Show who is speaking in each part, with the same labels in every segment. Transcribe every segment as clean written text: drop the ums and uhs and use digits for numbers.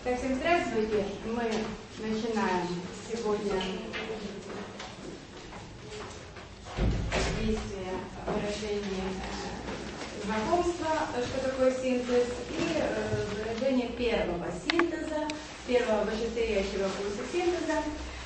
Speaker 1: Так, всем здравствуйте. Мы начинаем сегодня действие выражения знакомства, что такое синтез, и выражение первого синтеза, первого вышестоящего курса синтеза.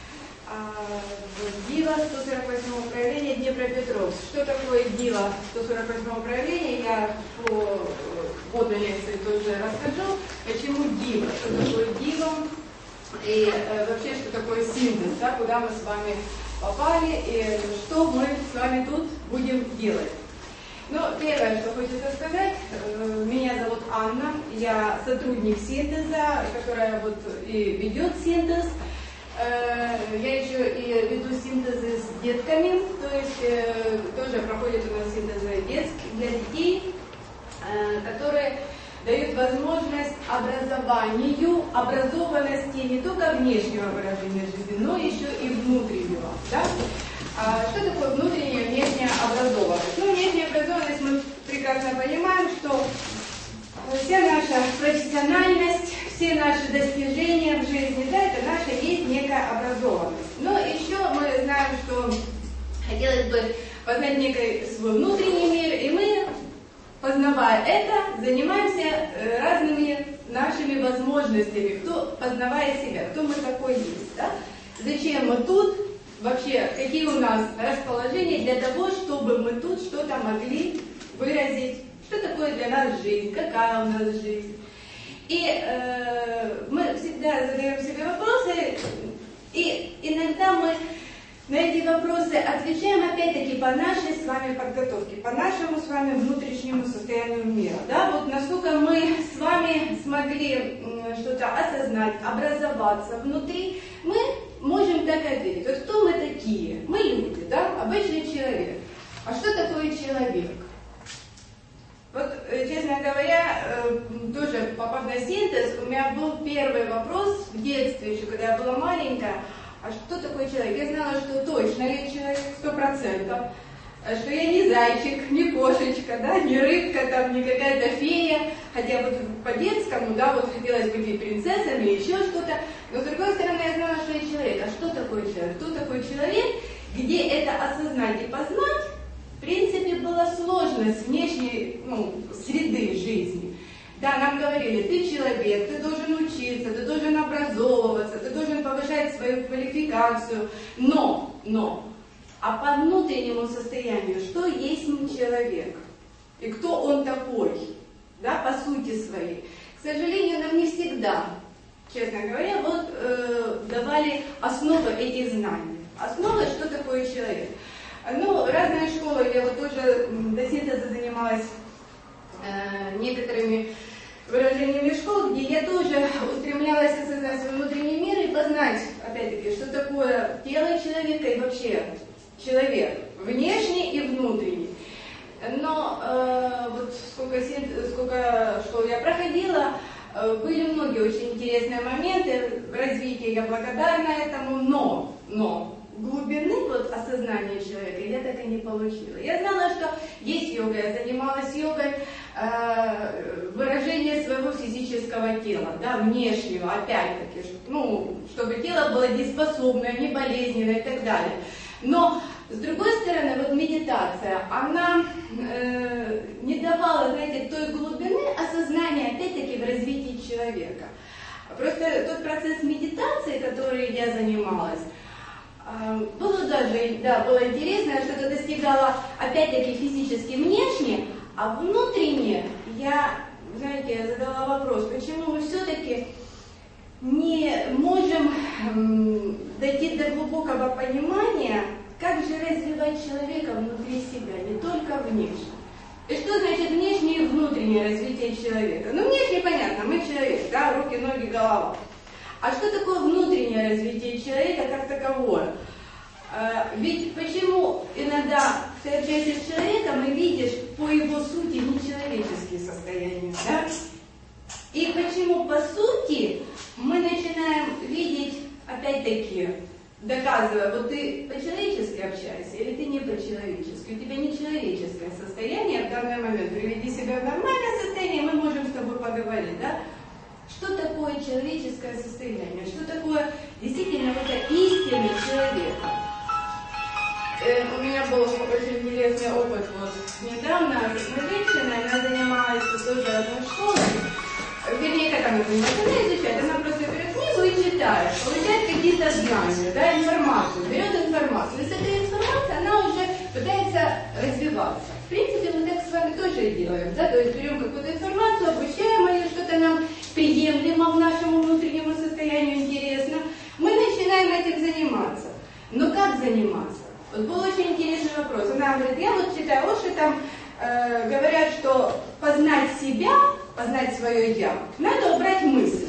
Speaker 1: ДИВА 148 проявление Днепропетровск. Что такое ДИВА 148 проявление, я по году лекции тоже расскажу. Почему ДИВА, что такое ДИВА и вообще что такое синтез, да, куда мы с вами попали и что мы с вами тут будем делать. Ну, первое, что хочется сказать, меня зовут Анна, я сотрудник синтеза, которая вот и ведет синтез. Я еще и веду синтезы с детками, то есть тоже проходит у нас синтезы для детей, которые дают возможность образованию, образованности не только внешнего выражения жизни, но еще и внутреннего. Да? Что такое внутренняя и внешняя образованность? Ну, внешняя образованность мы прекрасно понимаем, что вся наша профессиональность, все наши достижения в жизни, да, это наша есть некая образованность. Но еще мы знаем, что хотелось бы познать некий свой внутренний мир, и мы, познавая это, занимаемся разными нашими возможностями, кто познавая себя, кто мы такой есть, да? Зачем мы тут, вообще, какие у нас расположения для того, чтобы мы тут что-то могли выразить, что такое для нас жизнь, какая у нас жизнь. И мы всегда задаем себе вопросы, и иногда мы на эти вопросы отвечаем опять-таки по нашей с вами подготовке, по нашему с вами внутреннему состоянию мира. Да? Вот насколько мы с вами смогли что-то осознать, образоваться внутри, мы можем так ответить. Вот кто мы такие? Мы люди, да? Обычный человек. А что такое человек? Вот, честно говоря, тоже попав на синтез, у меня был первый вопрос в детстве, еще когда я была маленькая, а что такое человек? Я знала, что точно я человек, 100%, что я не зайчик, не кошечка, да, не рыбка, там, не какая-то фея, хотя вот по-детскому, да, вот хотелось быть и принцессой, или еще что-то, но с другой стороны я знала, что я человек. А что такое человек? Кто такой человек, где это осознать и познать, в принципе, была сложность внешней среды жизни. Да, нам говорили, ты человек, ты должен учиться, ты должен образовываться, ты должен повышать свою квалификацию. Но, а по внутреннему состоянию, что есть человек? И кто он такой? Да, по сути своей. К сожалению, нам не всегда, честно говоря, вот давали основы этих знаний. Основы, что такое человек. Ну, разные школы, я вот тоже до синтеза занималась некоторыми выражениями школ, где я тоже устремлялась осознать свой внутренний мир и познать, опять-таки, что такое тело человека и вообще человек, внешний и внутренний. Но вот сколько школ я проходила, были многие очень интересные моменты в развитии, я благодарна этому, но глубины вот осознания человека я так и не получила. Я знала, что есть йога, я занималась йогой, выражение своего физического тела, да, внешнего, опять-таки, чтобы тело было дееспособное, не болезненное и так далее. Но, с другой стороны, вот медитация, она не давала, знаете, той глубины осознания, опять-таки, в развитии человека. Просто тот процесс медитации, который я занималась, было даже, да, было интересно, я что-то достигала, опять-таки, физически внешне, а внутренне я, знаете, задала вопрос, почему мы все-таки не можем дойти до глубокого понимания, как же развивать человека внутри себя, не только внешне. И что значит внешнее и внутреннее развитие человека? Ну, внешне понятно, мы человек, да, руки, ноги, голова. А что такое внутреннее развитие человека как таковое? Ведь почему иногда, ты общаешься с человеком и видишь по его сути нечеловеческие состояния, да? И почему по сути мы начинаем видеть, опять-таки, доказывая, вот ты по-человечески общаешься или ты не по-человечески, у тебя нечеловеческое состояние в данный момент, приведи себя в нормальное состояние, мы можем с тобой поговорить, да? что такое человеческое состояние, что такое действительно вот это истинный человек. У меня был очень интересный опыт вот недавно с одной женщиной, она занимается тоже одной школой, вернее, как она занимается, она изучает, она просто берет книгу и читает, получает какие-то знания, да, информацию, берет информацию, и с этой информацией она уже пытается развиваться. В принципе, мы так с вами тоже и делаем, да, то есть берем какую-то информацию, обучаем ее, что-то нам приемлемо в нашему внутреннему состоянию интересно, мы начинаем этим заниматься. Но как заниматься? Вот был очень интересный вопрос. Она говорит, я вот читаю Оши, там говорят, что познать себя, познать свое «я», надо убрать мысли.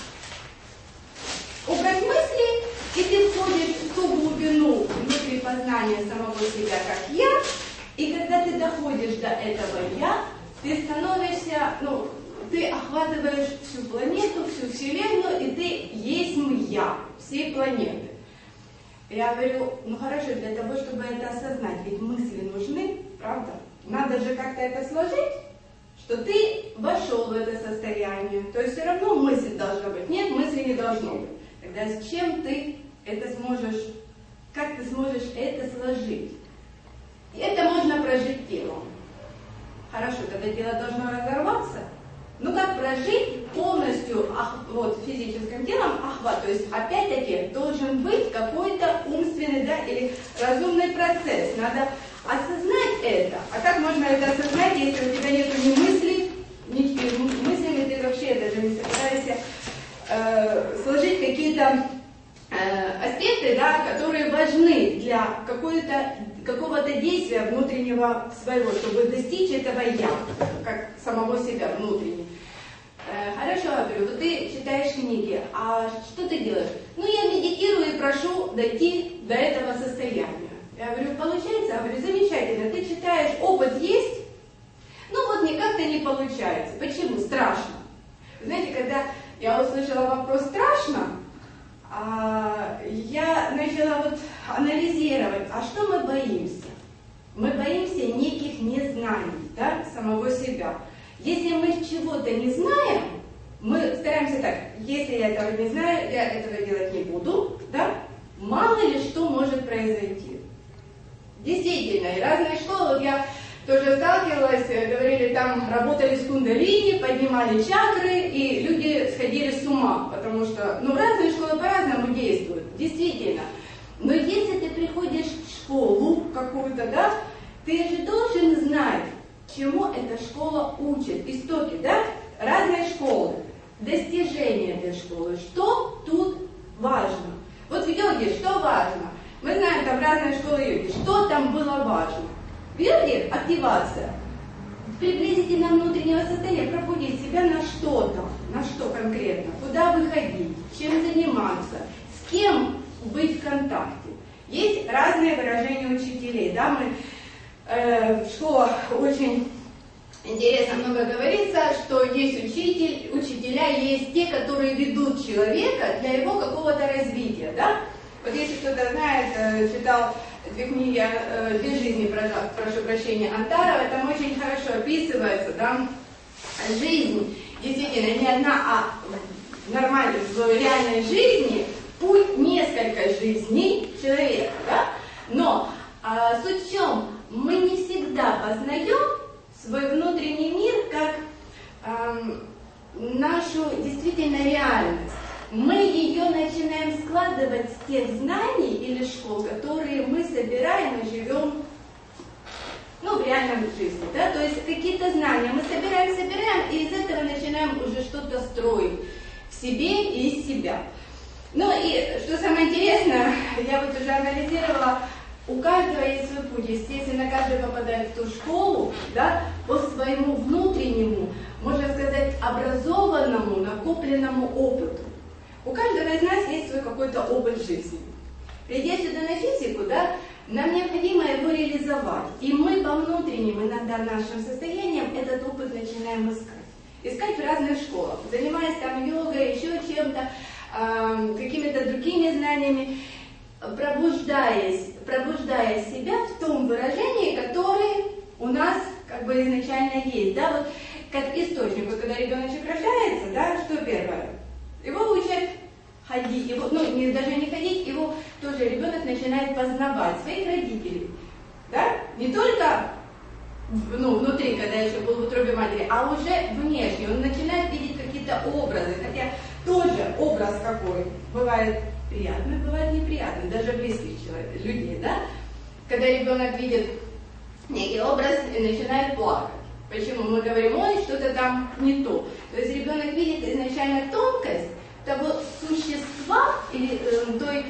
Speaker 1: Убрать мысли, и ты входишь в ту глубину внутри познания самого себя, как «я», и когда ты доходишь до этого «я», ты становишься, ты охватываешь всю планету, всю Вселенную, и ты есть «я» всей планеты. Я говорю, хорошо, для того, чтобы это осознать, ведь мысли нужны, правда? Надо же как-то это сложить, что ты вошел в это состояние. То есть все равно мысль должна быть. Нет, мысли не должно быть. Тогда с чем ты это сможешь, как ты сможешь это сложить? И это можно прожить телом. Хорошо, тогда тело должно разорваться. Как прожить полностью физическим телом охват? То есть, опять-таки, должен быть какой-то умственный, или разумный процесс. Надо осознать это. А как можно это осознать, если у тебя нет ни мыслей, мыслями ты вообще даже не собираешься сложить какие-то аспекты, которые важны для какого-то действия внутреннего своего, чтобы достичь этого «я», как самого себя внутренне. Хорошо, я говорю, вот ты читаешь книги, а что ты делаешь? Я медитирую и прошу дойти до этого состояния. Я говорю, получается? Я говорю, замечательно, ты читаешь, опыт есть? Никак-то не получается. Почему? Страшно. Знаете, когда я услышала вопрос «страшно», я начала анализировать, а что мы боимся? Мы боимся неких незнаний, самого себя. Если мы чего-то не знаем, мы стараемся так, если я этого не знаю, я этого делать не буду, мало ли что может произойти. Действительно, и разные школы, я тоже сталкивалась, говорили, там работали с кундалини, поднимали чакры, и люди сходили с ума, потому что, разные школы по-разному действуют, действительно. Но если ты приходишь в школу какую-то, ты же должен знать, чему эта школа учит, истоки, разные школы, достижения этой школы, что тут важно. Вот в йоге что важно? Мы знаем, там разные школы йоги, что там было важно? В йоге активация приблизительно внутреннего состояния, пробудить себя на что-то, на что конкретно, куда выходить, чем заниматься, с кем быть в контакте. Есть разные выражения учителей, мы в школах очень интересно много говорится, что есть учитель, учителя есть те, которые ведут человека для его какого-то развития, Вот если кто-то знает, читал 2 книги «Две жизни», прошу прощения, Антарова, там очень хорошо описывается, жизнь, действительно, не одна, а в нормальной, в реальной жизни, путь несколько жизней человека, Но суть в чем? Мы не всегда познаем свой внутренний мир как нашу действительно реальность. Мы ее начинаем складывать с тех знаний или школ, которые мы собираем и живем в реальной жизни. То есть какие-то знания мы собираем, и из этого начинаем уже что-то строить в себе и из себя. И что самое интересное, я уже анализировала, у каждого есть свой путь. Естественно, каждый попадает в ту школу, по своему внутреннему, можно сказать, образованному, накопленному опыту. У каждого из нас есть свой какой-то опыт жизни. Придя сюда на физику, нам необходимо его реализовать. И мы по внутренним, иногда нашим состояниям, этот опыт начинаем искать. Искать в разных школах, занимаясь йогой, еще чем-то, какими-то другими знаниями, пробуждая себя в том выражении, которое у нас изначально есть. как источник. Вот когда ребеночек рождается, да, что первое? Его учат ходить, его, ну, даже не ходить, его тоже ребенок начинает познавать своих родителей. Да? Не только внутри, когда еще был в утробе матери, а уже внешне. Он начинает видеть какие-то образы, хотя тоже образ какой. Бывает приятный, бывает неприятный, даже близких людей, да? Когда ребенок видит некий образ и начинает плакать. Почему? Мы говорим, ой, что-то там не то. То есть ребенок видит изначально тонкость того существа или той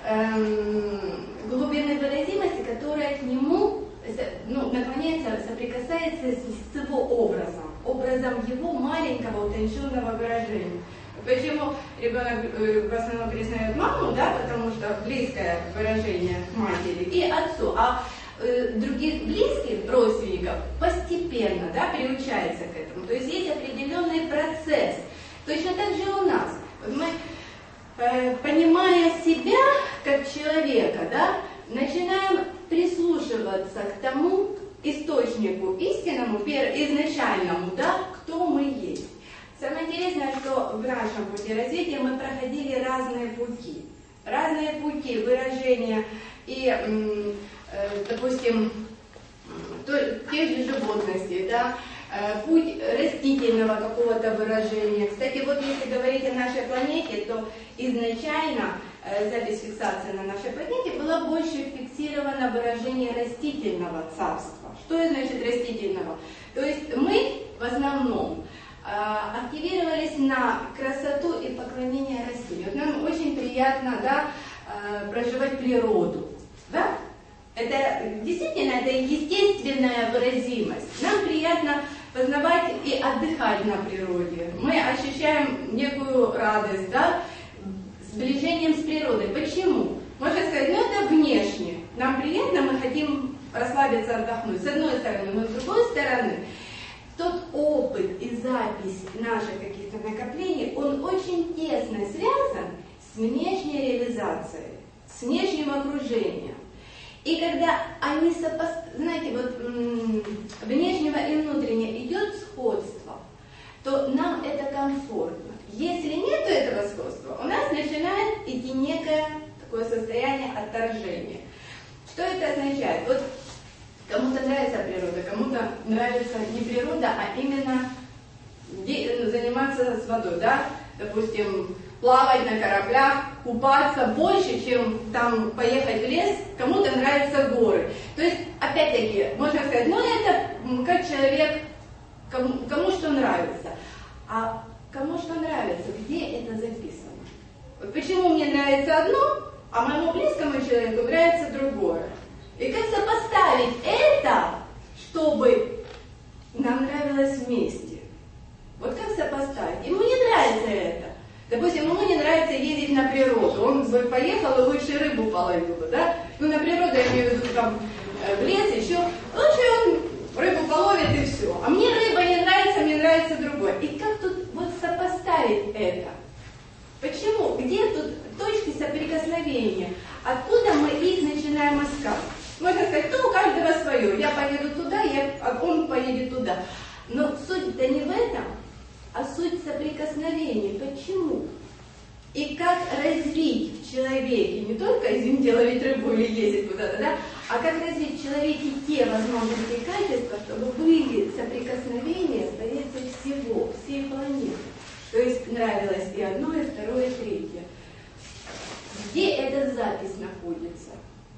Speaker 1: глубинной выразимости, которая к нему наклоняется, соприкасается с его образом его маленького утонченного выражения. Почему ребенок в основном признает маму, да, потому что близкое выражение матери и отцу, а других близких родственников постепенно, да, приучается к этому. То есть есть определенный процесс. Точно так же у нас. Вот мы, понимая себя как человека, да, начинаем прислушиваться к тому источнику истинному, изначальному, да, кто мы есть. Самое интересное, что в нашем пути развития мы проходили разные пути выражения и, допустим, тех же животностей, да, путь растительного какого-то выражения. Кстати, вот если говорить о нашей планете, то изначально запись фиксации на нашей планете была больше фиксирована выражение растительного царства. Что значит растительного? То есть мы в основном активировались на красоту и поклонение растению. Вот нам очень приятно, да, проживать природу. Да? Это действительно это естественная выразимость. Нам приятно познавать и отдыхать на природе. Мы ощущаем некую радость, да, сближением с природой. Почему? Можно сказать, это внешне. Нам приятно, мы хотим расслабиться, отдохнуть. С одной стороны, но с другой стороны, тот опыт и запись наших каких-то накоплений, он очень тесно связан с внешней реализацией, с внешним окружением. И когда они знаете, вот внешнего и внутреннего идет сходство, то нам это комфортно. Если нет этого сходства, у нас начинает идти некое такое состояние отторжения. Что это означает? Вот кому-то нравится природа, кому-то нравится не природа, а именно заниматься с водой, да? Допустим, плавать на кораблях, купаться больше, чем там поехать в лес, кому-то нравятся горы. То есть, опять-таки, можно сказать, это как человек, кому что нравится. А кому что нравится, где это записано? Вот почему мне нравится одно, а моему близкому человеку нравится другое? И как сопоставить это, чтобы нам нравилось вместе? Вот как сопоставить? Ему не нравится это. Допустим, ему не нравится ездить на природу. Он бы поехал и лучше рыбу половил бы, да? На природу, я имею в виду, там, в лес еще. Лучше он рыбу половит и все. А мне рыба не нравится, мне нравится другое. И как тут вот сопоставить это? Почему? Где тут точки соприкосновения? Откуда мы их начинаем искать? Можно сказать, у каждого свое. Я поеду туда, а он поедет туда. Но суть-то не в этом, а суть соприкосновения. Почему? И как развить в человеке, не только, извините, ловить рыбу или ездить куда-то, да, а как развить в человеке те возможности и качества, чтобы были соприкосновения, скорее всего, всей планеты. То есть нравилось и одно, и второе, и третье. Где эта запись находится?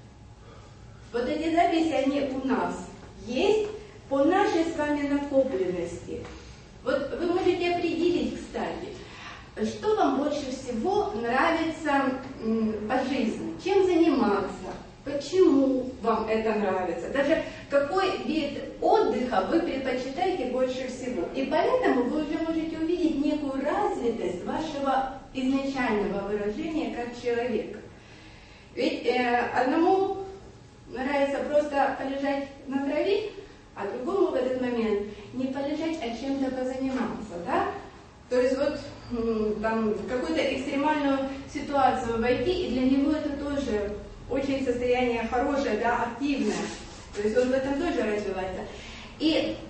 Speaker 1: Вот эти записи, они у нас есть по нашей с вами накопленности. Вот вы можете определить, кстати, что вам больше всего нравится по жизни, чем заниматься, почему вам это нравится, даже какой вид отдыха вы предпочитаете больше всего. И поэтому вы уже можете увидеть некую развитость вашего изначального выражения как человека. Ведь одному нравится просто полежать на траве, а другому в этот момент не полежать, а чем-то позаниматься, да? То есть вот там в какую-то экстремальную ситуацию войти, и для него это тоже очень состояние хорошее, да, активное. То есть он в этом тоже развивается. И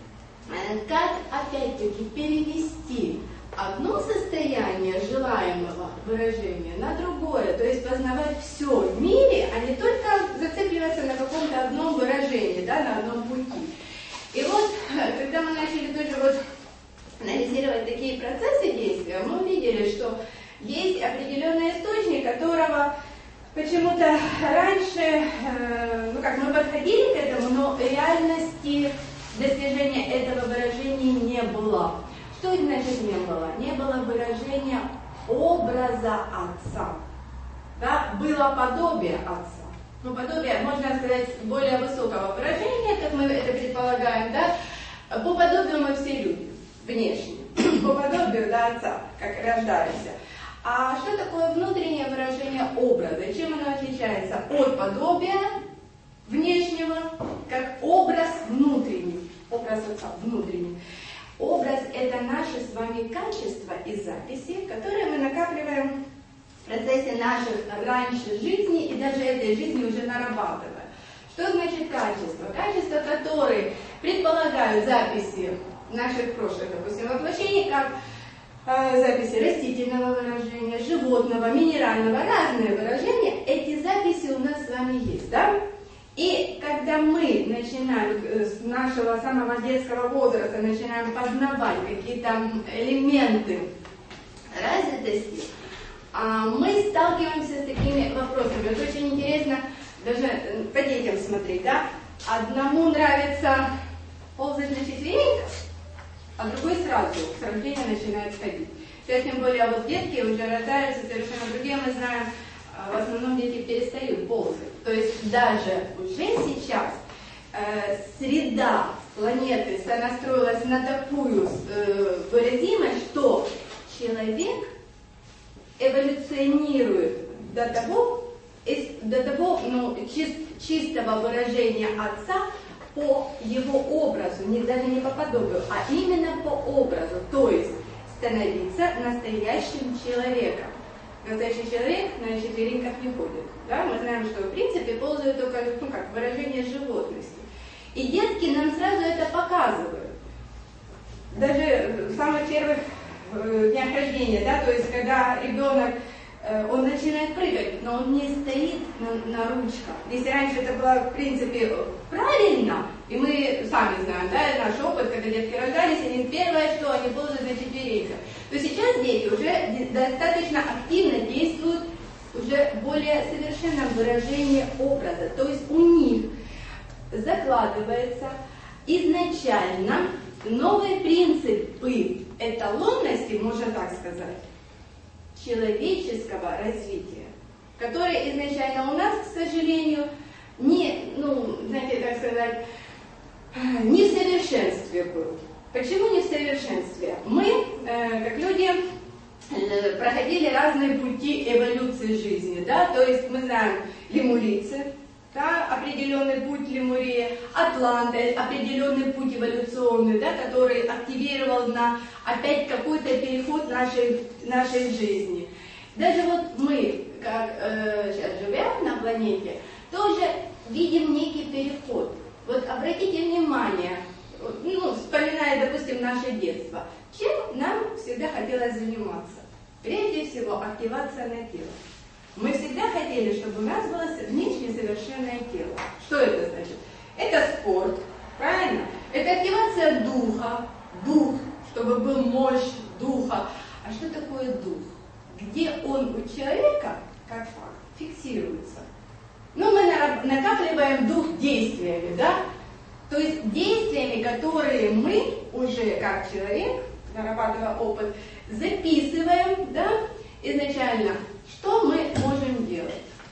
Speaker 1: как опять-таки перевести одно состояние желаемого выражения на другое, то есть познавать все в мире, а не только зацикливаться на каком-то одном выражении, да, на одном пути. И вот, когда мы начали тоже вот анализировать такие процессы действия, мы увидели, что есть определенный источник, которого почему-то раньше, мы подходили к этому, но реальности достижения этого выражения не было. Что это значит не было? Не было выражения образа Отца. Да? Было подобие Отца. Подобие, можно сказать, более высокого выражения, как мы это предполагаем, да? По подобию мы все люди, внешне. По подобию, да, Отца, как рождаемся. А что такое внутреннее выражение образа? Чем оно отличается от подобия внешнего, как образ внутренний? Образ Отца внутренний. Образ – это наши с вами качества и записи, которые мы накапливаем в процессе наших раньше жизни и даже этой жизни уже нарабатываем. Что значит качество? Качества, которые предполагают записи наших прошлых, допустим, воплощений, как записи растительного выражения, животного, минерального, разные выражения, эти записи у нас с вами есть, да? И когда мы начинаем с нашего самого детского возраста, начинаем познавать какие-то элементы развитости, мы сталкиваемся с такими вопросами. Это очень интересно даже по детям смотреть, да? Одному нравится ползать на четвереньках, а другой сразу с рождения начинает ходить. Сейчас, тем более, вот детки уже рождаются совершенно другие, мы знаем, в основном дети перестают ползать. То есть даже уже сейчас среда планеты сонастроилась на такую выразимость, что человек эволюционирует до того чистого выражения Отца по его образу, даже не по подобию, а именно по образу, то есть становиться настоящим человеком. Настоящий человек на четвереньках не ходит. Да? Мы знаем, что в принципе ползают только выражение животности. И детки нам сразу это показывают. Даже в самых первых днях рождения, да, то есть когда ребенок он начинает прыгать, но он не стоит на ручках. Если раньше это было, в принципе, правильно, и мы сами знаем, да, наш опыт, когда детки рождались, они первое, что они ползают на четвереньках, то сейчас дети уже достаточно активно действуют уже в более совершенном выражении образа. То есть у них закладывается изначально новые принципы эталонности, можно так сказать, человеческого развития, которое изначально у нас, к сожалению, не в совершенстве был. Почему не в совершенстве? Мы, как люди, проходили разные пути эволюции жизни, да, то есть мы знаем лемурийцы, да, определенный путь лемурии, атланты, определенный путь эволюционный, да, который активировал на опять какой-то переход нашей жизни. Даже вот мы, как сейчас живем на планете, тоже видим некий переход. Вот обратите внимание, вспоминая, допустим, наше детство, чем нам всегда хотелось заниматься? Прежде всего, активация на тело. Мы всегда хотели, чтобы у нас было внешне совершенное тело. Что это значит? Это спорт, правильно? Это активация духа, дух, чтобы был мощь духа. А что такое дух? Где он у человека, как факт, фиксируется? Мы накапливаем дух действиями, да? То есть действиями, которые мы уже, как человек, нарабатывая опыт, записываем, да, изначально, что мы можем делать.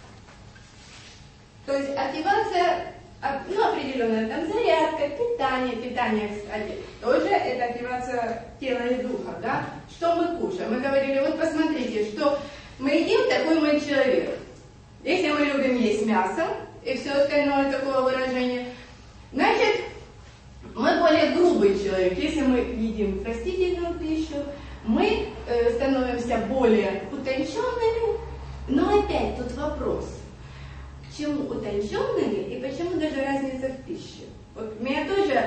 Speaker 1: То есть активация, определенная там зарядка, питание, кстати, тоже это активация тела и духа, да. Что мы кушаем? Мы говорили, вот посмотрите, что мы едим, такой мы человек. Если мы любим есть мясо и все остальное такое выражение, значит, мы более грубый человек. Если мы едим растительную пищу, мы становимся более утонченными. Но опять тут вопрос, к чему утонченными и почему даже разница в пище? Вот меня тоже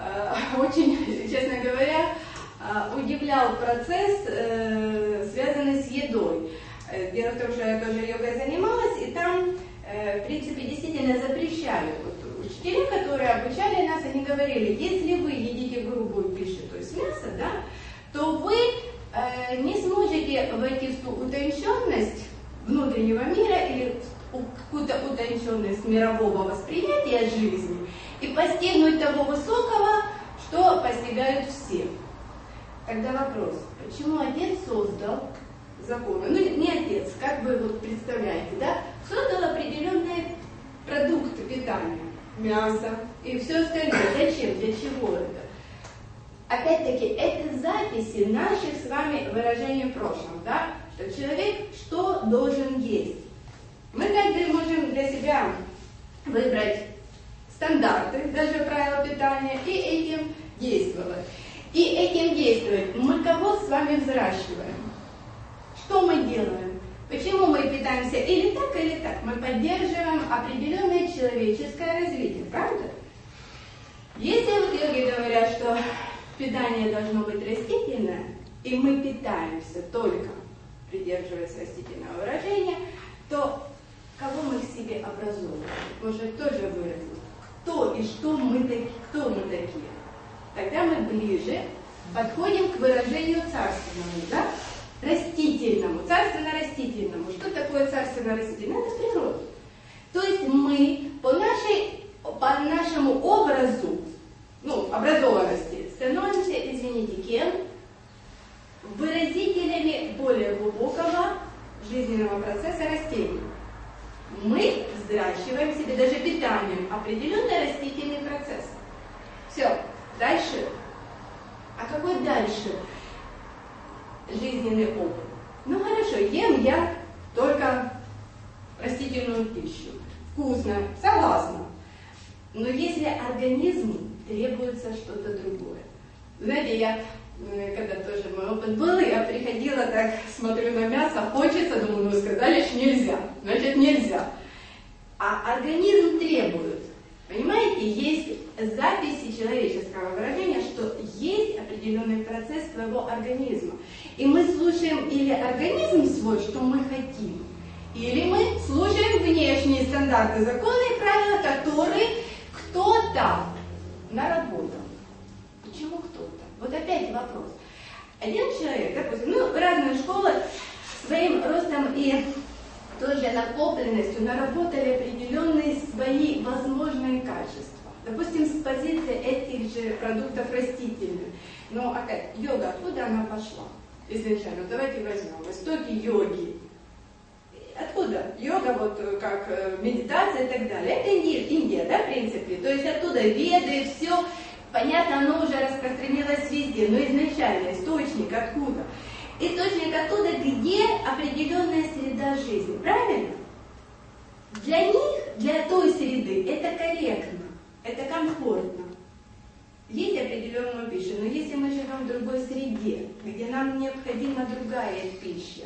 Speaker 1: очень, честно говоря, удивлял процесс, связанный с едой. Дело в том, что я тоже йогой занималась, и там, в принципе, действительно запрещали. Вот учителя, которые обучали нас, они говорили, если вы едите грубую пищу, то есть мясо, да, то вы не сможете войти в ту утонченность внутреннего мира или какую-то утонченность мирового восприятия жизни и постигнуть того высокого, что постигают все. Тогда вопрос, почему Отец создал законы? Ну, не Отец, как вы вот представляете, да? Создал определенные продукты питания, мясо и все остальное. Зачем? Для чего это? Опять-таки, это записи наших с вами выражений в прошлом, да? Что человек что должен есть? Мы каждый можем для себя выбрать стандарты, даже правила питания, и этим действовать. И этим действовать. Мы кого с вами взращиваем? Что мы делаем? Почему мы питаемся или так, или так? Мы поддерживаем определенное человеческое развитие, правда? Если вот йоги говорят, что питание должно быть растительное, и мы питаемся только придерживаясь растительного выражения, то кого мы в себе образовываем? Может, тоже выразить. Кто и что мы такие? Кто мы такие? Тогда мы ближе подходим к выражению царственному, да? Растительному, царственно-растительному. Что такое царственно-растительное? Это природа. То есть мы по нашему образу, образованности становимся, извините, кем? Выразителями более глубокого жизненного процесса растений. Мы взращиваем себе даже питанием определенный растительный процесс. Все. Дальше. А какой дальше жизненный опыт? Ну хорошо, ем я только растительную пищу. Вкусно, согласна. Но если организму требуется что-то другое. Знаете, я, когда тоже мой опыт был, я приходила так, смотрю на мясо, хочется, думаю, ну сказали, что нельзя. Значит, нельзя. А организм требует. Понимаете, есть записи человеческого выражения, что есть определенный процесс твоего организма. И мы слушаем или организм свой, что мы хотим, или мы слушаем внешние стандарты, законы и правила, которые кто-то наработал. Почему кто-то? Вот опять вопрос. Один человек, допустим, разные школы своим ростом и тоже накопленностью наработали определенные свои возможные качества. Допустим, с позиции этих же продуктов растительных. Но опять, йога, откуда она пошла изначально? Давайте возьмем истоки йоги. Откуда? Йога, вот как медитация и так далее. Это Индия, да, в принципе. То есть оттуда веды, все, понятно, оно уже распространилось везде. Но изначально источник откуда? Источник оттуда, где определенная среда жизни. Правильно? Для них, для той среды, это корректно, это комфортно. Есть определенная пища, но если мы живем в другой среде, где нам необходима другая пища,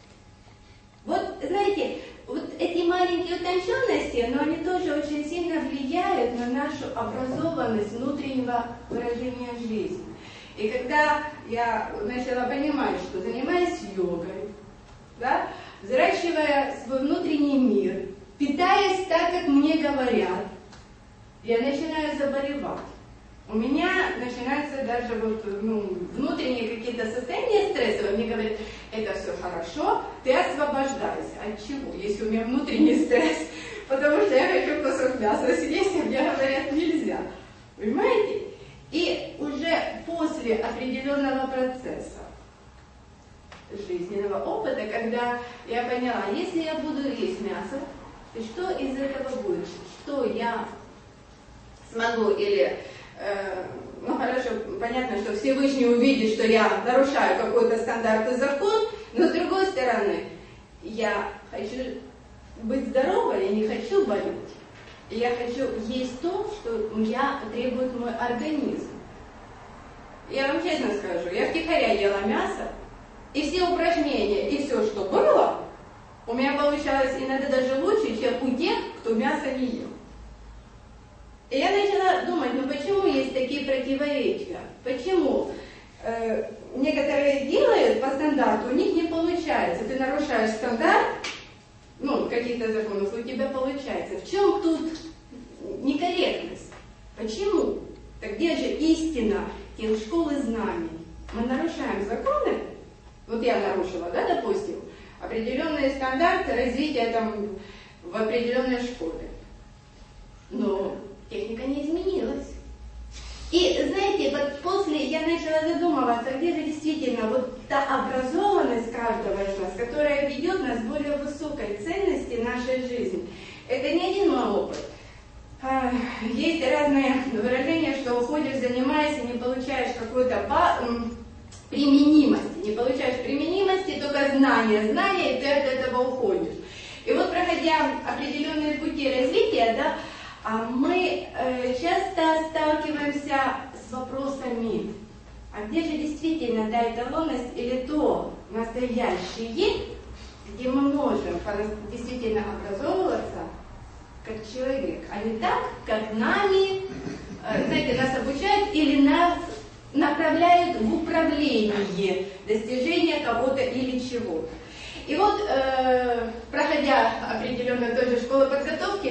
Speaker 1: вот, знаете, вот эти маленькие утонченности, но они тоже очень сильно влияют на нашу образованность внутреннего выражения жизни. И когда я начала понимать, что занимаясь йогой, да, взращивая свой внутренний мир, питаясь так, как мне говорят, я начинаю заболевать. У меня начинаются даже внутренние какие-то состояния стрессовые. Мне говорят, это все хорошо, ты освобождайся. От чего? Если у меня внутренний стресс, потому что я хочу кусок мяса съесть, а мне говорят, нельзя. Понимаете? И уже после определенного процесса жизненного опыта, когда я поняла, если я буду есть мясо, то что из этого будет? Что я смогу или... хорошо, понятно, что Всевышний увидит, что я нарушаю какой-то стандарт и закон, но с другой стороны, я хочу быть здоровой, я не хочу болеть. И я хочу есть то, что требует мой организм. Я вам честно скажу, я втихаря ела мясо, и все упражнения, и все, что было, у меня получалось иногда даже лучше, чем у тех, кто мясо не ел. И я начала думать, почему есть такие противоречия некоторые делают по стандарту, у них не получается. Ты нарушаешь стандарт, ну, каких-то законов, у тебя получается. В чем тут некорректность? Почему? Так где же истина тех школ и знаний? Мы нарушаем законы, вот я нарушила, да, допустим, определенные стандарты развития там в определенной школе. Но техника не изменилась. И знаете, вот после я начала задумываться, где же действительно вот та образованность каждого из нас, которая ведет нас к более высокой ценности нашей жизни. Это не один мой опыт. Есть разные выражения, что уходишь, занимаешься, не получаешь какой-то применимости. Не получаешь применимости, только знания, и ты от этого уходишь. И вот проходя определенные пути развития, да, мы часто сталкиваемся с вопросами, а где же действительно та эталонность или то настоящее, где мы можем действительно образовываться как человек, а не так, как нами, знаете, нас обучают или нас направляют в управление достижения кого-то или чего-то. И вот, проходя определенную той же школу подготовки,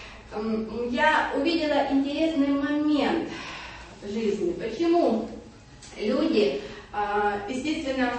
Speaker 1: я увидела интересный момент в жизни. Почему люди, естественно,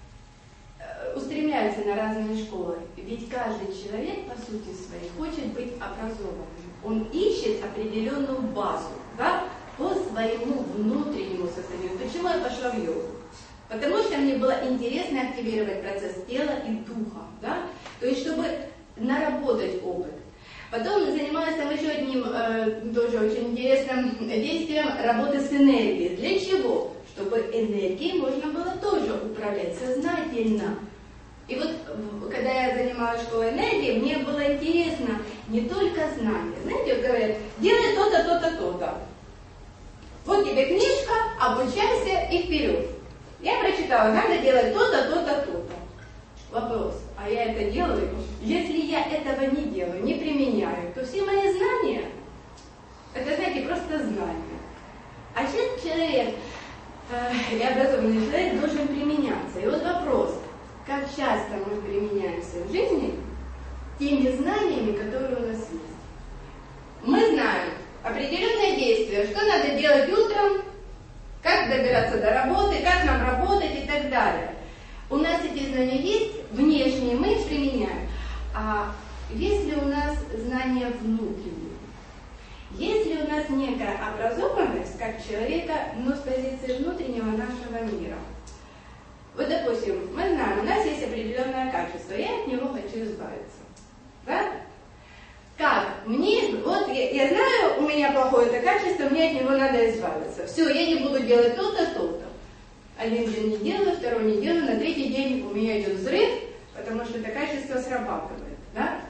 Speaker 1: устремляются на разные школы? Ведь каждый человек, по сути своей, хочет быть образованным. Он ищет определенную базу, да, по своему внутреннему состоянию. Почему я пошла в йогу? Потому что мне было интересно активировать процесс тела и духа, да? То есть, чтобы наработать опыт. Потом занималась там еще одним тоже очень интересным действием работы с энергией. Для чего? Чтобы энергией можно было тоже управлять сознательно. И вот, когда я занималась школой энергии, мне было интересно не только знания. Знаете, вот говорят, делай то-то, то-то, то-то. Вот тебе книжка, обучайся и вперед. Я прочитала, надо делать то-то, то-то, то-то. Вопрос, а я это делаю? Если я этого не делаю, не применяю, то все мои знания, это, знаете, просто знания. А сейчас человек, и образованный человек должен применяться. И вот вопрос, как часто мы применяемся в жизни теми знаниями, которые у нас есть. Мы знаем определенные действия, что надо делать утром, как добираться до работы, как нам работать и так далее. У нас эти знания есть, внешние мы их применяем. А есть ли у нас знания внутренние? Есть ли у нас некая образованность как человека, но с позиции внутреннего нашего мира? Вот, допустим, мы знаем, у нас есть определенное качество, я от него хочу избавиться. Да? Как? Мне, вот я знаю, у меня плохое это качество, мне от него надо избавиться. Все, я не буду делать то-то, то-то. Один день не делаю, второй не делаю, на третий день у меня идет взрыв, потому что это качество срабатывает. Да?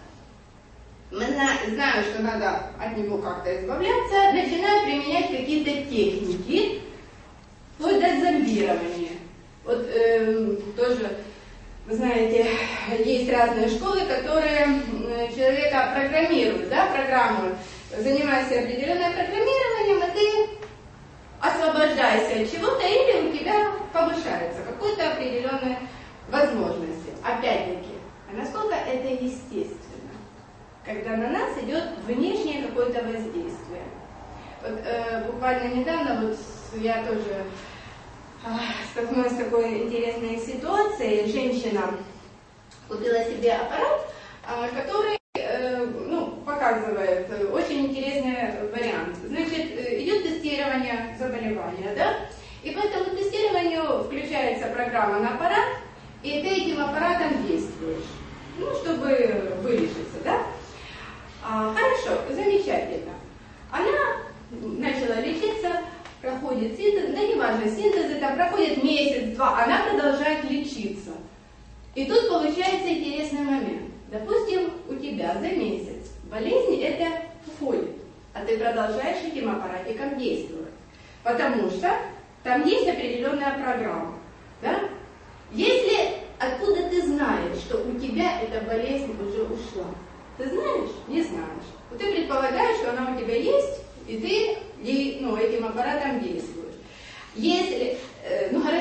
Speaker 1: Знаю, что надо от него как-то избавляться, начинаю применять какие-то техники, вплоть до зомбирования. Вот тоже, вы знаете, есть разные школы, которые человека программируют, да, программу. Занимайся определенным программированием, и ты освобождайся от чего-то, или у тебя повышается какой-то определенной возможности. Опять-таки, а насколько это естественно, когда на нас идет внешнее какое-то воздействие. Вот, буквально недавно вот я тоже столкнулась с такой интересной ситуацией. Женщина купила себе аппарат, который показывает очень интересный вариант. Значит, идет тестирование заболевания, да? И по этому тестированию включается программа на аппарат, и ты этим аппаратом действуешь, чтобы вылечиться, да? Хорошо, замечательно. Она начала лечиться, проходит синтез, да неважно, синтез это проходит месяц-два, она продолжает лечиться. И тут получается интересный момент. Допустим, у тебя за месяц болезнь это уходит, а ты продолжаешь этим аппаратиком действовать. Потому что там есть определенная программа. Да? Если откуда ты знаешь, что у тебя эта болезнь уже ушла? Ты знаешь? Не знаешь. Вот ты предполагаешь, что она у тебя есть, и ты этим аппаратом действуешь. Если,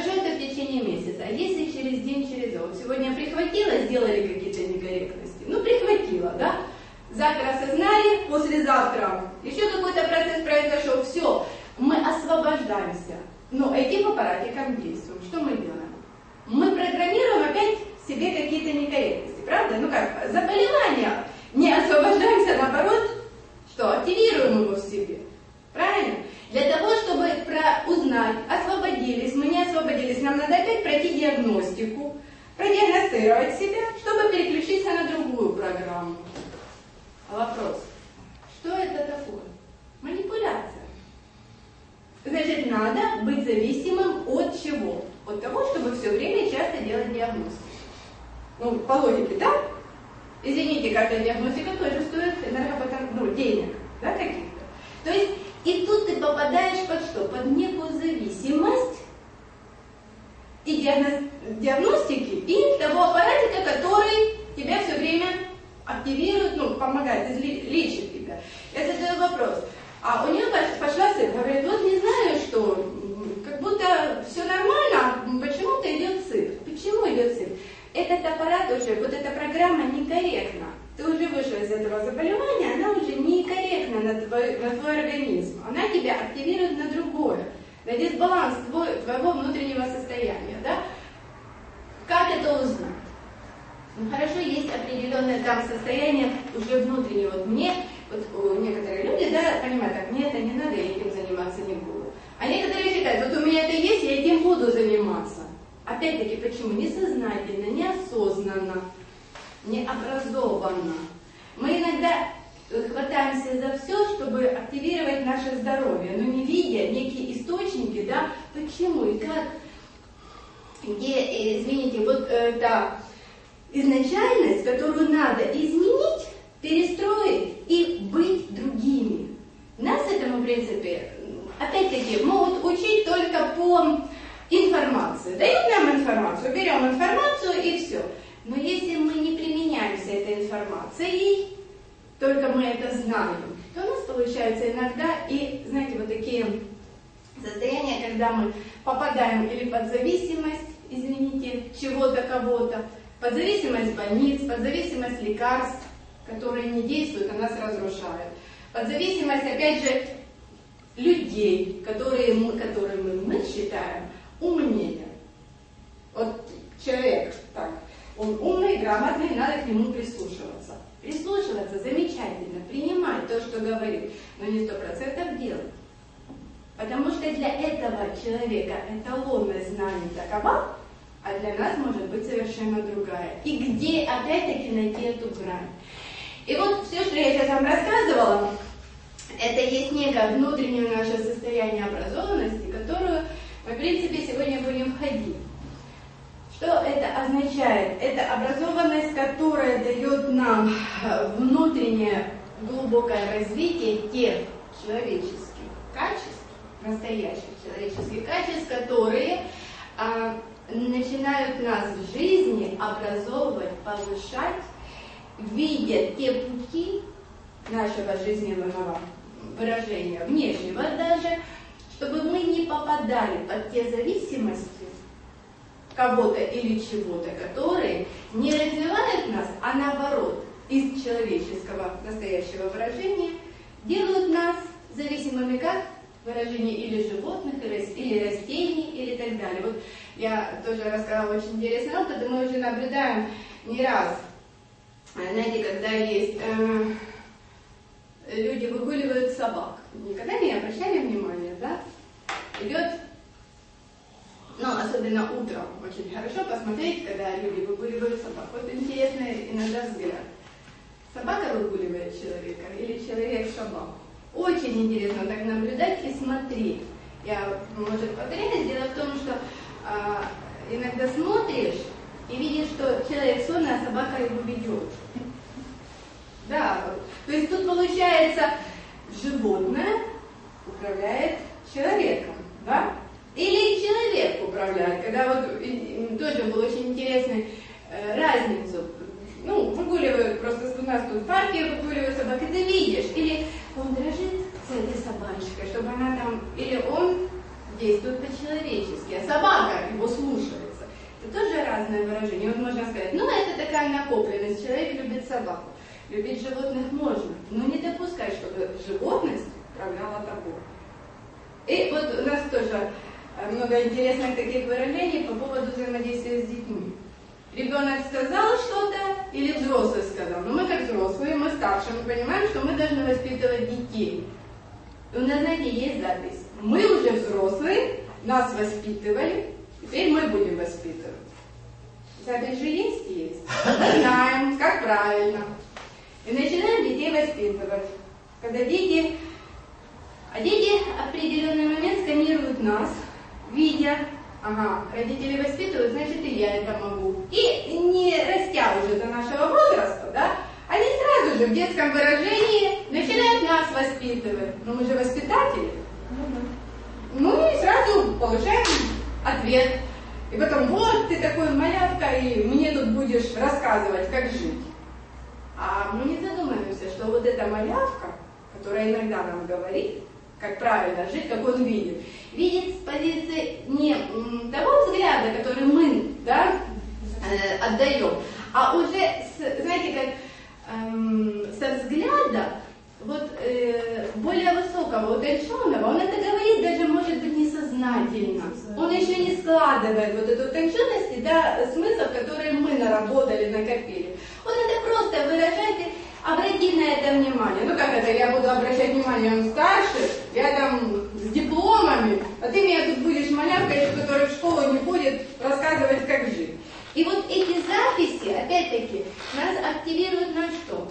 Speaker 1: месяц, а если через день, через два? Вот сегодня прихватила, сделали какие-то некорректности. Ну, прихватила, да? Завтра осознали, послезавтра еще какой-то процесс произошел, все, мы освобождаемся. Но этим аппаратиком действуем. Что мы делаем? Мы программируем опять себе какие-то некорректности, правда? Ну как, заболевание, не освобождаемся, наоборот, что активируем его в себе. Правильно? Для того, чтобы узнать, освободились, мы не освободились, нам надо опять пройти диагностику, продиагностировать себя, чтобы переключиться на другую программу. Вопрос. Что это такое? Манипуляция. Значит, надо быть зависимым от чего? От того, чтобы все время часто делать диагностику. Ну, по логике, да? Извините, каждая диагностика тоже стоит денег, да, каких-то. То есть, и тут ты попадаешь под что? Под некую зависимость и диагностики, и того аппаратика, который тебя все время активирует, ну, помогает, лечит тебя. Я задаю вопрос. А у нее пошла сыпь, говорит, вот не знаю, что, как будто все нормально, почему-то идет сыпь. Почему идет сыпь? Этот аппарат уже, вот эта программа некорректна. Ты уже вышла из этого заболевания, она уже некорректна на твой организм. Она тебя активирует на другое, на дисбаланс твоего внутреннего состояния. Да? Как это узнать? Ну хорошо, есть определенное там состояние уже внутреннее. Вот мне, вот некоторые люди, да, понимают, так, мне это не надо, я этим заниматься не буду. А некоторые считают, вот у меня это есть, я этим буду заниматься. Опять-таки, почему? Несознательно, неосознанно, необразованно. Мы иногда хватаемся за все, чтобы активировать наше здоровье, но не видя некие источники, да, почему и как, где, извините, вот та изначальность, которую надо изменить, перестроить и быть другими. Нас этому, в принципе, опять-таки, могут учить только по информации. Дают нам информацию, берем информацию и все. Но если мы не применяемся этой информацией, только мы это знаем, то у нас получается иногда и, знаете, вот такие состояния, когда мы попадаем или под зависимость, извините, чего-то, кого-то, под зависимость больниц, под зависимость лекарств, которые не действуют, а нас разрушают. Под зависимость, опять же, людей, которые мы считаем умнее. Вот человек, так, он умный, грамотный, надо к нему прислушиваться. Прислушиваться замечательно, принимать то, что говорит, но не 100% делать. Потому что для этого человека эталонность знаний такова, а для нас может быть совершенно другая. И где, опять-таки, найти эту грань? И вот все, что я сейчас вам рассказывала, это есть некое внутреннее наше состояние образованности, которую мы, в принципе, сегодня будем входить. Что это означает? Это образованность, которая дает нам внутреннее глубокое развитие тех человеческих качеств, настоящих человеческих качеств, которые начинают нас в жизни образовывать, повышать, видя те пути нашего жизненного выражения, внешнего даже, чтобы мы не попадали под те зависимости кого-то или чего-то, которые не развивают нас, а наоборот, из человеческого настоящего выражения делают нас зависимыми как выражение или животных, или растений, или так далее. Вот я тоже рассказала очень интересный опыт, и мы уже наблюдаем не раз. Знаете, когда есть люди выгуливают собак. Никогда не обращали внимания, да? Идет, ну, особенно утром, очень хорошо посмотреть, когда люди выгуливают собак. Вот интересный иногда взгляд. Собака выгуливает человека или человек собаку. Очень интересно так наблюдать и смотреть. Я, может, повторяюсь, дело в том, что иногда смотришь и видишь, что человек сонный, а собака его ведет. Да, то есть тут получается, животное управляет человеком, да? Или человек управляет, когда вот тоже был очень интересный разницу. Ну, выгуливают просто у нас тут в парке, выгуливают собак, и ты видишь, или он дрожит с этой собачкой, чтобы она там, или он действует по-человечески, а собака его слушается. Это тоже разное выражение. Вот можно сказать, ну это такая накопленность, человек любит собаку. Любить животных можно, но не допускай, чтобы животность управляла тобой. И вот у нас тоже много интересных таких выражений по поводу взаимодействия с детьми. Ребенок сказал что-то или взрослый сказал. Но мы как взрослые, мы старше, мы понимаем, что мы должны воспитывать детей. И у нас, знаете, есть запись. Мы уже взрослые, нас воспитывали, теперь мы будем воспитывать. Запись же есть? Есть. Мы знаем, как правильно. И начинаем детей воспитывать. Когда дети в определенный момент сканируют нас, видя, ага, родители воспитывают, значит и я это могу. И не растя уже до нашего возраста, да, они сразу же в детском выражении начинают нас воспитывать. Но мы же воспитатели. Ну и сразу получаем ответ. И потом, вот ты такой малявка, и мне тут будешь рассказывать, как жить. А мы не задумываемся, что вот эта малявка, которая иногда нам говорит, как правильно жить, как он видит с позиции не того взгляда, который мы, да, отдаем, а уже, знаете, как со взгляда вот, более высокого, утонченного. Он это говорит даже, может быть, несознательно. Он еще не складывает вот эту утонченность, да, смысл, который мы наработали, накопили. Он это просто выражает, и обратить на это внимание. Ну как это, я буду обращать внимание, он старше, я там с дипломами, а ты меня тут будешь малявкой, которая в школу не ходит, рассказывать, как жить. И вот эти записи, опять-таки, нас активируют на что?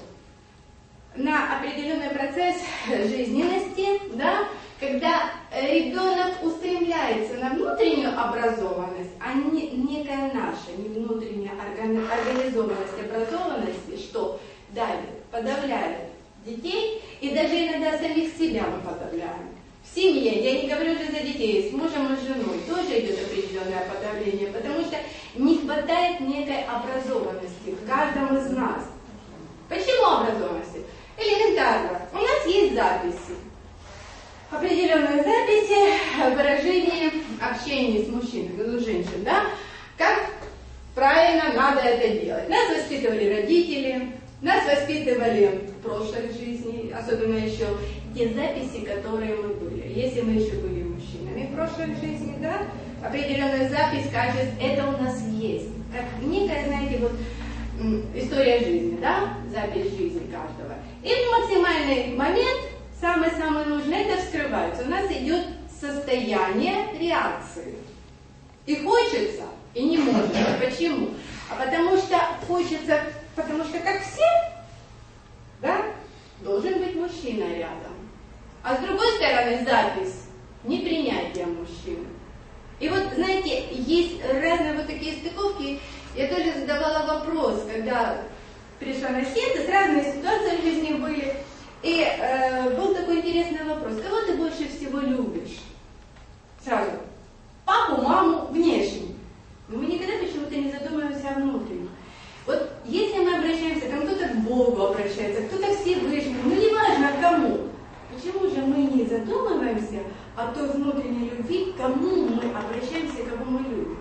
Speaker 1: На определенный процесс жизненности, да, когда ребенок устремляется на внутреннюю образованность, а не некая наша, не внутренняя организованность образованности, что давит, подавляет детей, и даже иногда самих себя мы подавляем. В семье, я не говорю уже за детей, с мужем и женой тоже идет определенное подавление, потому что не хватает некой образованности в каждом из нас. Почему образованности? Элементарно. У нас есть записи. Определенные записи выражения общения с мужчиной, с женщиной, да? Как правильно надо это делать. Нас воспитывали родители, нас воспитывали в прошлой жизни, особенно еще те записи, которые мы были. Если мы еще были мужчинами в прошлой жизни, да? Определенная запись качеств, это у нас есть. Как некая, знаете, вот история жизни, да? Запись жизни каждого. И в максимальный момент, самый-самый нужный, это вскрывается. У нас идет состояние реакции. И хочется, и не может. Почему? А потому что хочется, потому что как все, да, должен быть мужчина рядом. А с другой стороны, запись непринятия мужчины. И вот, знаете, есть разные вот такие стыковки. Я тоже задавала вопрос, когда пришла на синтез, разные ситуации в жизни были. И был такой интересный вопрос. Кого ты больше всего любишь? Сразу. Папу, маму, внешне. Но мы никогда почему-то не задумываемся о внутреннем. Вот если мы обращаемся, там кто-то к Богу обращается, кто-то к Всевышнему, ну неважно к кому. Почему же мы не задумываемся о той внутренней любви, к кому мы обращаемся, кого мы любим?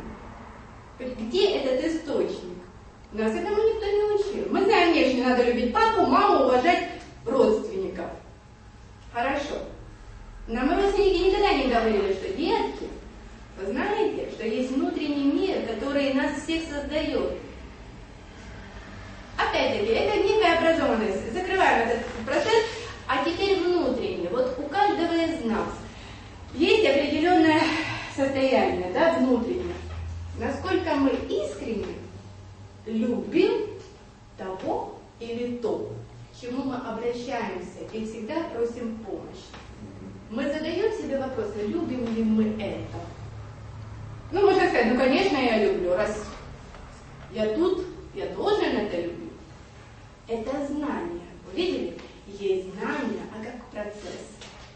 Speaker 1: Где этот источник? Нас этому никто не учил. Мы знаем, внешне надо любить папу, маму, уважать родственников. Хорошо. Но мы родственники никогда не говорили, что детки, вы знаете, что есть внутренний мир, который нас всех создает. Опять-таки, это некая образованность. Закрываем этот процесс. А теперь внутренний. Вот у каждого из нас есть определенное состояние, да, внутреннее. Насколько мы искренне любим того или то, к чему мы обращаемся и всегда просим помощи. Мы задаем себе вопросы, любим ли мы это. Ну, можно сказать, ну, конечно, я люблю, раз я тут, я должен это любить. Это знание. Вы видели? Есть знание, а как процесс.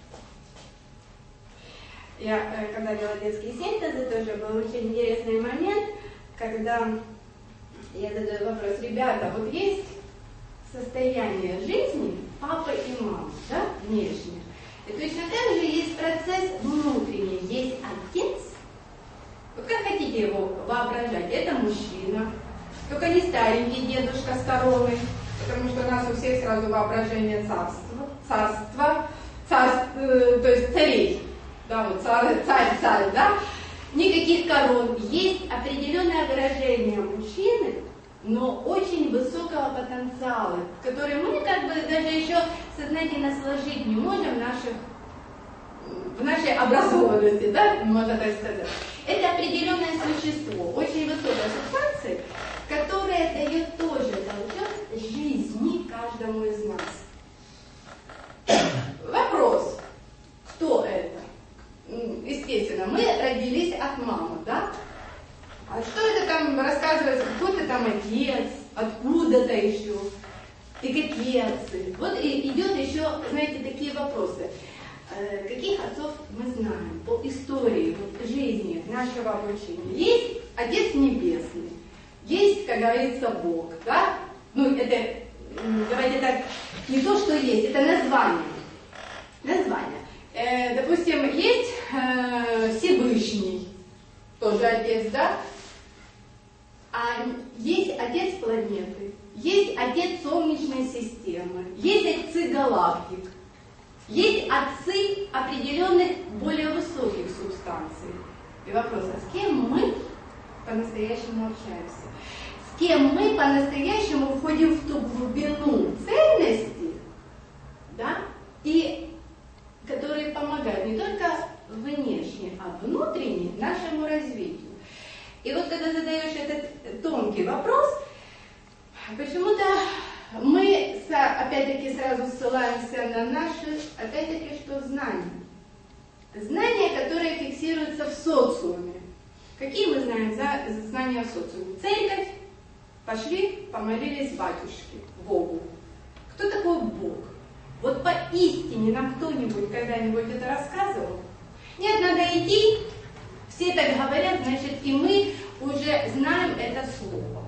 Speaker 1: Я, когда делала детские синтезы, тоже был очень интересный момент, когда я задаю вопрос, ребята, вот есть состояние жизни папы и мамы, да, внешне. И точно так же есть процесс внутренний, есть отец. Вот как хотите можете его воображать? Это мужчина, только не старенький дедушка с короной, потому что у нас у всех сразу воображение царства, то есть царей, да, вот царь, да, никаких корон. Есть определенное выражение мужчины, но очень высокого потенциала, который мы как бы даже еще сознательно сложить не можем в нашей образованности, да, можно так сказать. Это определенное существо, очень высокой субстанции, которое дает тоже толчок жизни каждому из нас. Вопрос, кто это? Естественно, мы родились от мамы, да? А что это там рассказывается, кто-то там отец, откуда-то еще, и какие отцы? Вот и идет еще, знаете, такие вопросы. Каких отцов мы знаем по истории, вот, жизни нашего обучения? Есть Отец Небесный, есть, как говорится, Бог, да? Ну, это, давайте так, не то, что есть, это название. Допустим, есть Всевышний, тоже Отец, да? А есть Отец планеты, есть Отец Солнечной системы, есть отцы галактик, есть отцы определенных более высоких субстанций. И вопрос, а с кем мы по-настоящему общаемся? С кем мы по-настоящему входим в ту глубину ценностей, да, и которые помогают не только внешне, а внутренне нашему развитию. И вот когда задаешь этот тонкий вопрос, почему-то мы, опять-таки, сразу ссылаемся на наши, опять-таки, что знания. Знания, которые фиксируются в социуме. Какие мы знаем знания в социуме? Церковь, пошли, помолились батюшке, Богу. Кто такой Бог? Вот поистине нам кто-нибудь когда-нибудь это рассказывал? Нет, надо идти, все так говорят, значит, и мы уже знаем это слово.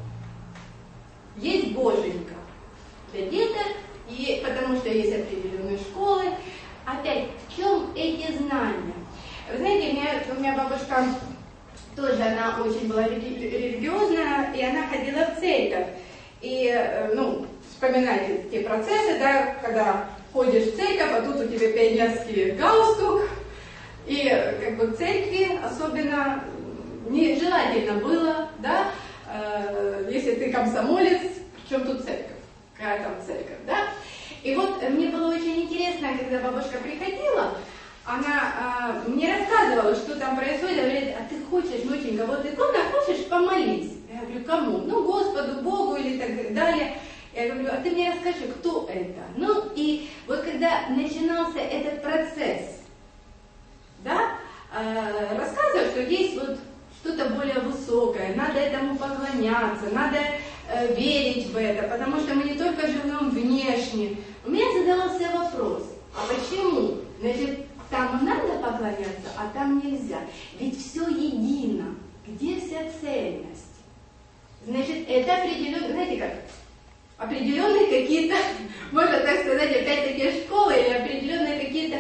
Speaker 1: Есть Боженька для деток, и потому что есть определенные школы. Опять, в чем эти знания? Вы знаете, у меня бабушка тоже, она очень была религиозная, и она ходила в церковь. И, вспоминайте те процессы, да, когда ходишь в церковь, а тут у тебя пионерский галстук, и как бы в церкви особенно нежелательно было, да, если ты комсомолец, причем тут церковь, какая там церковь, да. И вот мне было очень интересно, когда бабушка приходила, она мне рассказывала, что там происходит, говорит, а ты хочешь, доченька, вот икона, хочешь, помолись. Я говорю, кому? Ну, Господу, Богу или так далее. Я говорю, а ты мне расскажи, кто это? Ну, и вот когда начинался этот процесс, да, рассказываю, что есть вот что-то более высокое, надо этому поклоняться, надо верить в это, потому что мы не только живем внешне. У меня задался вопрос, а почему? Значит, там надо поклоняться, а там нельзя. Ведь все едино. Где вся цельность? Значит, это определенно, знаете как, определенные какие-то, можно так сказать, опять-таки школы или определенные какие-то,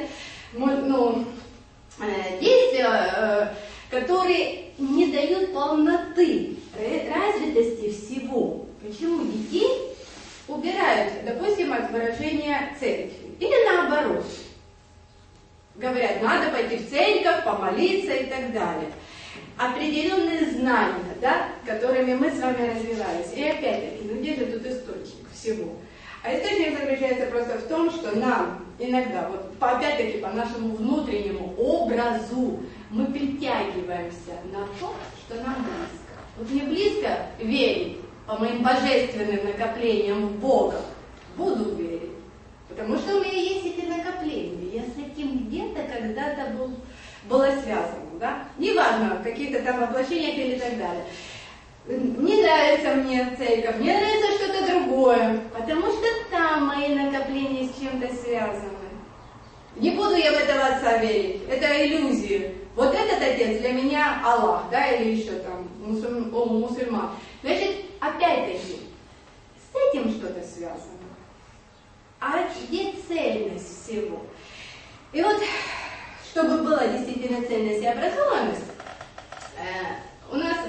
Speaker 1: действия, которые не дают полноты, развитости всего. Почему детей убирают, допустим, от выражения церкви? Или наоборот. Говорят, надо пойти в церковь, помолиться и так далее. Определенные знания, да, которыми мы с вами развивались. И опять-таки, где же тут источник всего? А источник заключается просто в том, что нам иногда, вот опять-таки по нашему внутреннему образу, мы притягиваемся на то, что нам близко. Вот мне близко верить по моим божественным накоплениям в Бога. Буду верить. Потому что у меня есть эти накопления. Я с этим где-то когда-то было связано. Да? Неважно, в каких-то там воплощениях или так далее. Не нравится мне церковь, мне нравится что-то другое. Потому что там мои накопления с чем-то связаны. Не буду я в этого отца верить. Это иллюзии. Вот этот отец для меня Аллах, да, или еще там мусульман. Значит, опять-таки, с этим что-то связано. А где цельность всего? И вот, чтобы была действительно цельность и образованность, у нас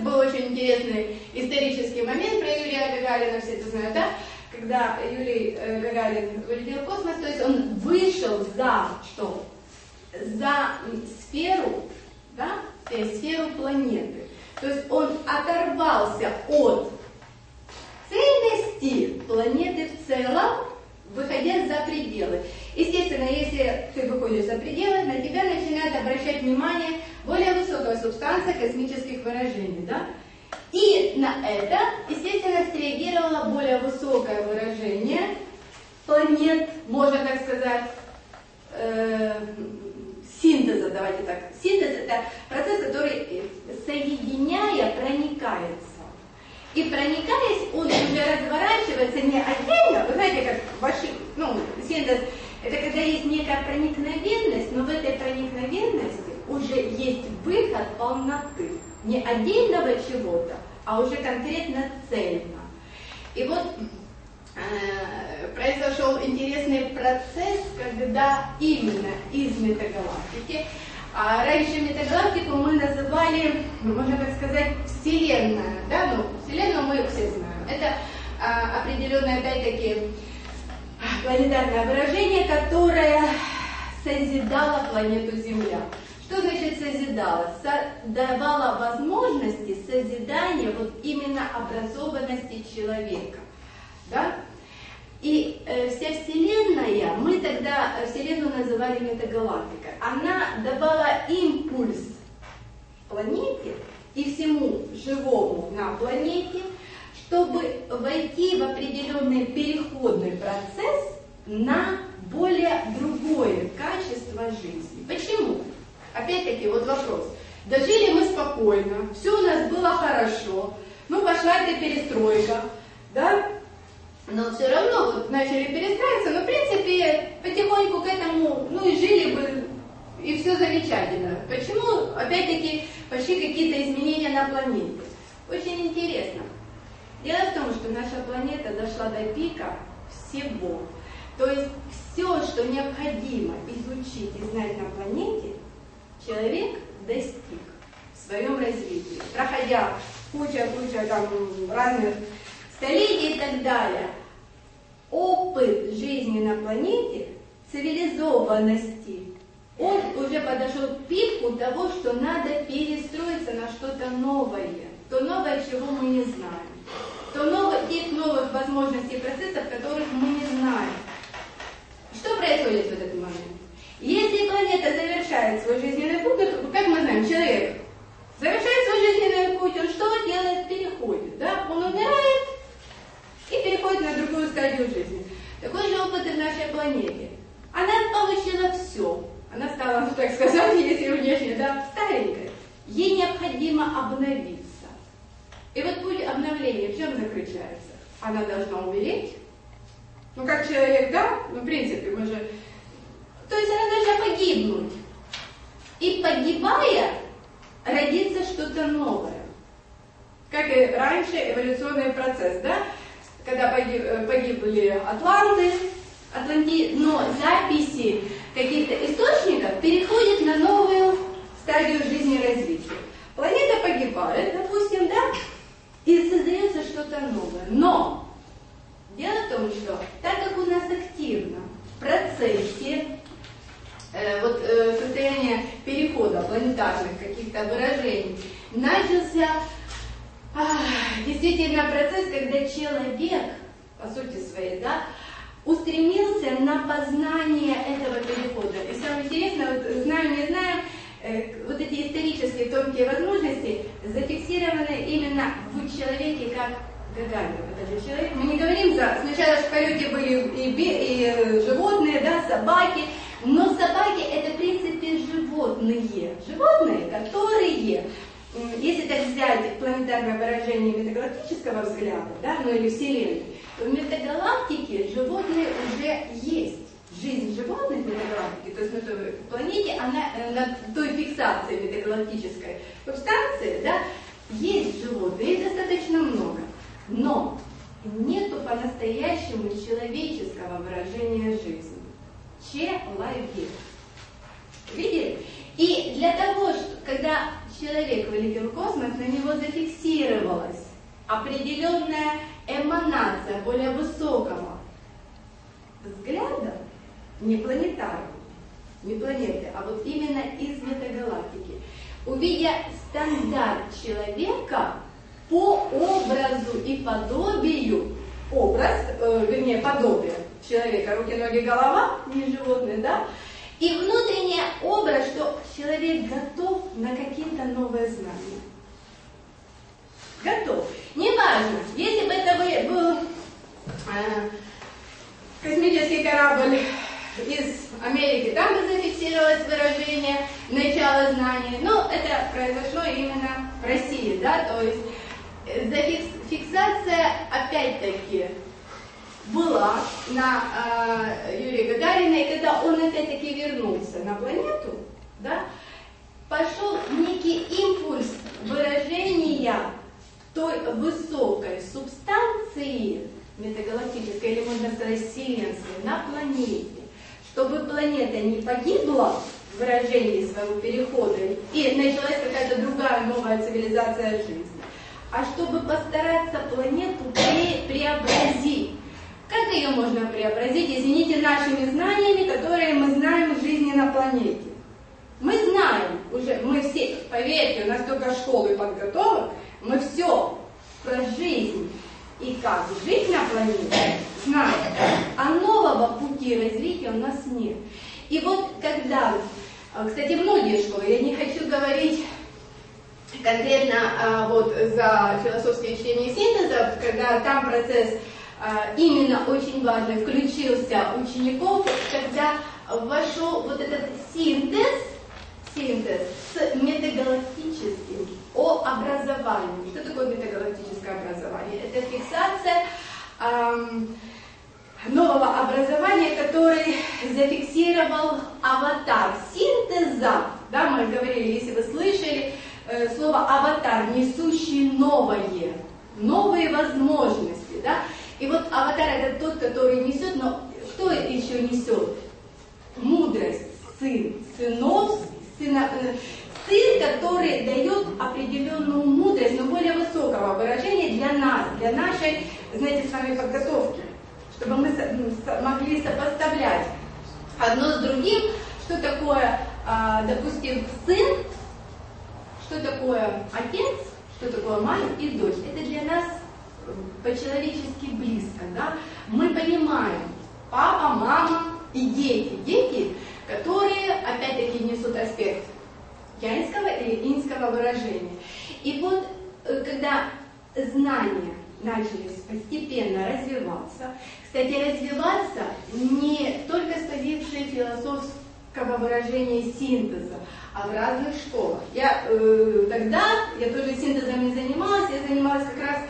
Speaker 1: интересный исторический момент про Юрия Гагарина, все это знают, да? Когда Юрий Гагарин улетел в космос, то есть он вышел за что? За сферу, да? Сферу планеты. То есть он оторвался от цельности планеты в целом, выходя за пределы. Естественно, если ты выходишь за пределы, на тебя начинает обращать внимание более высокая субстанция космических выражений, да? И на это, естественно, среагировало более высокое выражение планет, можно так сказать, синтеза, давайте так. Синтез — это процесс, который, соединяя, проникается. И проникаясь, он уже разворачивается не отдельно, вы знаете, как ваши, синтез, это когда есть некая проникновенность, но в этой проникновенности уже есть выход полноты. Не отдельного чего-то, а уже конкретно цельно. И вот произошел интересный процесс, когда именно из метагалактики, а раньше метагалактику мы называли, можно так сказать, Вселенная, да, Вселенную мы все знаем. Это определенное, опять-таки, планетарное выражение, которое созидало планету Земля. Что значит созидало? Давало возможности созидания вот именно образованности человека. Да? И вся Вселенная, мы тогда Вселенную называли метагалактикой, она давала импульс планете и всему живому на планете, чтобы войти в определенный переходный процесс на более другое качество жизни. Почему? Опять-таки, вот вопрос. Дожили мы спокойно, все у нас было хорошо, пошла эта перестройка, да? Но все равно вот начали перестраиваться, но в принципе потихоньку к этому, и жили бы, и все замечательно. Почему, опять-таки, пошли какие-то изменения на планете? Очень интересно. Дело в том, что наша планета дошла до пика всего. То есть все, что необходимо изучить и знать на планете, человек достиг в своем развитии, проходя куча там разных столетий и так далее. Опыт жизни на планете, цивилизованности, он уже подошел к пику того, что надо перестроиться на что-то новое, то новое, чего мы не знаем, тех новых возможностей и процессов, которых мы не знаем. Что происходит в этот момент? Если планета завершает свой жизненный путь, то, как мы знаем, человек завершает свой жизненный путь, он что делает? Переходит, да? Он умирает и переходит на другую стадию жизни. Такой же опыт и в нашей планете. Она получила все. Она стала, так сказать, если внешне, да, старенькой. Ей необходимо обновиться. И вот путь обновления в чем заключается? Она должна умереть. Как человек, да? В принципе, мы же... То есть она должна погибнуть. И погибая, родится что-то новое. Как и раньше эволюционный процесс, да? Когда погибли атланты, но записи каких-то источников переходят на новую стадию жизни и развития. Планета погибает, допустим, да? И создается что-то новое. Но дело в том, что так как у нас активно в процессе состояние перехода планетарных каких-то выражений начался действительно процесс, когда человек, по сути своей, да, устремился на познание этого перехода. И самое интересное, вот, знаю, не знаю, вот эти исторические тонкие возможности зафиксированы именно в человеке как Гагарин. Это же человек. Мы не говорим сначала в полете были и животные, да, собаки, но собаки это в принципе животные. Животные, которые, если так взять планетарное выражение метагалактического взгляда, да, или Вселенной, то в метагалактике животные уже есть. Жизнь животных в метагалактике, то есть на той планете, она на той фиксации метагалактической субстанции, да, есть животные, их достаточно много. Но нету по-настоящему человеческого выражения жизни. Человек. Видели? И для того, что, когда человек вылетел в космос, на него зафиксировалась определенная эманация более высокого взгляда, не планетарного, не планеты, а вот именно из метагалактики, увидя стандарт человека по образу и подобию, подобие человека, руки, ноги, голова, не животные, да, и внутренний образ, что человек готов на какие-то новые знания. Готов. Неважно, если бы это был космический корабль из Америки, там бы зафиксировалось выражение «начало знаний», но это произошло именно в России, да, то есть фиксация опять-таки была на Юрия Гагарина, и когда он опять-таки вернулся на планету, да, пошел некий импульс выражения той высокой субстанции метагалактической, или можно сказать вселенской, на планете, чтобы планета не погибла в выражении своего перехода и началась какая-то другая новая цивилизация жизни, а чтобы постараться планету преобразить. Как ее можно преобразить, извините, нашими знаниями, которые мы знаем в жизни на планете? Мы знаем уже, мы все, поверьте, у нас только школы подготовок, мы все про жизнь и как жить на планете знаем, а нового пути развития у нас нет. И вот когда, кстати, многие школы, я не хочу говорить конкретно вот за философское чтение синтеза, когда там процесс именно очень важный включился учеников, когда вошел вот этот синтез с метагалактическим образованием. Что такое метагалактическое образование? Это фиксация нового образования, который зафиксировал аватар синтеза. Да, мы говорили, если вы слышали, слово аватар, несущий новые возможности. Да? И вот аватар это тот, который несет, но кто еще несет? Мудрость, сын, сын, который дает определенную мудрость, но более высокого выражения для нас, для нашей, знаете, с вами подготовки, чтобы мы могли сопоставлять одно с другим, что такое, допустим, сын, что такое отец, что такое мать и дочь. Это для нас по-человечески близко, да? Мы понимаем папа, мама и дети, которые опять-таки несут аспект янского или инского выражения. И вот когда знания начали постепенно развиваться, кстати, развиваться не только с позиции философского выражения синтеза, а в разных школах. Тогда я тоже синтезом не занималась, я занималась как раз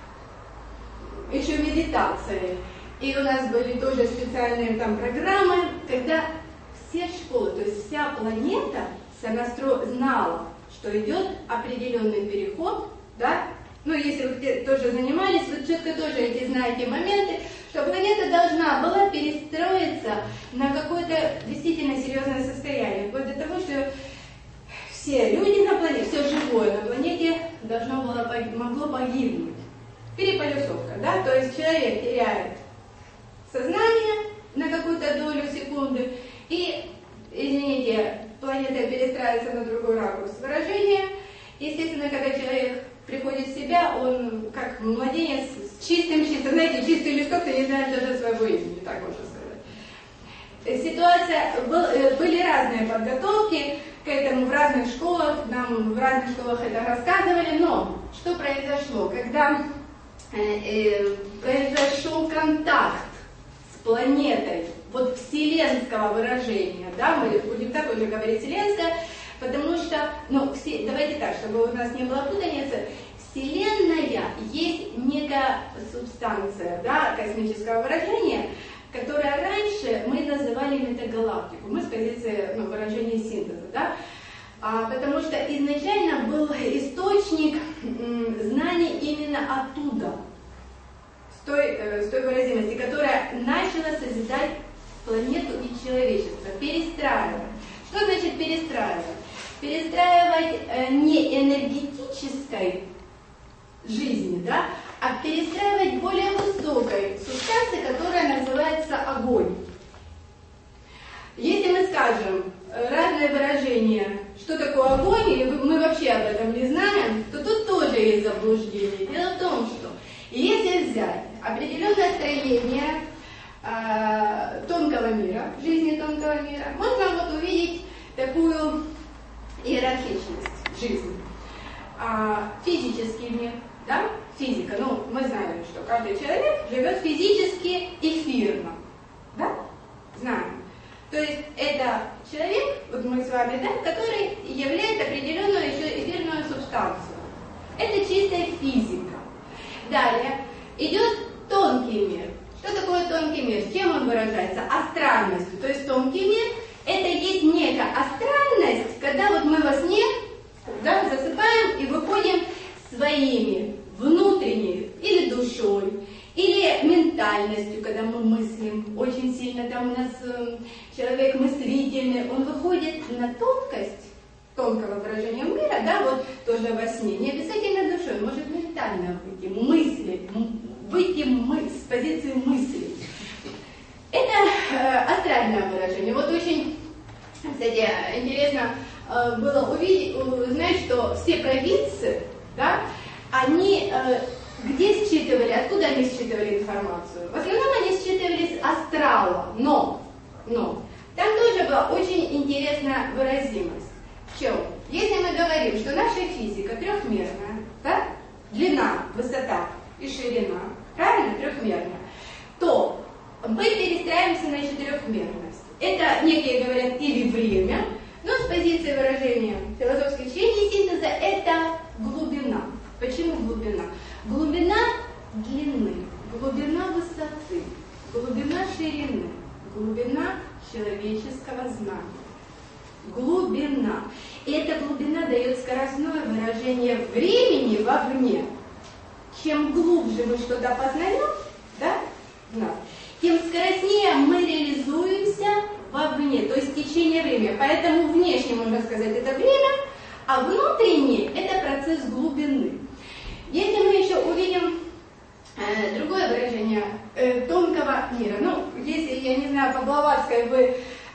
Speaker 1: еще медитацией. И у нас были тоже специальные там программы, когда все школы, то есть вся планета знала, что идет определенный переход, да? Ну, если вы тоже занимались, вы четко тоже эти знаете моменты, что планета должна была перестроиться на какое-то действительно серьезное состояние, вплоть до того, что все люди на планете, все живое на планете могло погибнуть. Переполюсовка, да? То есть человек теряет сознание на какую-то долю секунды, и, извините, планета перестраивается на другой ракурс выражения. Естественно, когда человек приходит в себя, он как младенец с чистым, знаете, чистый листок, ты не знаешь даже своего имени, так можно сказать. Были разные подготовки к этому в разных школах, нам в разных школах это рассказывали, но что произошло? Когда произошел контакт с планетой, вот вселенского выражения, да, мы будем так уже говорить вселенское, потому что, давайте так, чтобы у нас не было путаницы, Вселенная есть некая субстанция, да, космического выражения, которая раньше мы называли метагалактику, мы с позиции выражения синтеза, да, потому что изначально был источник знаний именно оттуда, с той выразимости, которая начала созидать планету и человечество, перестраивать. Что значит перестраивать? перестраивать не энергетической жизни, да, а перестраивать более высокой субстанции, которая называется огонь. Если мы скажем разные выражения, что такое огонь, или мы вообще об этом не знаем, то тут тоже есть заблуждение. Дело в том, что если взять определенное строение тонкого мира, жизни тонкого мира, можно вот увидеть такую иерархичность жизни. Физический мир, да, физика, ну, мы знаем, что каждый человек живет физически эфирно, да, знаем. То есть это человек, вот мы с вами, да, который является определенную еще эфирную субстанцию. Это чистая физика. Далее идет тонкий мир. Что такое тонкий мир? Чем он выражается? Астральностью. То есть тонкий мир – это есть некая астральность, когда вот мы во сне, да, засыпаем и выходим своими внутренней или душой, или ментальностью, когда мы мыслим очень сильно, там у нас человек мыслительный, он выходит на тонкость тонкого выражения мира, да, вот тоже во сне, не обязательно душой, может ментально выйти, мысли, выйти с позиции мысли. Это астральное выражение. Вот очень, кстати, интересно было узнать, что все провидцы, да, они где считывали, откуда они считывали информацию? В основном они считывали с астрала, но там тоже была очень интересная выразимость. В чем? Если мы говорим, что наша физика трехмерная, да? Длина, высота и ширина, правильно, трехмерная, то мы перестраиваемся на четырехмерность. Это некие говорят или время, но с позиции выражения философских учений синтеза это глубина. Почему глубина? Глубина длины, глубина высоты, глубина ширины, глубина человеческого знания. Глубина. И эта глубина дает скоростное выражение времени вовне. Чем глубже мы что-то познаем, да, тем скоростнее мы реализуемся вовне, то есть в течение времени. Поэтому внешне, можно сказать, это время, а внутренний – это процесс глубины. Если мы еще увидим другое выражение тонкого мира, ну, если, я не знаю, по Блаватской вы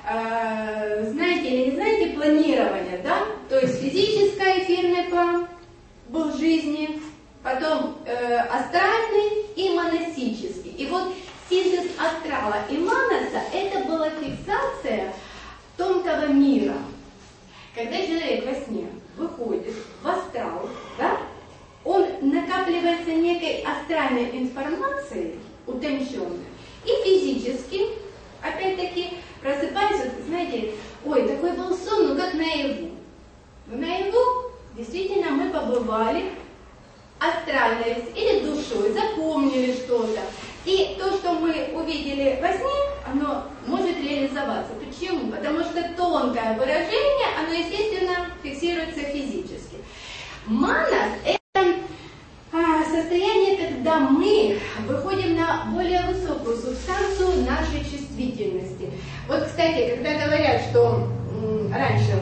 Speaker 1: знаете или не знаете планирование, да, то есть физический эфирный план был в жизни, потом астральный и монастический. И вот синтез астрала и маноса – это была фиксация тонкого мира. Когда человек во сне выходит в астрал, да, он накапливается некой астральной информацией, утонченной, и физически, опять-таки, просыпается, знаете, ой, такой был сон, ну как наяву. Наяву действительно мы побывали астральной или душой, запомнили что-то. И то, что мы увидели во сне, оно может реализоваться. Почему? Потому что тонкое выражение, оно, естественно, фиксируется физически. Манас – это состояние, когда мы выходим на более высокую субстанцию нашей чувствительности. Вот, кстати, когда говорят, что раньше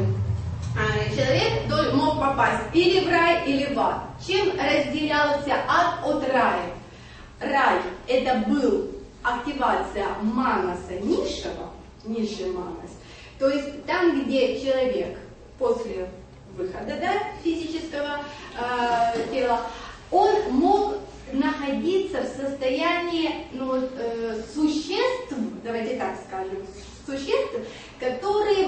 Speaker 1: человек мог попасть или в рай, или в ад, чем разделялся ад от рая? Рай – это был активация манаса низшего, низший манас, то есть там, где человек после выхода, да, физического тела, он мог находиться в состоянии существ, давайте так скажем, существ, которые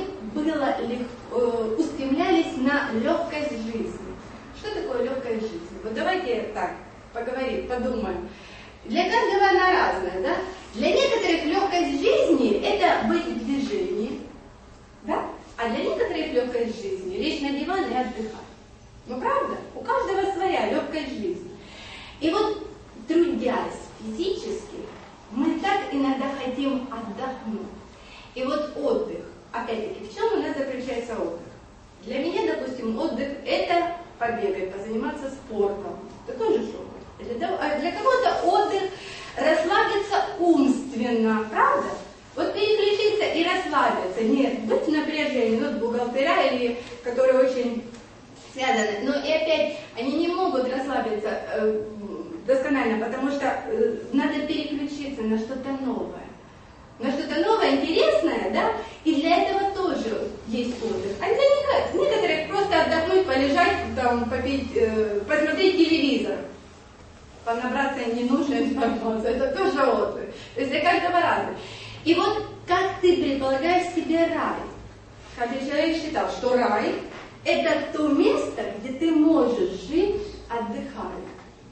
Speaker 1: устремлялись на легкость жизни. Что такое легкость жизни? Вот давайте так поговорим, подумаем. Для каждого она разная, да? Для некоторых легкость жизни – это быть в движении, да? А для некоторых легкость жизни – лечь на диван и отдыхать. Ну, правда? У каждого своя легкость жизни. И вот, трудясь физически, мы так иногда хотим отдохнуть. И вот отдых, опять-таки, в чем у нас заключается отдых? Для меня, допустим, отдых – это побегать, позаниматься спортом. Это тоже шок. А для кого-то отдых – расслабиться умственно, правда? Вот переключиться и расслабиться. Нет, быть в напряжении, вот бухгалтера, или, которые очень связаны. Но и опять, они не могут расслабиться досконально, потому что надо переключиться на что-то новое. На что-то новое, интересное, да? И для этого тоже есть отдых. А для некоторых просто отдохнуть, полежать, там, попить, посмотреть телевизор, понабраться ненужной информации. Это тоже отдых. То есть для каждого разный. И вот как ты предполагаешь себе рай? Каждый человек считал, что рай – это то место, где ты можешь жить, отдыхая.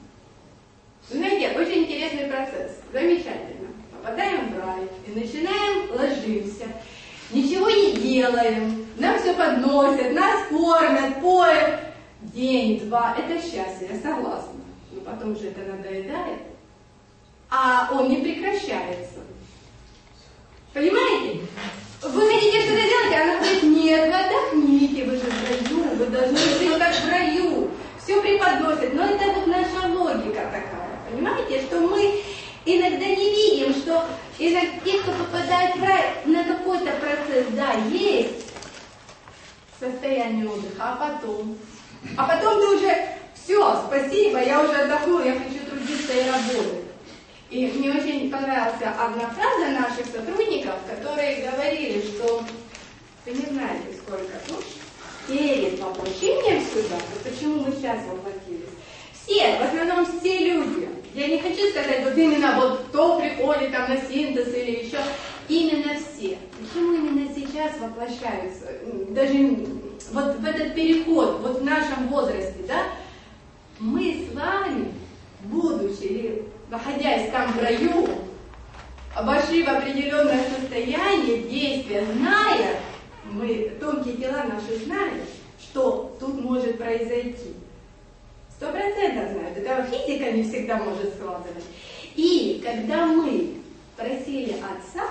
Speaker 1: Знаете, очень интересный процесс. Замечательно. Попадаем в рай и начинаем ложимся. Ничего не делаем. Нам все подносят, нас кормят, поют. День, два. Это счастье, я согласна. Но потом же это надоедает. А он не прекращается. Понимаете? Вы хотите что-то делать, а она говорит, нет, вы отдохните, вы же в раю, вы должны жить как в раю. Все преподносят. Но это вот наша логика такая. Понимаете, что мы иногда не видим, что иногда те, кто попадает в рай, на какой-то процесс, да, есть состояние отдыха, а потом ты уже, все, спасибо, я уже отдохнула, я хочу трудиться и работать. И мне очень понравилась одна фраза наших сотрудников, которые говорили, что вы не знаете, сколько душ перед воплощением сюда, вот почему мы сейчас воплотились. Все, в основном все люди. Я не хочу сказать, вот именно вот кто приходит там на синтез или еще. Именно все. Почему именно сейчас воплощаются? Даже вот в этот переход, вот в нашем возрасте, да? Мы с вами, будучи или находясь там в раю, вошли в определенное состояние действия, зная, мы тонкие тела наши знают, что тут может произойти. 100% знают. Это физика не всегда может складывать. И когда мы просили Отца,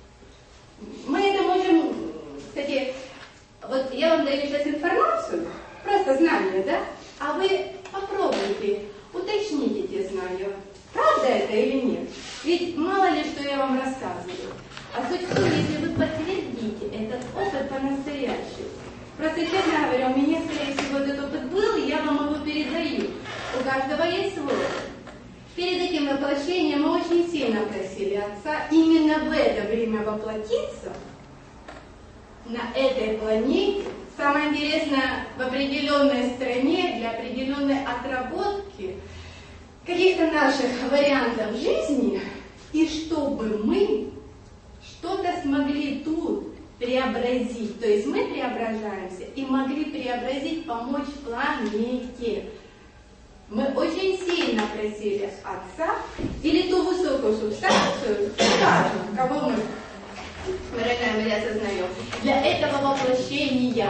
Speaker 1: мы это можем, кстати, вот я вам даю сейчас информацию, просто знания, да? А вы попробуйте уточнить эти знания. Правда это или нет? Ведь мало ли, что я вам рассказываю. А суть в том, если вы подтвердите этот опыт по-настоящему. Просто, честно говоря, у меня, скорее всего, этот опыт был, и я вам его передаю. У каждого есть свой опыт. Перед этим воплощением мы очень сильно просили Отца именно в это время воплотиться на этой планете. Самое интересное, в определенной стране для определенной отработки каких-то наших вариантов жизни, и чтобы мы что-то смогли тут преобразить. То есть мы преображаемся и могли преобразить, помочь планете. Мы очень сильно просили Отца или ту высокую субстанцию, скажем, кого мы, дорогая моя, осознаем, для этого воплощения.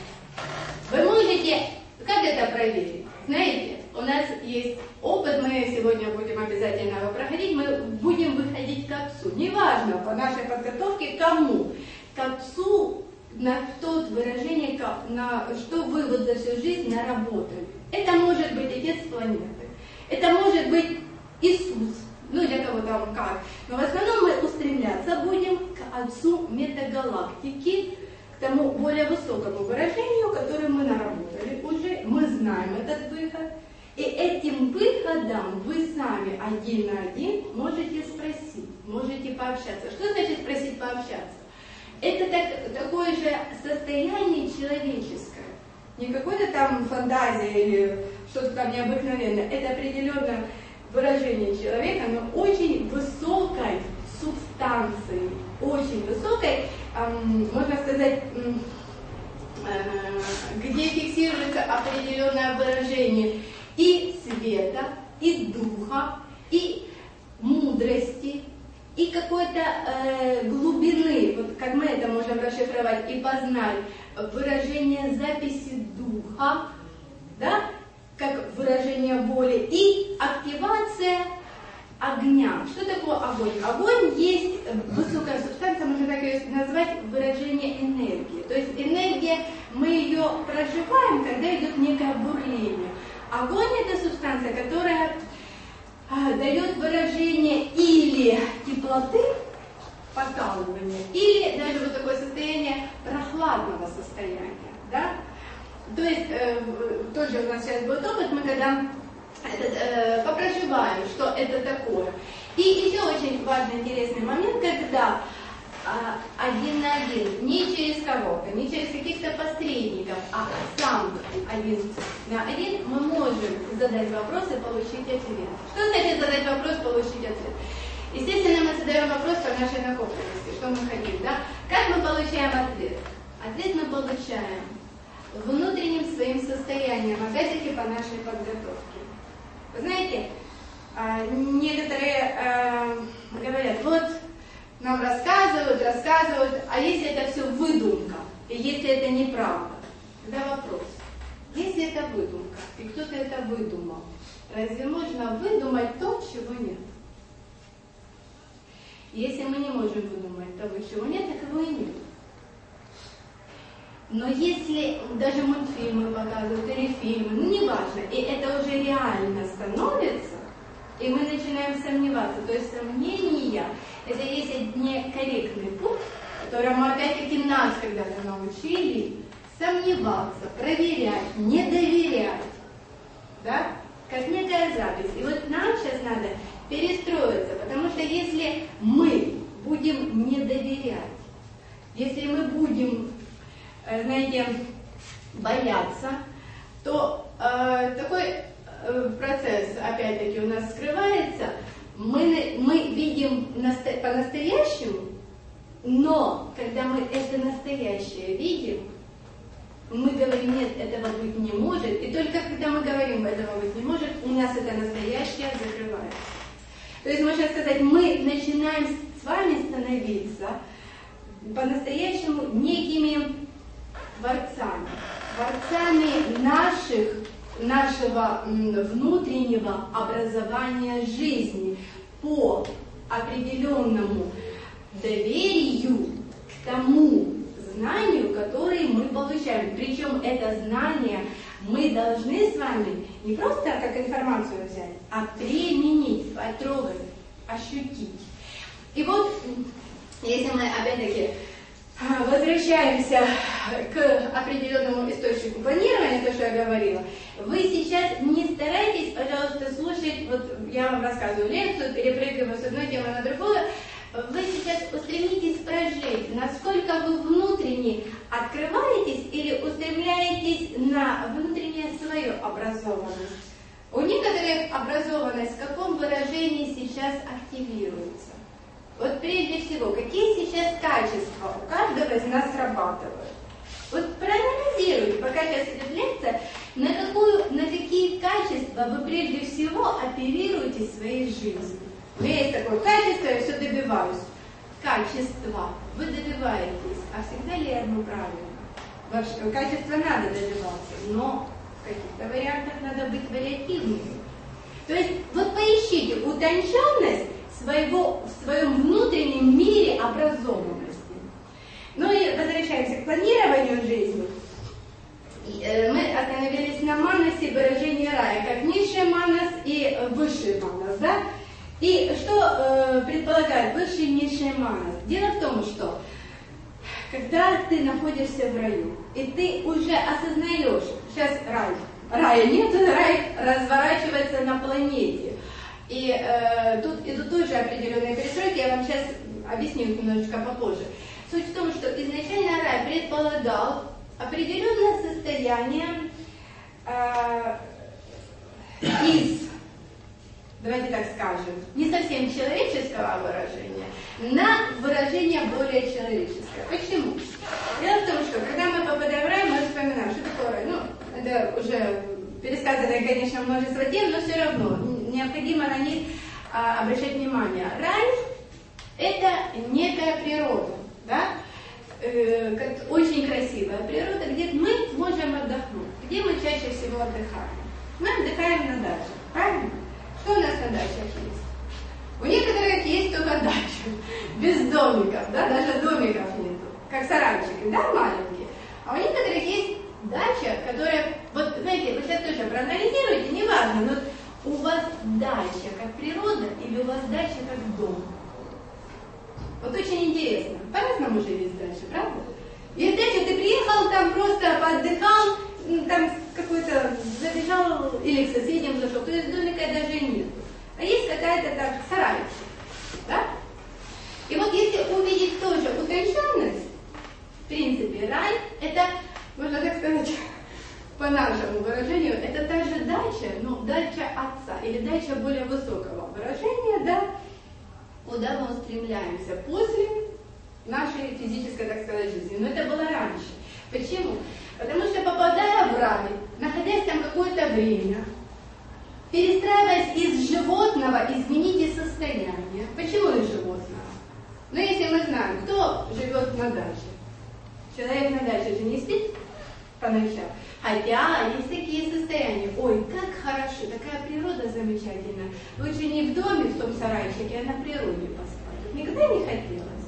Speaker 1: Вы можете, как это проверить? Знаете, у нас есть опыт, мы сегодня будем обязательно его проходить, мы будем выходить к Отцу. Неважно по нашей подготовке кому. К Отцу на то выражение, на что вы вот за всю жизнь наработали. Это может быть Отец планеты, это может быть Иисус, ну для кого там как. Но в основном мы устремляться будем к Отцу метагалактики, к тому более высокому выражению, которое мы наработали уже, мы знаем этот выход. И этим выходом вы сами один на один можете спросить, можете пообщаться. Что значит спросить, пообщаться? Это такое же состояние человеческое. Не какое-то там фантазия или что-то там необыкновенное. Это определенное выражение человека, но очень высокой субстанции. Очень высокой, можно сказать, где фиксируется определенное выражение и света, и духа, и мудрости, и какой-то глубины, вот как мы это можем расшифровать и познать, выражение записи духа, да, как выражение воли, и активация огня. Что такое огонь? Огонь есть высокая субстанция, можно так ее назвать, выражение энергии. То есть энергия, мы ее проживаем, когда идет некое бурление. Огонь – это субстанция, которая дает выражение или теплоты, покалывание, или даже вот такое состояние прохладного состояния, да? То есть, тоже у нас сейчас будет опыт, мы когда попроживаем, что это такое. И еще очень важный, интересный момент, когда один на один, не через кого-то, не через каких-то посредников, а сам один на один, мы можем задать вопрос и получить ответ. Что значит задать вопрос, получить ответ? Естественно, мы задаем вопрос по нашей накопленности, что мы хотим, да? Как мы получаем ответ? Ответ мы получаем внутренним своим состоянием, опять-таки по нашей подготовке. Вы знаете, некоторые говорят, вот нам рассказывают, а если это все выдумка, и если это неправда? Тогда вопрос, если это выдумка, и кто-то это выдумал, разве можно выдумать то, чего нет? Если мы не можем выдумать того, чего нет, так его и нет. Но если даже мультфильмы показывают или фильмы, ну неважно, и это уже реально становится, и мы начинаем сомневаться, то есть сомнения, это есть некорректный путь, которому опять-таки нас когда-то научили сомневаться, проверять, не доверять, да, как некая запись. И вот нам сейчас надо перестроиться, потому что если мы будем не доверять, если мы будем, знаете, бояться, то такой процесс, опять-таки, у нас скрывается, мы видим по-настоящему, но когда мы это настоящее видим, мы говорим, нет, этого быть не может, и только когда мы говорим, этого быть не может, у нас это настоящее закрывается. То есть, можно сказать, мы начинаем с вами становиться по-настоящему некими творцами нашего внутреннего образования жизни по определенному доверию к тому знанию, которое мы получаем. Причем это знание мы должны с вами не просто как информацию взять, а применить, потрогать, ощутить. И вот, если мы опять-таки возвращаемся к определенному источнику планирования, то, что я говорила, вы сейчас не старайтесь, пожалуйста, слушать, вот я вам рассказываю лекцию, перепрыгиваю с одной темы на другую, вы сейчас устремитесь прожить, насколько вы внутренне открываетесь или устремляетесь на внутреннее свою образованность. У некоторых образованность в каком выражении сейчас активируется? Вот прежде всего, какие сейчас качества у каждого из нас срабатывают? Вот проанализируйте, пока сейчас идет лекция, на какие качества вы прежде всего оперируете в своей жизни. У меня есть такое качество, я все добиваюсь. Качество. Вы добиваетесь, а всегда ли оно правильно? Вообще, качество надо добиваться, но в каких-то вариантах надо быть вариативными. То есть, вот поищите утонченность в своем внутреннем мире образованности. Ну и возвращаемся к планированию жизни. Мы остановились на манасе, выражении рая, как низший манас и высший манас, да? И что предполагает высший и низший манас? Дело в том, что когда ты находишься в раю, и ты уже осознаешь, сейчас рая нет, рай разворачивается на планете. И тут идут тоже определенные перестройки, я вам сейчас объясню их немножечко попозже. Суть в том, что изначально рай предполагал определенное состояние давайте так скажем, не совсем человеческого выражения, на выражение более человеческое. Почему? Дело в том, что когда мы попадаем в рай, мы вспоминаем, что такое рай. Ну, это уже пересказанное, конечно, множество тем, но все равно необходимо на них обращать внимание. Рай – это некая природа, да? Очень красивая природа, где мы можем отдохнуть. Где мы чаще всего отдыхаем? Мы отдыхаем на даче, правильно? Что у нас на дачах есть? У некоторых есть только дача, без домиков, да, даже домиков нету, как сарайчики, да, маленькие. А у некоторых есть дача, которая, вот знаете, вы сейчас тоже проанализируете, неважно, но у вас дача как природа или у вас дача как дом? Вот очень интересно. По-разному же есть дача, правда? Есть дача, ты приехал, там просто поотдыхал, там какой-то забежал или к соседям зашел, то есть домика даже нет. А есть какая-то так сарайчик, да? И вот если увидеть тоже утонченность, в принципе, рай, это, можно так сказать, по нашему выражению, это та же дача, но дача отца, или дача более высокого выражения, да, куда мы устремляемся после нашей физической, так сказать, жизни. Но это было раньше. Почему? Потому что, попадая в рай, находясь там какое-то время, перестраиваясь из животного, измените состояние. Почему из животного? Ну, если мы знаем, кто живет на даче. Человек на даче же не спит по ночам. Хотя есть такие состояния. Ой, как хорошо, такая природа замечательная. Лучше не в доме, в том сарайчике, а на природе поспать. Вот никогда не хотелось.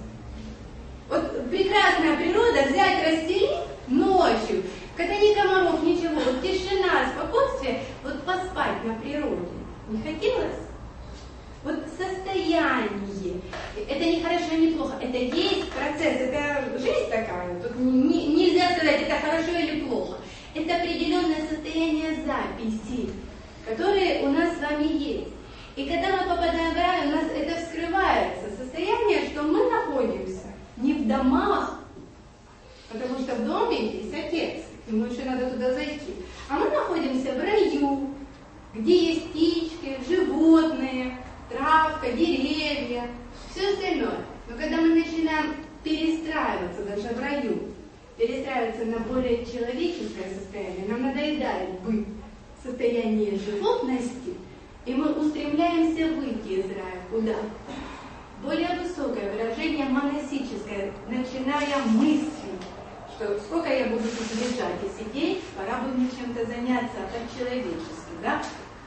Speaker 1: Вот прекрасная природа, взять, расстелить ночью, когда ни комаров, ничего, вот тишина, спокойствие, вот поспать на природе. Не хотелось? Вот состояние, это не хорошо, не плохо, это есть процесс, это жизнь такая, тут нельзя сказать, это хорошо или плохо. Это определенное состояние записи, которые у нас с вами есть. И когда мы попадаем в рай, у нас это вскрывается, состояние, что мы находимся не в домах, потому что в доме есть отец, ему еще надо туда зайти, а мы находимся в раю, где есть птички, животные, травка, деревья, все остальное. Но когда мы начинаем перестраиваться даже в раю, перестраиваться на более человеческое состояние, нам надоедает быть в состоянии животности, и мы устремляемся выйти из рая. Куда? Более высокое выражение монасическое, начиная мыслью, что сколько я буду тут лежать и сидеть, пора бы мне чем-то заняться по-человечески, да?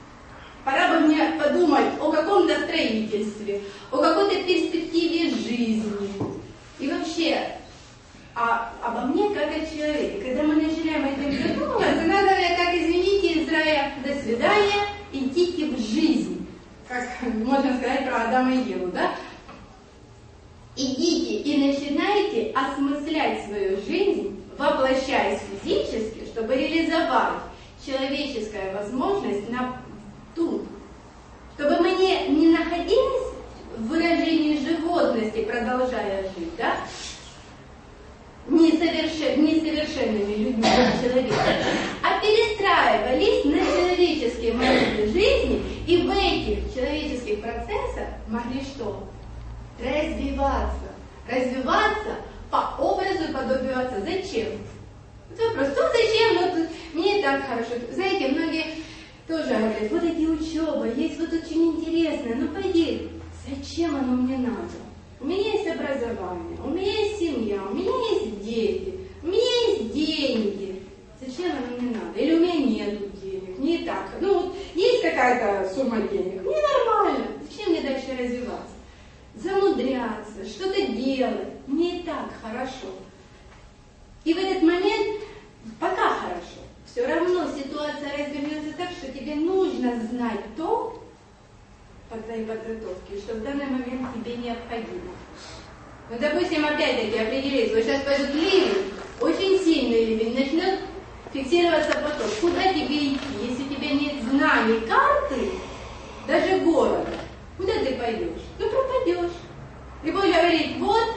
Speaker 1: Пора бы мне подумать о каком-то строительстве, о какой-то перспективе жизни. И вообще, обо мне как о человеке. Когда мы начинаем этим задумываться, надо, как извините, из рая до свидания, идите в жизнь. Как можно сказать про Адама и Еву, да? Идите и начинайте осмыслять свою жизнь, воплощаясь физически, чтобы реализовать человеческую возможность на тут. Чтобы мы не находились в выражении животности, продолжая жить, да? Несовершенными людьми, человеками, а перестраивались на человеческие моменты жизни и в этих человеческих процессах могли что? Развиваться. Развиваться по образу и подобию отца. Зачем? Это вопрос. Ну зачем? Вот мне и так хорошо. Знаете, многие тоже говорят, вот эти учебы, есть вот очень интересное, ну пойди, зачем оно мне надо? У меня есть образование, у меня есть семья, у меня есть дети, у меня есть деньги. Зачем оно мне надо? Или у меня нет денег, не так. Ну вот есть какая-то сумма денег, мне нормально. Зачем мне дальше развиваться? Замудряться, что-то делать, мне и так хорошо. И в этот момент пока хорошо. Все равно ситуация развернется так, что тебе нужно знать то, по твоей подготовке, что в данный момент тебе необходимо. Ну, допустим, опять-таки определить, вот сейчас пойдет ливень, очень сильный ливень, начнет фиксироваться поток. Куда тебе идти, если у тебя нет знаний карты, даже города? Куда ты пойдешь? Ну, пропадешь. И будешь говорить, вот,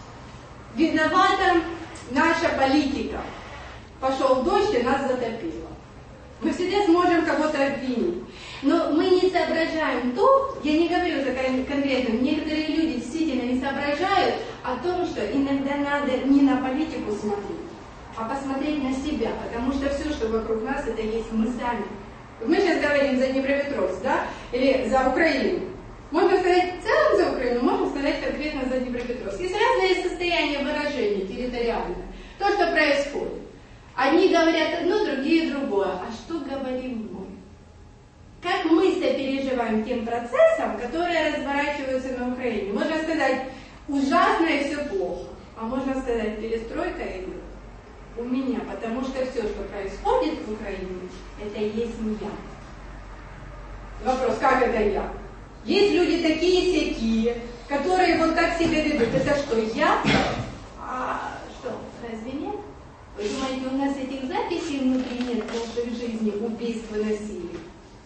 Speaker 1: виновата наша политика. Пошел дождь и нас затопило. Мы всегда сможем кого-то обвинить. Но мы не соображаем то, я не говорю за конкретно, некоторые люди действительно не соображают о том, что иногда надо не на политику смотреть, а посмотреть на себя, потому что все, что вокруг нас, это есть мы сами. Мы сейчас говорим за Днепропетровск, да, или за Украину. Можно сказать в целом за Украину, можно сказать конкретно за Днепропетровск. Есть разные состояния выражения территориальные. То, что происходит. Одни говорят одно, другие другое. А что говорим мы? Как мы сопереживаем тем процессам, которые разворачиваются на Украине? Можно сказать, ужасно и все плохо. А можно сказать, перестройка идет у меня, потому что все, что происходит в Украине, это и есть я. Вопрос, как это я? Есть люди такие-сякие, которые вот так себя ведут. Это что, я? А что, разве нет? Вы думаете, у нас этих записей внутри нет в прошлой жизни, убийства, насилия?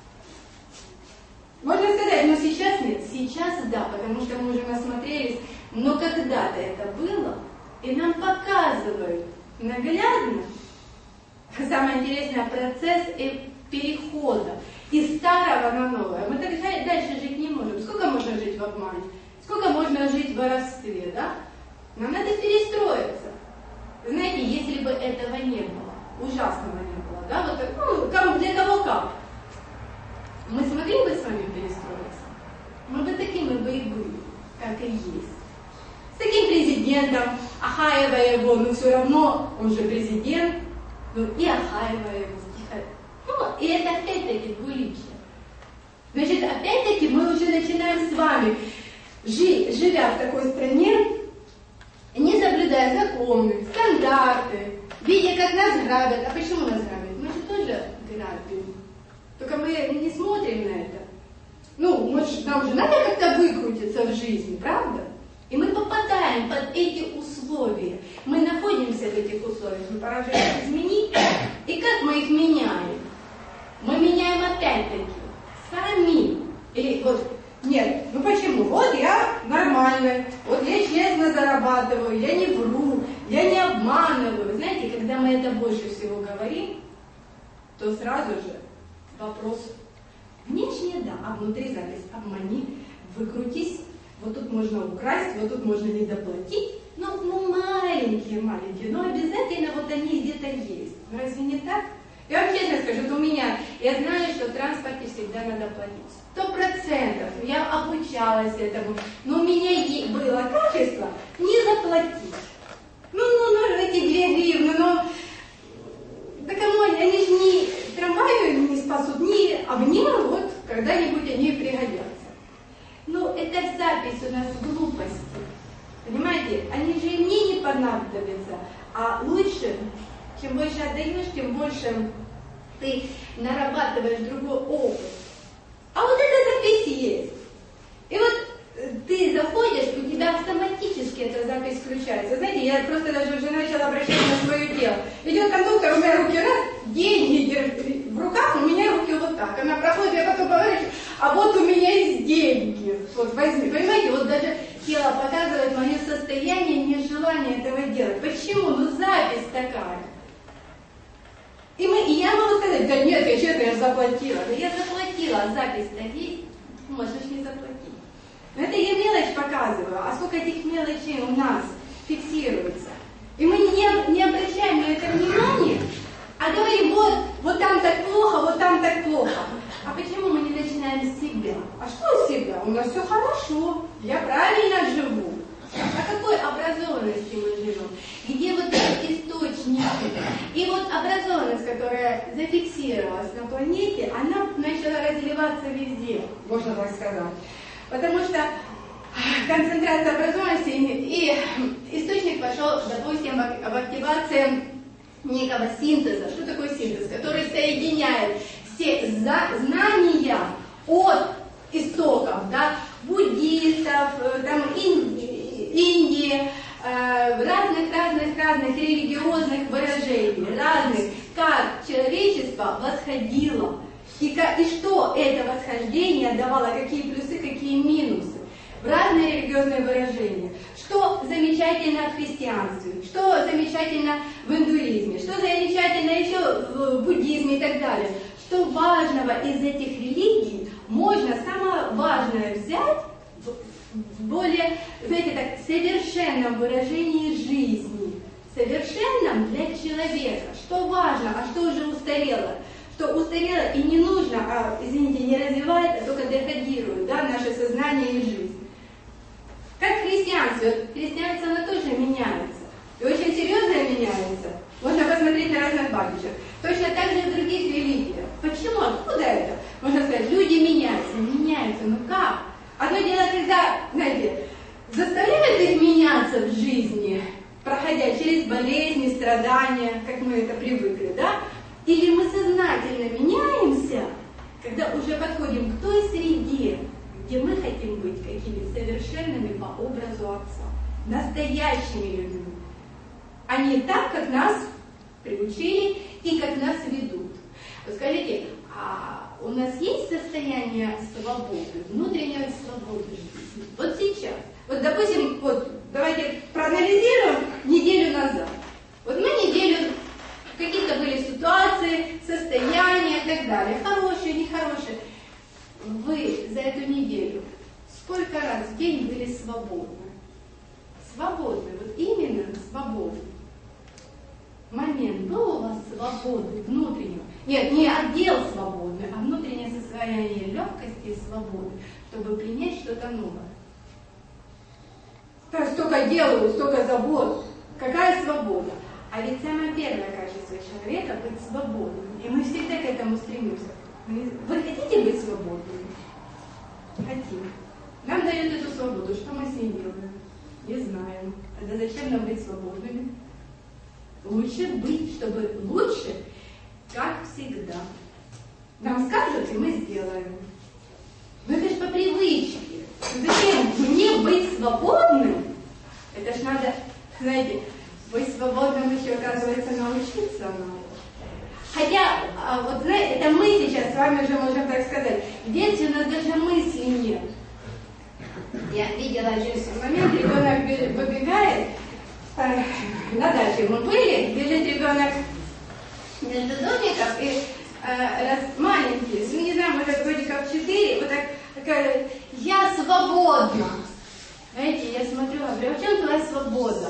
Speaker 1: Можно сказать, но сейчас нет. Сейчас да, потому что мы уже насмотрелись, но когда-то это было, и нам показывают наглядно, самое интересное, процесс перехода из старого на новое. Мы так дальше жить не можем. Сколько можно жить в обмане? Сколько можно жить в воровстве, да? Нам надо перестроиться. Знаете, если бы этого не было, ужасного не было, да, вот, ну, для кого как, мы смогли бы с вами перестроиться? Мы бы такими бы и были, как и есть. С таким президентом, охаивая его, но все равно, он же президент, ну и охаивая его, стихая. Ну, и это опять-таки двуличие. Значит, опять-таки мы уже начинаем с вами, живя в такой стране, не соблюдая законы, стандарты, видя, как нас грабят. А почему нас грабят? Мы же тоже грабим. Только мы не смотрим на это. Ну, нам же надо как-то выкрутиться в жизни, правда? И мы попадаем под эти условия. Мы находимся в этих условиях. Мы пора же их изменить. И как мы их меняем? Мы меняем опять-таки сами. Или вот, нет, ну почему? Вот я нормальная, вот я честно зарабатываю, я не вру, я не обманываю. Знаете, когда мы это больше всего говорим, то сразу же вопрос внешне, да, а внутри запись: обмани, выкрутись, вот тут можно украсть, вот тут можно недоплатить. Ну маленькие, но обязательно вот они где-то есть. Разве не так? Я вам честно скажу, вот у меня, я знаю, что в транспорте всегда надо платить. 100%. Я обучалась этому. Но у меня было качество не заплатить. Ну, эти 2 гривны, да кому они же ни трамваю не спасут, ни обнимут, вот когда-нибудь они пригодятся. Ну, это запись у нас глупости. Понимаете, они же и мне не понадобятся. А лучше, чем больше отдаешь, тем больше ты нарабатываешь другой опыт. А вот эта запись есть. И вот ты заходишь, у тебя автоматически эта запись включается. Знаете, я просто даже уже начала обращаться на свое тело. Идет кондуктор, у меня руки раз, деньги держит в руках, у меня руки вот так. Она проходит, я потом говорю, а вот у меня есть деньги. Вот возьми, понимаете, вот даже тело показывает мое состояние, нежелание этого делать. Почему? Ну запись такая. И я могу сказать, да нет, я честно, я заплатила. Да я заплатила, а запись-то есть, можешь не заплатить. Но это я мелочь показываю, а сколько этих мелочей у нас фиксируется. И мы не обращаем на это внимание, а говорим, вот там так плохо, вот там так плохо. А почему мы не начинаем с себя? А что с себя? У нас все хорошо, я правильно живу. О какой образованности мы живем? Где вот эти источники? И вот образованность, которая зафиксировалась на планете, она начала разливаться везде, можно так сказать. Потому что концентрация образованности и источник пошел, допустим, в активации некого синтеза. Что такое синтез? Который соединяет все знания от истоков, да, буддистов, там, Индии, разных религиозных выражений, разных, как человечество восходило, и что это восхождение давало, какие плюсы, какие минусы, в разные религиозные выражения, что замечательно в христианстве, что замечательно в индуизме, что замечательно еще в буддизме и так далее, что важного из этих религий можно самое важное взять в более, знаете, так, совершенном выражении жизни, совершенном для человека, что важно, а что уже устарело, что устарело и не нужно, извините, не развивает, а только деградирует, да, наше сознание и жизнь. Как в христианстве, христианство оно тоже меняется, и очень серьезно меняется. Можно посмотреть на разных батюшек. Точно так же и в других религиях. Почему? Откуда это? Можно сказать, люди меняются, ну как? Одно дело, когда, знаете, заставляют их меняться в жизни, проходя через болезни, страдания, как мы это привыкли, да? Или мы сознательно меняемся, когда уже подходим к той среде, где мы хотим быть, какими совершенными по образу Отца, настоящими людьми, а не так, как нас приучили и как нас ведут. Вот скажите, а у нас есть состояние свободы, внутренней свободы жизни? Вот сейчас. Вот, допустим, вот давайте проанализируем неделю назад. Вот мы неделю, какие-то были ситуации, состояния и так далее, хорошие, нехорошие. Вы за эту неделю сколько раз в день были свободны? Свободны, вот именно свободны. Момент был у вас свободы внутреннего? Нет, не отдел свободный, а внутреннее состояние легкости и свободы, чтобы принять что-то новое. Так, столько делаю, столько забот. Какая свобода? А ведь самое первое качество человека — быть свободным. И мы всегда к этому стремимся. Вы хотите быть свободными? Хотим. Нам дают эту свободу. Что мы с ней делаем? Не знаем. Тогда зачем нам быть свободными? Лучше быть, чтобы лучше, как всегда. Нам скажут, и мы сделаем. Но это же по привычке. Зачем мне быть свободным? Это ж надо, знаете, быть свободным еще, оказывается, научиться надо. Хотя, вот знаете, это мы сейчас с вами уже можем так сказать. В детстве у нас даже мысли нет. Я видела один момент, ребенок выбегает, на даче мы были, бежит ребенок между домиков, и маленький, ну не знаю, может годиков 4, вот так говорит: я свободна. Знаете, я смотрю, говорю: а в чем твоя свобода?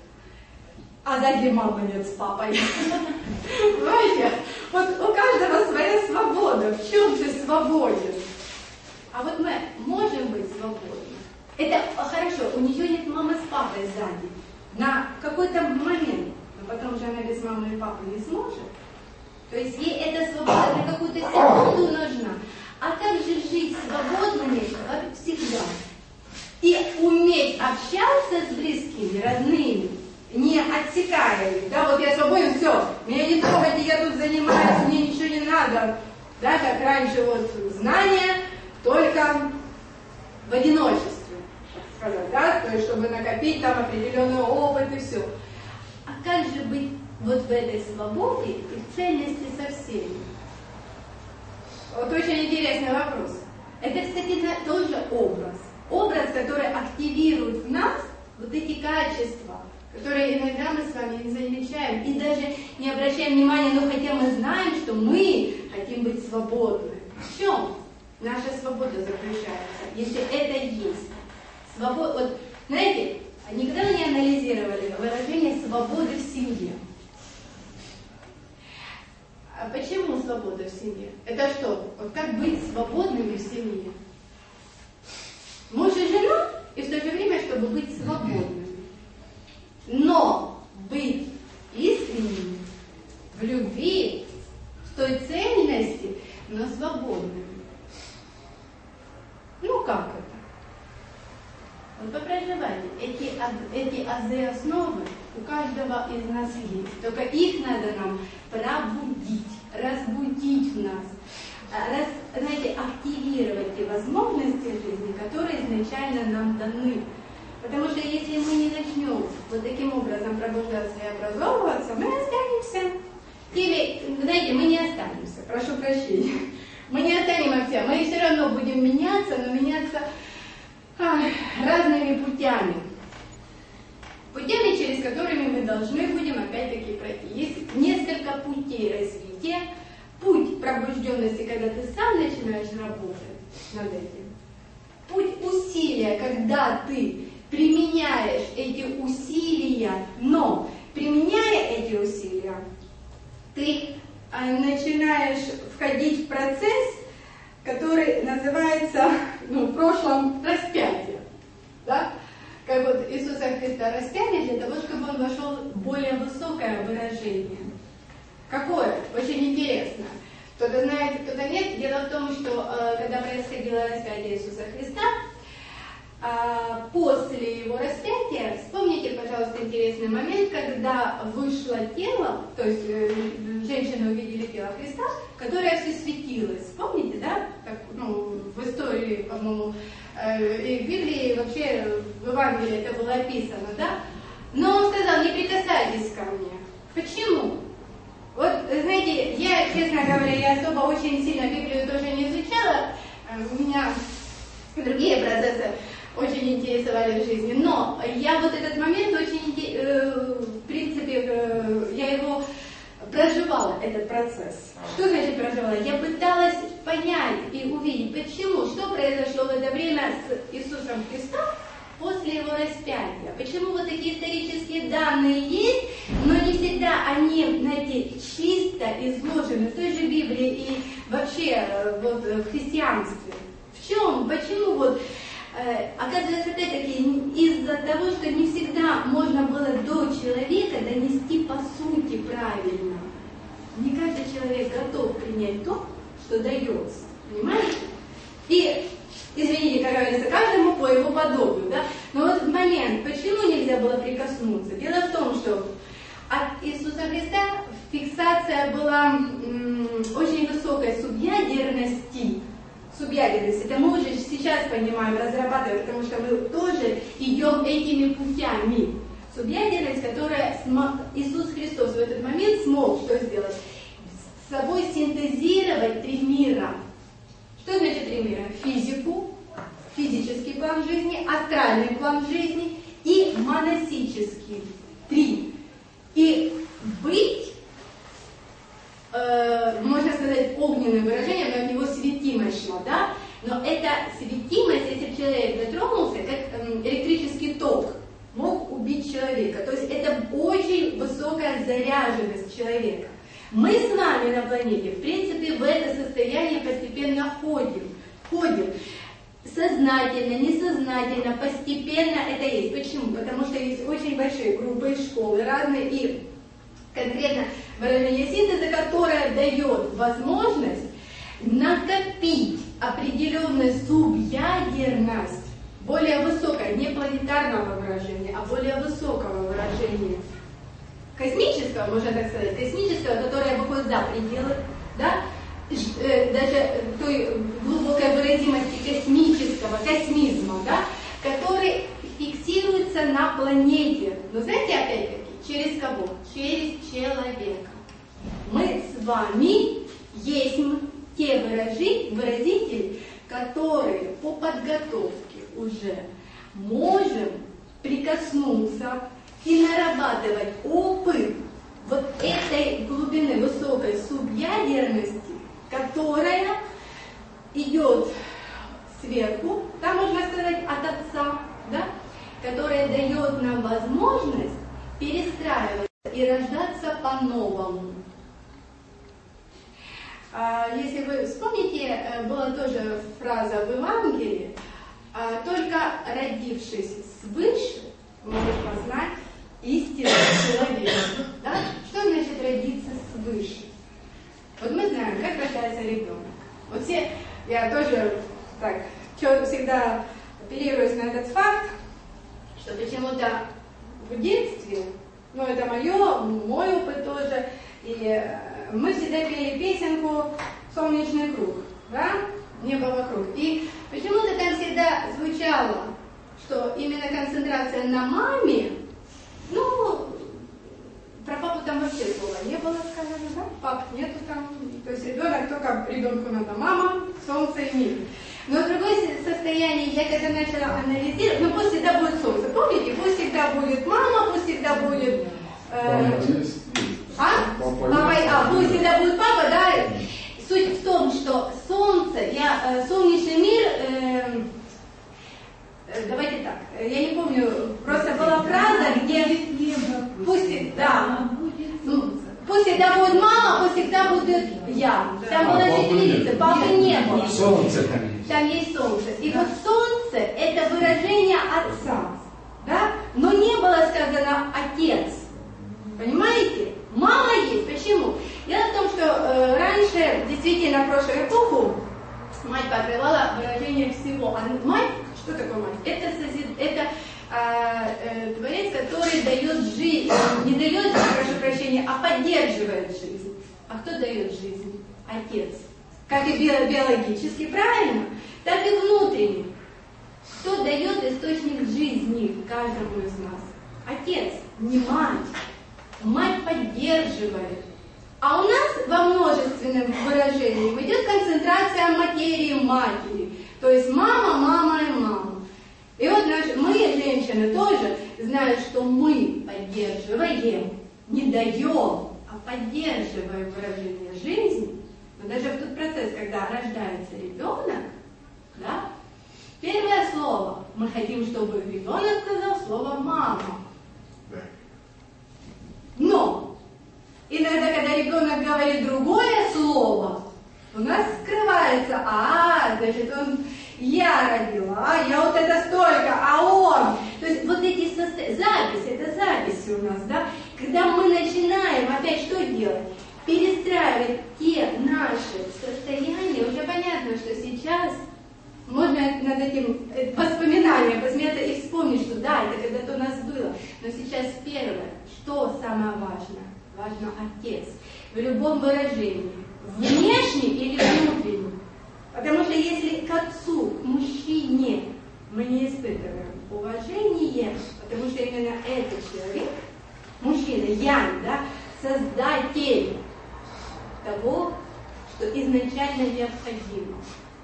Speaker 1: А сзади мамы нет с папой. Понимаете? Вот у каждого своя свобода. В чем ты свободен? А вот мы можем быть свободны. Это хорошо, у нее нет мамы с папой сзади. На какой-то момент, но потом же она без мамы и папы не сможет. То есть ей эта свобода на какую-то секунду нужна. А как же жить свободными всегда? И уметь общаться с близкими, родными, не отсекая их. Да, вот я свободен, все, меня не трогайте, я тут занимаюсь, мне ничего не надо. Да, как раньше вот знания только в одиночестве, так сказать, да, то есть чтобы накопить там определенный опыт и все. А как же быть вот в этой свободе и в цельности со всеми? Вот очень интересный вопрос. Это, кстати, тоже образ. Образ, который активирует в нас вот эти качества, которые иногда мы с вами не замечаем и даже не обращаем внимания, но хотя мы знаем, что мы хотим быть свободны. В чем наша свобода заключается, если это есть? Вот, знаете, никогда вы не анализировали выражение «свободы в семье». А почему свобода в семье? Это что? Вот как быть свободными в семье? Муж и жена, и в то же время, чтобы быть свободными. Но быть искренними, в любви, в той цельности, но свободными. Ну как это? Вот попроживайте. Эти азы основы у каждого из нас есть. Только их надо нам пробудить, разбудить в нас. Знаете, активировать те возможности жизни, которые изначально нам даны. Потому что если мы не начнем вот таким образом пробуждаться и образовываться, мы останемся теми, знаете, мы не останемся, прошу прощения. Мы не останемся, мы все равно будем меняться, но меняться разными путями. Путями, через которыми мы должны будем опять-таки пройти. Есть несколько путей развития. Путь пробужденности, когда ты сам начинаешь работать над этим. Путь усилия, когда ты применяешь эти усилия, но применяя эти усилия, ты начинаешь входить в процесс, который называется, в прошлом распятие. Да? Как вот Иисуса Христа распяли для того, чтобы он вошел в более высокое выражение. Какое? Очень интересно. Кто-то знает, кто-то нет. Дело в том, что когда происходило распятие Иисуса Христа, после его распятия, вспомните, пожалуйста, интересный момент, когда вышло тело, то есть женщины увидели тело Христа, которое все светилось. Помните, да? Как, в истории, по-моему, по-моему, и в Библии, и вообще в Евангелии это было описано, да? Но он сказал, не прикасайтесь ко мне. Почему? Вот, знаете, я, честно говоря, я особо очень сильно Библию тоже не изучала, меня другие процессы очень интересовали в жизни, но я вот этот момент очень, в принципе, я его проживала, этот процесс. Что значит проживала? Я пыталась понять и увидеть, почему, что произошло в это время с Иисусом Христом после его распятия. Почему вот такие исторические данные есть, но не всегда они, знаете, чисто изложены в той же Библии и вообще вот, в христианстве. В чем? Почему вот? Оказывается, опять-таки, из-за того, что не всегда можно было до человека донести по сути правильно. Не каждый человек готов принять то, что дается. Понимаете? И, извините, как говорится, каждому по его подобию. Да? Но вот в момент, почему нельзя было прикоснуться? Дело в том, что от Иисуса Христа фиксация была очень высокой субъядерности. Субъядерность. Это мы уже сейчас понимаем, разрабатываем, потому что мы тоже идем этими путями. Субъядерность, которая Иисус Христос в этот момент смог что сделать? С собой синтезировать три мира. Что значит три мира? Физику, физический план жизни, астральный план жизни и монасический. Три. И быть, можно сказать, огненным выражением, но от него светимость шла, да? Но эта светимость, если человек дотронулся, как электрический ток, мог убить человека. То есть это очень высокая заряженность человека. Мы с вами на планете, в принципе, в это состояние постепенно ходим. Сознательно, несознательно, постепенно это есть. Почему? Потому что есть очень большие группы и школы разные, и конкретно выражение синтеза, которое дает возможность накопить определенную субъядерность, более высокое, не планетарного выражения, а более высокого выражения. Космического, можно так сказать, космического, которое выходит за пределы, да? Даже той глубокой выразимости космического, космизма, да? Который фиксируется на планете. Но знаете, опять-таки, через кого? Через человека. Мы с вами есть те выразители, которые по подготовке уже можем прикоснуться и нарабатывать опыт вот этой глубины высокой субъядерности, которая идет сверху, там можно сказать от Отца, да? Которая дает нам возможность перестраиваться и рождаться по-новому. Если вы вспомните, была тоже фраза в Евангелии, только родившись свыше, можешь познать истинного человека. Да? Что значит родиться свыше? Вот мы знаем, как рождается ребенок. Вот все, я тоже так, всегда оперируюсь на этот факт, что почему-то в детстве, ну это мой опыт тоже, и мы всегда пели песенку «Солнечный круг», да? Небо вокруг. И почему-то там всегда звучало, что именно концентрация на маме, ну, про папу там вообще слова не было сказано, да? Пап нету там, то есть ребенок, только ребенку надо мама, солнце и мир. Но в другое состояние, я когда начала анализировать, ну пусть всегда будет солнце, помните? Пусть всегда будет мама, пусть всегда будет... пусть всегда будет папа, да? Суть в том, что солнце, солнечный мир, давайте так, я не помню, просто была фраза, где пусть всегда будет мама, пусть всегда будет я. Там была четверица, папы не было.
Speaker 2: Солнце
Speaker 1: там есть солнце. И вот солнце это выражение Отца, да? Но не было сказано Отец. Понимаете? Мама есть. Почему? Дело в том, что раньше, действительно, в прошлую эпоху, мать покрывала выражение всего. А мать, что такое мать? Это Творец, который дает жизнь, не дает жизнь, прошу прощения, а поддерживает жизнь. А кто дает жизнь? Отец. как и биологически, правильно, так и внутренне. Кто дает источник жизни каждому из нас? Отец, не мать. Мать поддерживает. А у нас во множественном выражении идет концентрация материи матери. То есть мама, мама и мама. И вот мы, женщины, тоже знаем, что мы поддерживаем, не даем, а поддерживаем выражение жизни. Но даже в тот процесс, когда рождается ребенок, да, первое слово, мы хотим, чтобы ребенок сказал слово «мама». Но иногда, когда ребенок говорит другое слово, у нас скрывается, значит, я родила, я вот это столько, а он. То есть вот эти записи, это записи у нас, да? Когда мы начинаем опять что делать? Перестраивать те наши состояния, уже понятно, что сейчас можно над этим воспоминанием посмеяться и вспомнить, что да, это когда-то у нас было. Но сейчас первое, что самое важное? Важно Отец. В любом выражении. Внешне или внутренне. Потому что если к Отцу, к мужчине мы не испытываем уважение, потому что именно этот человек, мужчина, Ян, да, создатель того, что изначально необходимо.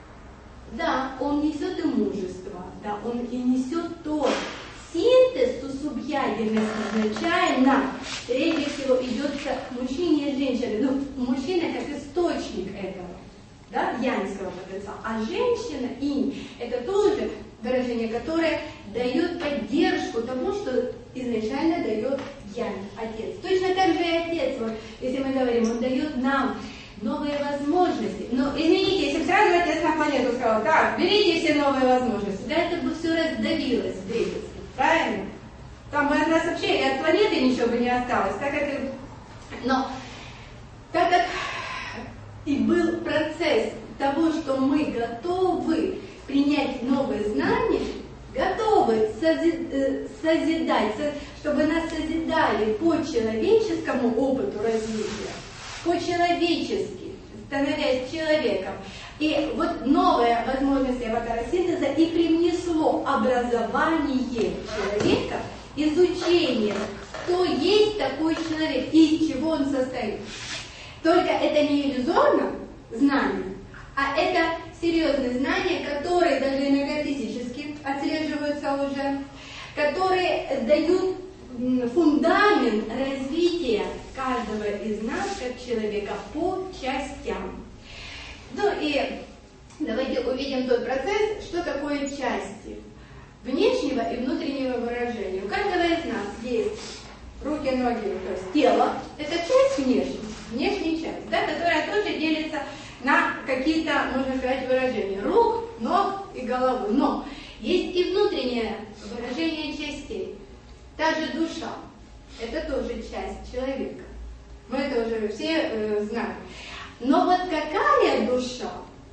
Speaker 1: Да, он несет и мужество, да, он и несет тот синтез, ту субъядерность изначально, прежде всего идет к мужчине и женщине. Ну, мужчина как источник этого, да, янского потенциала, а женщина, инь, это тоже выражение, которое дает поддержку тому, что изначально дает янь, отец. Точно так же и отец, вот, если мы говорим, он дает нам новые возможности. Но извините, если бы сразу отец на планету сказал, так, берите все новые возможности, да, это бы все раздавилось в древности, правильно? Там бы от нас вообще и от планеты ничего бы не осталось, так как но так как и был процесс того, что мы готовы принять новые знания, готовы созидать, чтобы нас созидали по человеческому опыту развития, по-человечески, становясь человеком. И вот новая возможность аватара-синтеза и привнесло образование человека, изучение, кто есть такой человек и из чего он состоит. Только это не иллюзорно знание, а это серьезные знания, которые даже иногда физически отслеживаются уже, которые дают фундамент развития каждого из нас как человека по частям. Ну и давайте увидим тот процесс, что такое части внешнего и внутреннего выражения. У каждого из нас есть руки, ноги, то есть тело, это часть внешняя часть, да, которая тоже делится на какие-то, можно сказать, выражения рук, ног и головы. Но есть и внутреннее выражение частей. Та же душа, это тоже часть человека. Мы это уже все знаем. Но вот какая душа,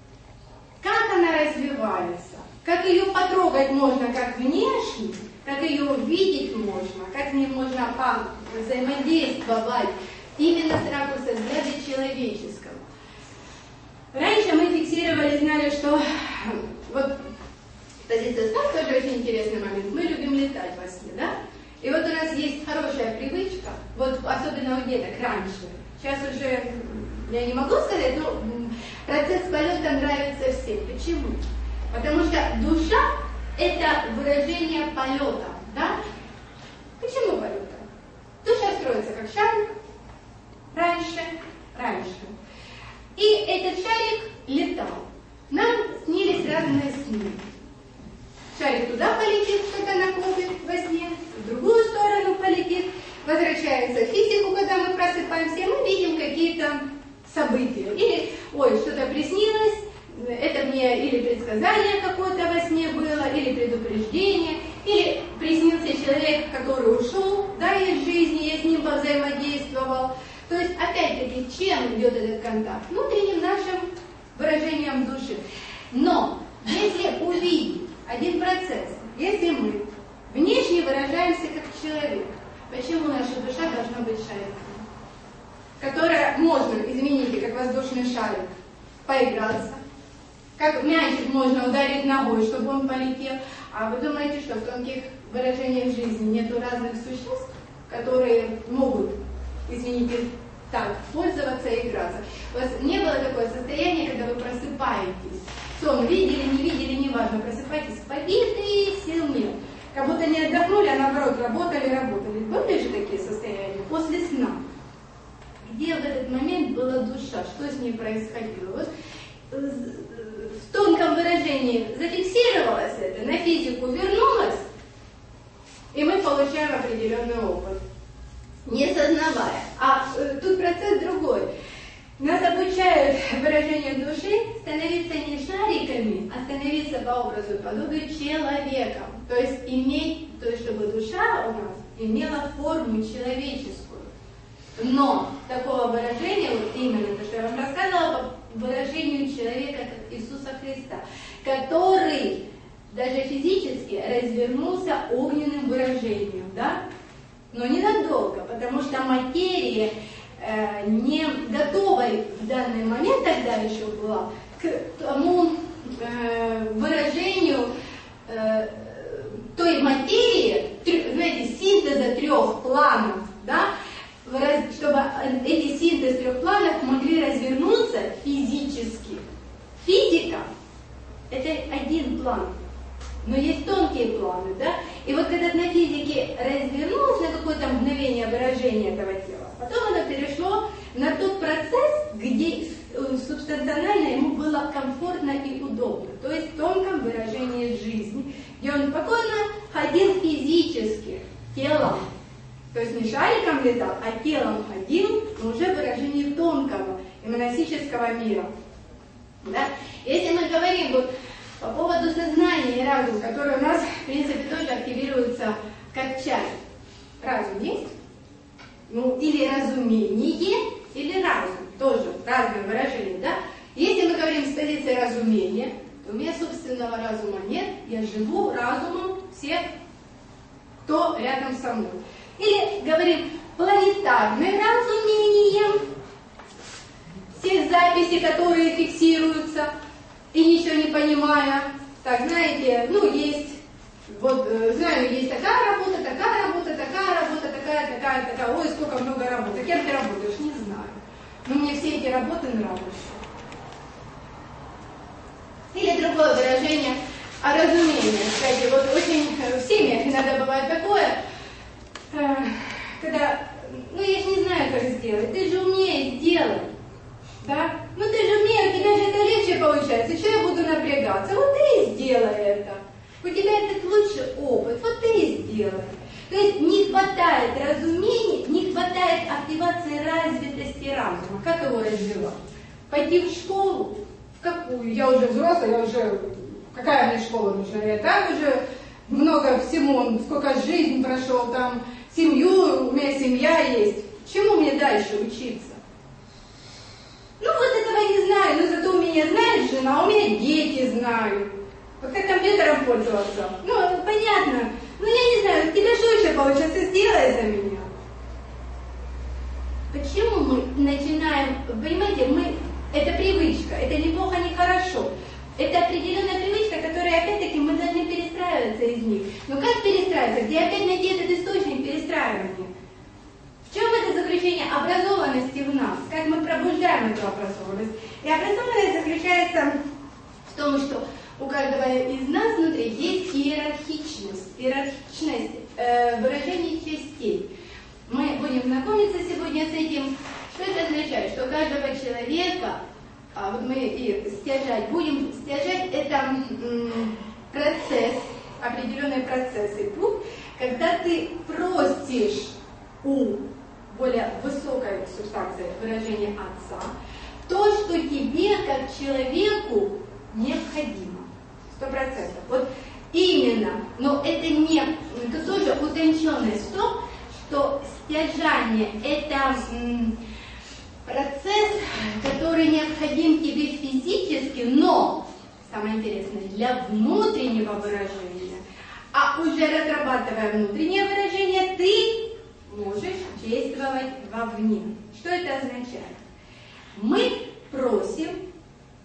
Speaker 1: как она развивается, как ее потрогать можно как внешне, как ее увидеть можно, как с ней можно взаимодействовать именно с ракурса взгляда человеческого. Раньше мы фиксировали, знали, что вот позиция сна тоже очень интересный момент. Мы любим летать во сне, да? И вот у нас есть хорошая привычка, вот особенно у деток раньше. Сейчас уже я не могу сказать, но процесс полета нравится всем. Почему? Потому что душа – это выражение полета, да? Почему полета? Душа строится как шарик раньше. И этот шарик летал. Нам снились разные сны. Шарик туда полетит, что-то накопит во сне, в другую сторону полетит, возвращается в физику, когда мы просыпаемся, и мы видим какие-то события. Или, что-то приснилось, это мне или предсказание какое-то во сне было, или предупреждение, или приснился человек, который ушел, да, из жизни, я с ним повзаимодействовал. То есть, опять-таки, чем идет этот контакт? Внутренним нашим выражением души. Но, если увидеть один процесс, если мы внешне выражаемся как человек, почему наша душа должна быть шариком? Которая можно, извините, как воздушный шарик, поиграться. Как мячик можно ударить ногой, чтобы он полетел. А вы думаете, что в тонких выражениях жизни нету разных существ, которые могут, извините, так пользоваться и играться? У вас не было такое состояние, когда вы просыпаетесь? Сон видели, не видели, неважно, просыпаетесь, побитые, сил нет. Как будто не отдохнули, а наоборот, работали. Были же такие состояния после сна? Где в этот момент была душа? Что с ней происходило? Вот в тонком выражении зафиксировалось это, на физику вернулось, и мы получаем определенный опыт, не сознавая. А тут процесс другой. Нас обучают выражению души становиться не шариками, а становиться по образу и подобию человеком. То есть чтобы душа у нас имела форму человеческую. Но такого выражения, вот именно то, что я вам рассказывала, по выражению человека, как Иисуса Христа, который даже физически развернулся огненным выражением, да? Но ненадолго, потому что материя не готовой в данный момент тогда еще была к тому выражению той материи, знаете, синтеза трех планов, да? Чтобы эти синтез трех планов могли развернуться физически. Физика – это один план, но есть тонкие планы, да? И вот когда на физике развернулось на какое-то мгновение выражение этого тела, потом оно перешло на тот процесс, где субстанционально ему было комфортно и удобно, то есть в тонком выражении жизни, где он спокойно ходил физически, телом. То есть не шариком летал, а телом ходил, но уже в выражении тонкого и монастического мира. Да? Если мы говорим вот по поводу сознания и разума, который у нас, в принципе, тоже активируется как чай. Разум есть? Ну, или разумение, или разум. Тоже разные выражения, да? Если мы говорим с позиции разумения, то у меня собственного разума нет, я живу разумом всех, кто рядом со мной. Или говорим планетарным разумением, всех записей, которые фиксируются, и ничего не понимая. Так, знаете, ну есть, вот, знаю, есть такая работа, такая работа, такая работа, такая. Ой, сколько много работы. Кем ты работаешь? Не знаю. Но мне все эти работы нравятся. Или другое выражение о разумении. Кстати, вот очень в семьях иногда бывает такое, когда, ну я же не знаю, как сделать, ты же умеешь делать, да? Ну ты же умеешь, у тебя же это легче получается, что я буду напрягаться? Вот ты и сделай это. У тебя этот лучший опыт, вот ты и сделай. То есть не хватает разумения, не хватает активации развитости разума. Как его развивать? Пойти в школу? В какую? Я уже взрослая, какая мне школа нужна? Я так уже много всего, сколько жизнь прошел там, семью, у меня семья есть. Чему мне дальше учиться? Ну вот этого не знаю, но зато у меня знает жена, у меня дети знают. Вот как компьютером пользоваться. Ну, понятно. Ну я не знаю, тебе что еще получается, сделай за меня. Почему мы начинаем, понимаете, это привычка, это не плохо, не хорошо. Это определенная привычка, которая, опять-таки, мы должны перестраиваться из них. Но как перестраиваться? Где опять найти этот источник перестраивания? В чем это заключение образованности в нас? Как мы пробуждаем эту образованность? И образованность заключается в том, что у каждого из нас внутри есть иерархичность выражений частей. Мы будем знакомиться сегодня с этим. Что это означает? Что у каждого человека, вот мы и будем стяжать, это процесс, определенный процесс и путь, когда ты просишь у более высокой субстанции выражения Отца то, что тебе, как человеку, необходимо. 100%. Вот именно, но это тоже утонченность в том, что стяжание – это процесс, который необходим тебе физически, но, самое интересное, для внутреннего выражения. А уже разрабатывая внутреннее выражение, ты можешь действовать вовне. Что это означает? Мы просим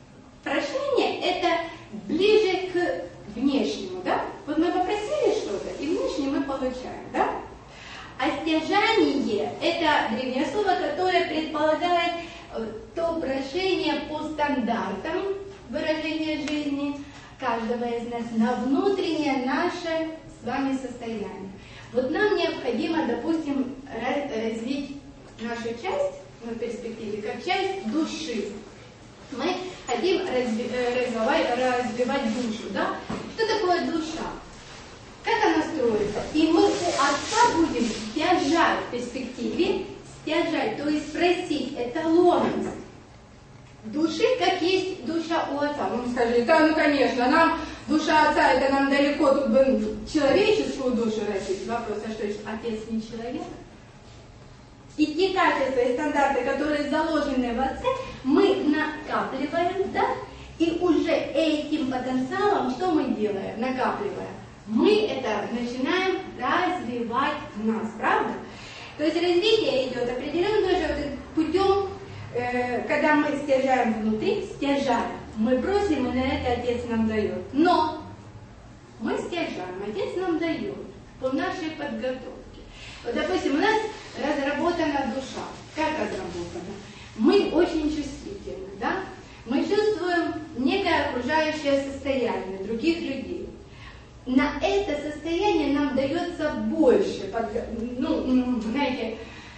Speaker 1: прошение это ближе к внешнему, да? Вот мы попросили что-то, и внешне мы получаем, да? А стяжание это древнее слово, которое предполагает то прошение по стандартам выражения жизни каждого из нас на внутреннее наше с вами состояние. Вот нам необходимо, допустим, развить нашу часть на перспективе как часть души. Мы хотим развивать душу, да? Что такое душа? Как она строится? И мы у Отца будем стяжать в перспективе, стяжать, то есть просить эталонность души, как есть душа у Отца. Ну, скажите, да, ну, конечно, нам душа Отца, это нам далеко, тут бы человеческую душу развить. Вопрос, а что, Отец не человек? И те качества и стандарты, которые заложены в Отце, мы накапливаем, да? И уже этим потенциалом, что мы делаем, накапливая? Мы это начинаем развивать в нас, правда? То есть развитие идет определенно тоже путем, когда мы стяжаем внутри, мы просим, и на это Отец нам дает. Но мы стяжаем, Отец нам дает по нашей подготовке. Вот, допустим, у нас разработана душа. Как разработана? Мы очень чувствительны, да? Мы чувствуем некое окружающее состояние других людей. На это состояние нам дается больше, ну, знаете,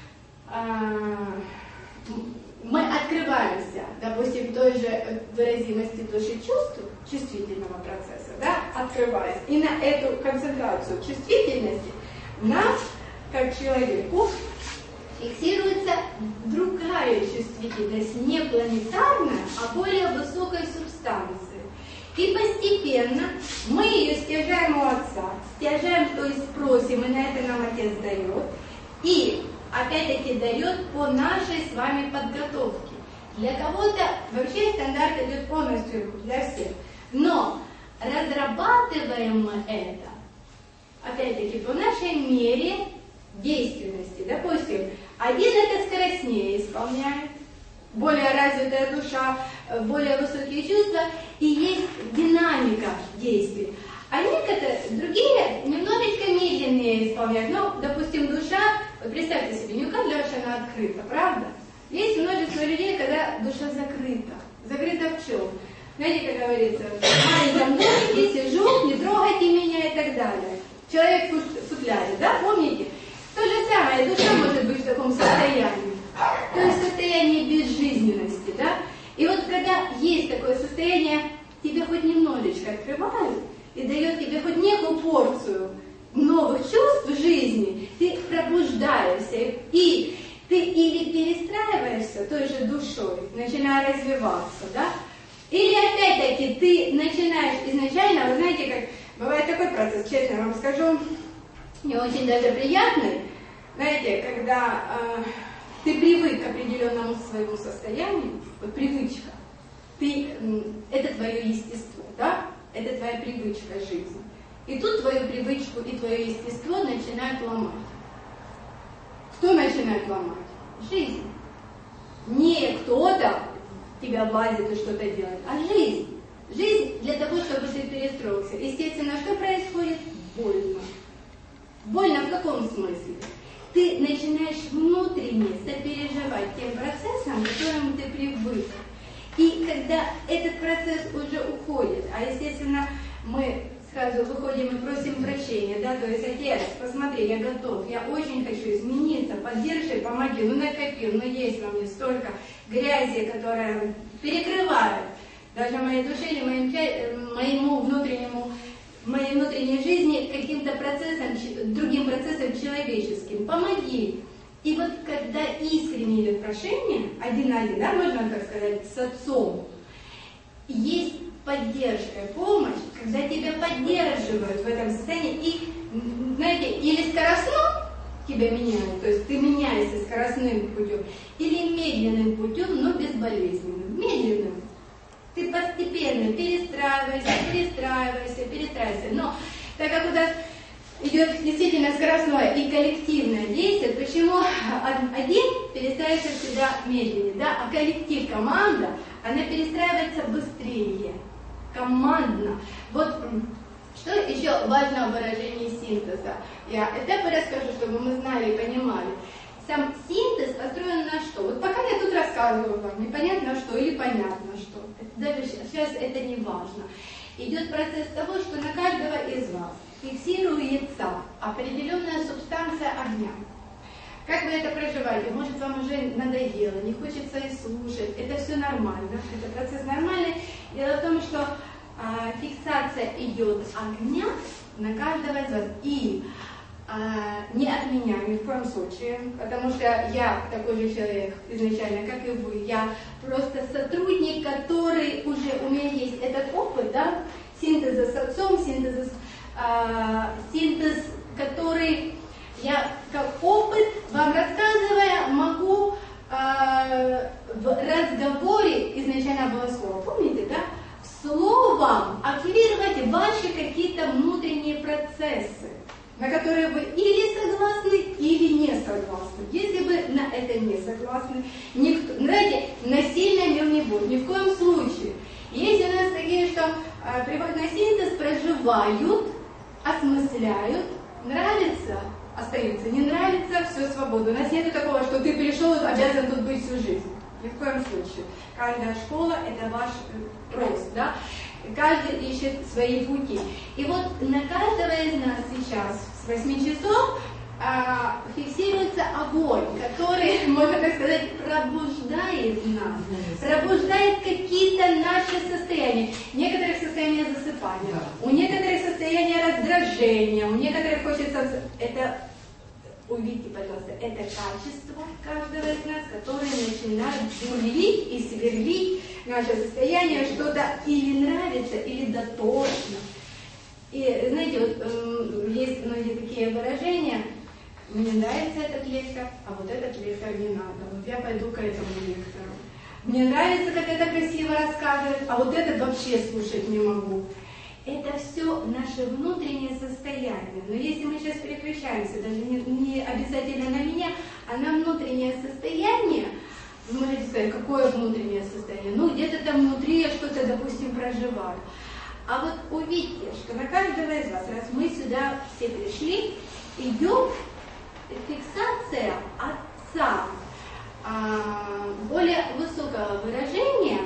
Speaker 1: мы открываемся, допустим, той же выразимости души чувств, чувствительного процесса, да, открываясь. И на эту концентрацию чувствительности нас, как человеку, фиксируется другая чувствительность, не планетарная, а более высокой субстанции. И постепенно мы ее стяжаем у Отца, стяжаем, то есть просим, и на это нам Отец дает. И опять-таки дает по нашей с вами подготовке. Для кого-то вообще стандарт идет полностью для всех. Но разрабатываем мы это, опять-таки, по нашей мере действенности. Допустим, один это скоростнее исполняет, более развитая душа, более высокие чувства, и есть динамика действий. А некоторые, другие немножечко медленнее исполняют. Ну, допустим, душа, вот представьте себе, не у каждого она открыта, правда? Есть множество людей, когда душа закрыта. Закрыта в чем? Знаете, как говорится, в маленьком домике сижу, не трогайте меня и так далее. Человек в футляре, да, помните? То же самое, душа может быть в таком состоянии. То есть состояние безжизненности, да? И вот когда есть такое состояние, тебя хоть немножечко открывают и дает тебе хоть некую порцию новых чувств в жизни, ты пробуждаешься, и ты или перестраиваешься той же душой, начиная развиваться, да? Или опять-таки ты начинаешь изначально, вы знаете, как бывает такой процесс, честно вам скажу, не очень даже приятный, знаете, когда ты привык к определенному своему состоянию, вот привычка, это твое естество, да? Это твоя привычка жизни. И тут твою привычку и твое естество начинают ломать. Кто начинает ломать? Жизнь. Не кто-то тебя облазит и что-то делает, а жизнь. Жизнь для того, чтобы ты перестроился. Естественно, что происходит? Больно. Больно в каком смысле? Ты начинаешь внутренне сопереживать тем процессам, к которым ты привык. И когда этот процесс уже уходит, а естественно мы сразу выходим и просим прощения, да, то есть Отец, посмотри, я готов, я очень хочу измениться, поддержи, помоги, ну накопил, ну есть во мне столько грязи, которая перекрывает даже моей душе или моему внутреннему, моей внутренней жизни каким-то процессом, другим процессом человеческим, помоги. И вот когда искренне идет прошение, один на один, да, можно так сказать, с Отцом, есть поддержка и помощь, когда тебя поддерживают в этом состоянии, и, знаете, или скоростно тебя меняют, то есть ты меняешься скоростным путем, или медленным путем, но безболезненным, медленным. Ты постепенно перестраивайся. Но так как у нас идет действительно скоростное и коллективное действие, почему один перестраивается всегда медленнее, да? А коллектив, команда, она перестраивается быстрее, командно. Вот что еще важно в выражении синтеза. Я этапы расскажу, чтобы мы знали и понимали. Сам синтез построен на что? Вот пока я тут рассказываю вам, непонятно что или понятно что. Даже сейчас это не важно. Идет процесс того, что на каждого из вас фиксируется определенная субстанция огня. Как вы это проживаете? Может, вам уже надоело, не хочется и слушать. Это все нормально, это процесс нормальный. Дело в том, что фиксация идет огня на каждого из вас. И не от меня ни в коем случае, потому что я такой же человек изначально, как и вы. Я просто сотрудник, который уже, у меня есть этот опыт, да, синтеза с отцом, синтез, который я как опыт, вам рассказывая, могу в разговоре, изначально было слово, помните, да, словом активировать ваши какие-то внутренние процессы, на которые вы или согласны, или не согласны. Если вы на это не согласны, никто, знаете, насильно мир не будет, ни в коем случае. Есть у нас такие, что приходят на синтез, проживают, осмысляют, нравится, остаются, не нравится, все, свобода. У нас нет такого, что ты пришел и обязан тут быть всю жизнь. Ни в коем случае. Каждая школа – это ваш рост, да? Каждый ищет свои пути. И вот на каждого из нас сейчас с 8 часов фиксируется огонь, который, можно так сказать, пробуждает нас, пробуждает какие-то наши состояния. Некоторых состояния засыпания, у некоторых состояния раздражения, у некоторых хочется... Это, увидите, пожалуйста, это качество каждого из нас, которое начинает бурлить и сверлить наше состояние, что-то или нравится, или дотошно. И знаете, вот есть многие такие выражения: мне нравится этот лектор, а вот этот лектор не надо. Вот я пойду к этому лектору. Мне нравится, как это красиво рассказывает, а вот этот вообще слушать не могу. Это все наше внутреннее состояние. Но если мы сейчас переключаемся, даже не обязательно на меня, а на внутреннее состояние, вы можете сказать, какое внутреннее состояние? Ну, где-то там внутри я что-то, допустим, проживаю. А вот увидьте, что на каждого из вас, раз мы сюда все пришли, идет фиксация отца, более высокого выражения.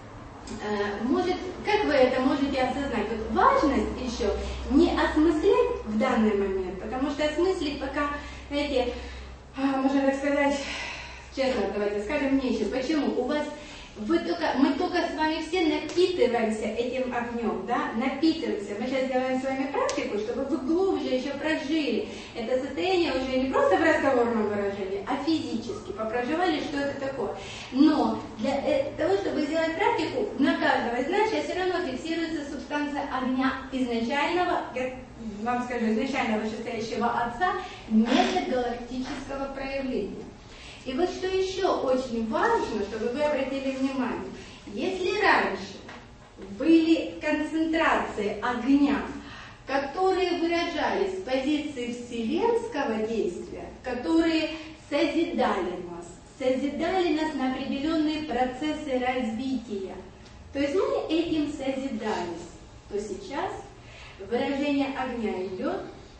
Speaker 1: Может, как вы это можете осознать? Вот важность еще не осмыслять в данный момент, потому что осмыслить пока, знаете, можно так сказать, честно, давайте скажем, нечего. Почему? У вас мы только с вами все напитываемся этим огнем, да, напитываемся. Мы сейчас делаем с вами практику, чтобы вы глубже еще прожили это состояние уже не просто в разговорном выражении, а физически, попроживали, что это такое. Но для того, чтобы сделать практику, на каждого из нас сейчас все равно фиксируется субстанция огня изначального, я вам скажу, изначально вышестоящего отца, межгалактического проявления. И вот что еще очень важно, чтобы вы обратили внимание, если раньше были концентрации огня, которые выражались с позиции вселенского действия, которые созидали нас на определенные процессы развития, то есть мы этим созидались, то сейчас выражение огня идет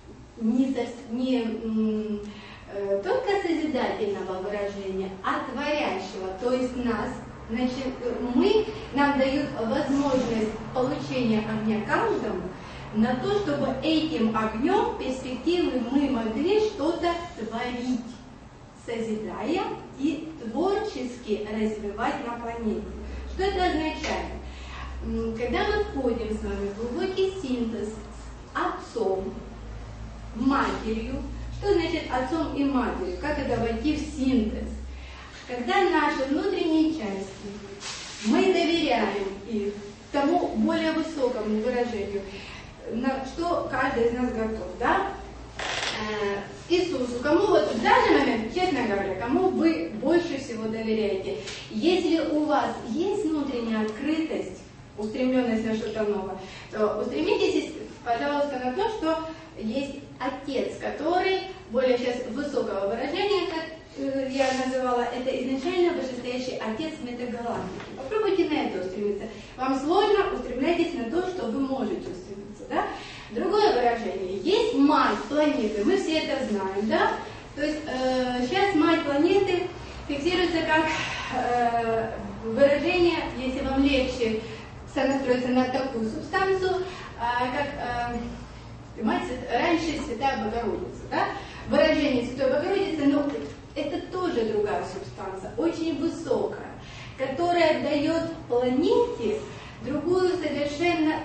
Speaker 1: не только созидательного выражения, а творящего, то есть нам дают возможность получения огня каждому на то, чтобы этим огнем перспективы мы могли что-то творить, созидая и творчески развивать на планете. Что это означает? Когда мы входим с вами в глубокий синтез с отцом, матерью, что значит отцом и матерью? Как это войти в синтез? Когда наши внутренние части, мы доверяем их тому более высокому выражению, на что каждый из нас готов, да? Иисусу, кому вот в данный момент, честно говоря, кому вы больше всего доверяете? Если у вас есть внутренняя открытость, устремленность на что-то новое, то устремитесь, пожалуйста, на то, что есть Отец, который более сейчас высокого выражения, как я называла это изначально вышестоящий отец метагалактики. Попробуйте на это устремиться. Вам сложно, устремляйтесь на то, что вы можете устремиться. Да? Другое выражение. Есть мать планеты, мы все это знаем. Да? То есть сейчас мать планеты фиксируется как выражение, если вам легче сонастроиться на такую субстанцию, как мать раньше Святая Богородица. Да? Выражение Святой Богородицы, но это тоже другая субстанция, очень высокая, которая дает планете другую совершенно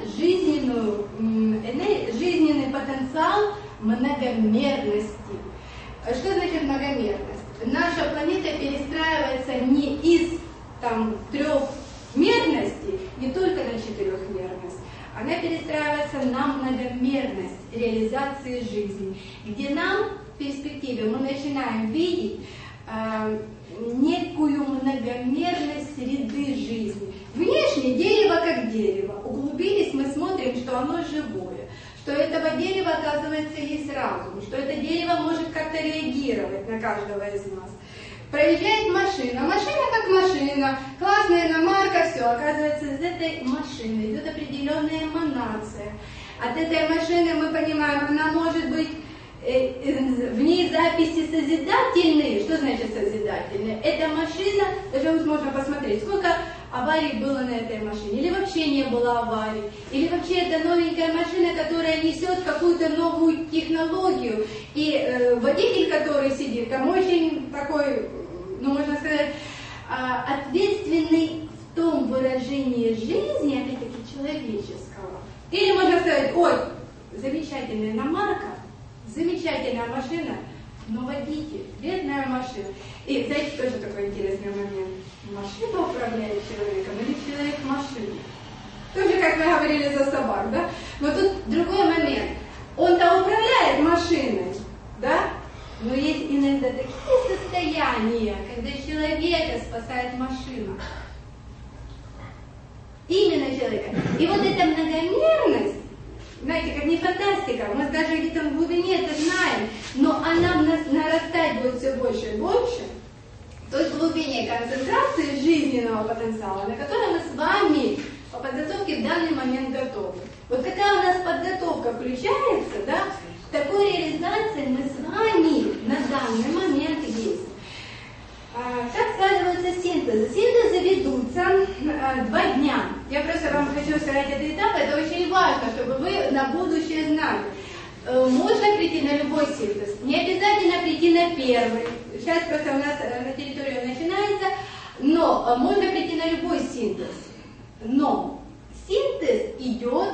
Speaker 1: жизненный потенциал многомерности. Что значит многомерность? Наша планета перестраивается не из трехмерности, не только на четырехмерность. Она перестраивается на многомерность реализации жизни, где нам в перспективе мы начинаем видеть некую многомерность среды жизни. Внешне дерево как дерево. Углубились, мы смотрим, что оно живое, что этого дерева, оказывается, есть разум, что это дерево может как-то реагировать на каждого из нас. Проезжает машина, машина как машина, классная иномарка, все, оказывается, из этой машины идет определенная эманация. От этой машины мы понимаем, она может быть, в ней записи созидательные. Что значит созидательные? Эта машина, даже вот можно посмотреть, сколько аварий было на этой машине, или вообще не было аварий, или вообще это новенькая машина, которая несет какую-то новую технологию, и водитель, который сидит, там очень такой, можно сказать, ответственный в том выражении жизни, опять-таки, человеческого. Или можно сказать, ой, замечательная иномарка, замечательная машина, но водитель, бедная машина. И, знаете, тоже такой интересный момент. Машина управляет человеком или человек машиной? Тоже, как мы говорили за собак, да? Но тут другой момент. Он-то управляет машиной, да? Но есть иногда такие состояния, когда человека спасает машина. Именно человека. И вот эта многомерность, знаете, как не фантастика, мы даже где-то в глубине это знаем, но она в нас нарастать будет все больше и больше, в той глубине концентрации жизненного потенциала, на который мы с вами по подготовке в данный момент готовы. Вот какая у нас подготовка включается, да, в такой реализации мы с вами на данный момент есть. Как складываются синтезы? Синтезы ведутся 2 дня. Я просто вам хочу сказать этот этап, это очень важно, чтобы вы на будущее знали. Можно прийти на любой синтез, не обязательно прийти на первый. Сейчас просто у нас на территории начинается, но можно прийти на любой синтез. Но синтез идет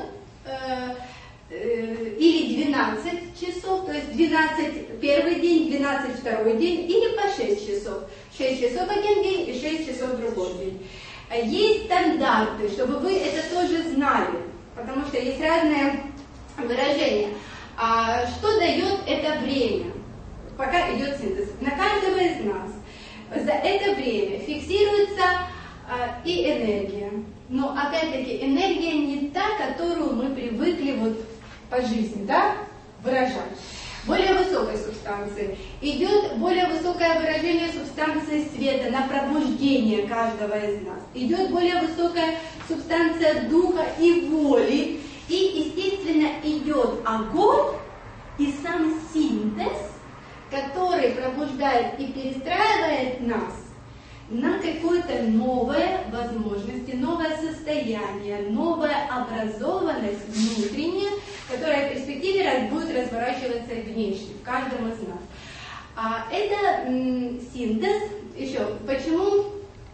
Speaker 1: или 12 часов, то есть 12 первый день, 12 второй день, или по 6 часов. 6 часов один день и 6 часов другой день. Есть стандарты, чтобы вы это тоже знали, потому что есть разные выражения. Что дает это время, пока идет синтез? На каждого из нас за это время фиксируется и энергия. Но опять-таки энергия не та, которую мы привыкли вот по жизни, да, выражать. Более высокой субстанции идет более высокое выражение субстанции света на пробуждение каждого из нас. Идет более высокая субстанция духа и воли. И, естественно, идет огонь и сам синтез, который пробуждает и перестраивает нас на какое-то новое возможности, новое состояние, новая образованность внутренняя, которая в перспективе будет разворачиваться внешне, в каждом из нас. Это синтез, еще, почему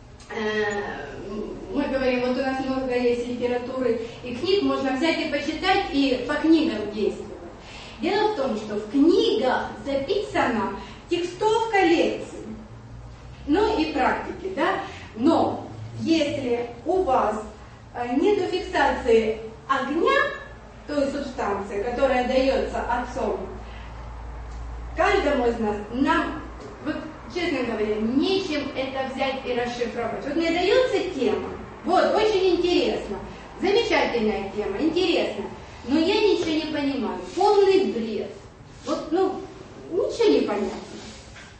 Speaker 1: мы говорим, вот у нас много есть литературы и книг, можно взять и почитать, и по книгам действовать. Дело в том, что в книгах записана текстовка лекций, ну и практики, да? Но если у вас нет фиксации огня, той субстанции, которая дается Отцом, каждому из нас, нам, вот, честно говоря, нечем это взять и расшифровать. Вот мне дается тема, вот, очень интересно, замечательная тема, интересно, но я ничего не понимаю, полный бред, вот, ничего не понятно.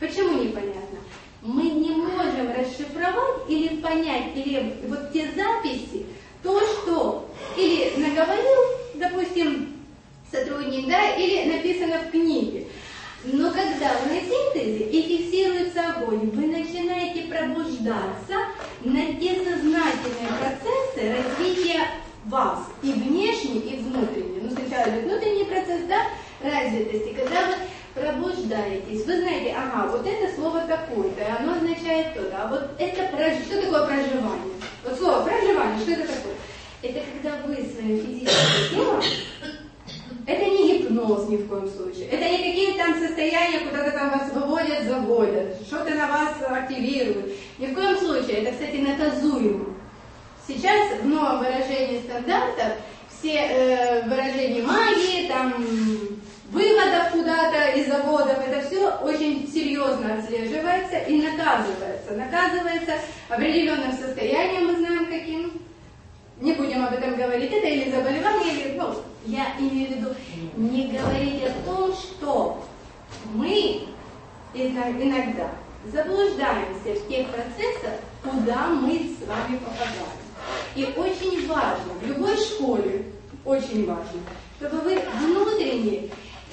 Speaker 1: Почему непонятно? Мы не можем расшифровать или понять, или вот те записи, то, что или наговорил, допустим, сотрудник, да, или написано в книге. Но когда вы на синтезе и фиксируется огонь, вы начинаете пробуждаться на те сознательные процессы развития вас, и внешний, и внутренний. Ну, сначала идет внутренний процесс, да, развитости, когда вы пробуждаетесь, вы знаете, ага, вот это слово такое-то, и оно означает то-то, а вот это, что такое проживание? Вот слово проживание, что это такое? Это когда вы своим физическим телом, это не гипноз ни в коем случае, это не какие-то там состояния, куда-то там вас выводят, заводят, что-то на вас активируют. Ни в коем случае, это, кстати, наказуемо. Сейчас в новом выражении стандартов все выражения магии, там, выводов куда-то из заводов, это все очень серьезно отслеживается и наказывается. Наказывается определенным состоянием, мы знаем каким. Не будем об этом говорить, это или заболевание, или, ну, я имею в виду, не говорить о том, что мы иногда заблуждаемся в тех процессах, куда мы с вами попадаем. И очень важно, в любой школе, очень важно, чтобы вы внутренне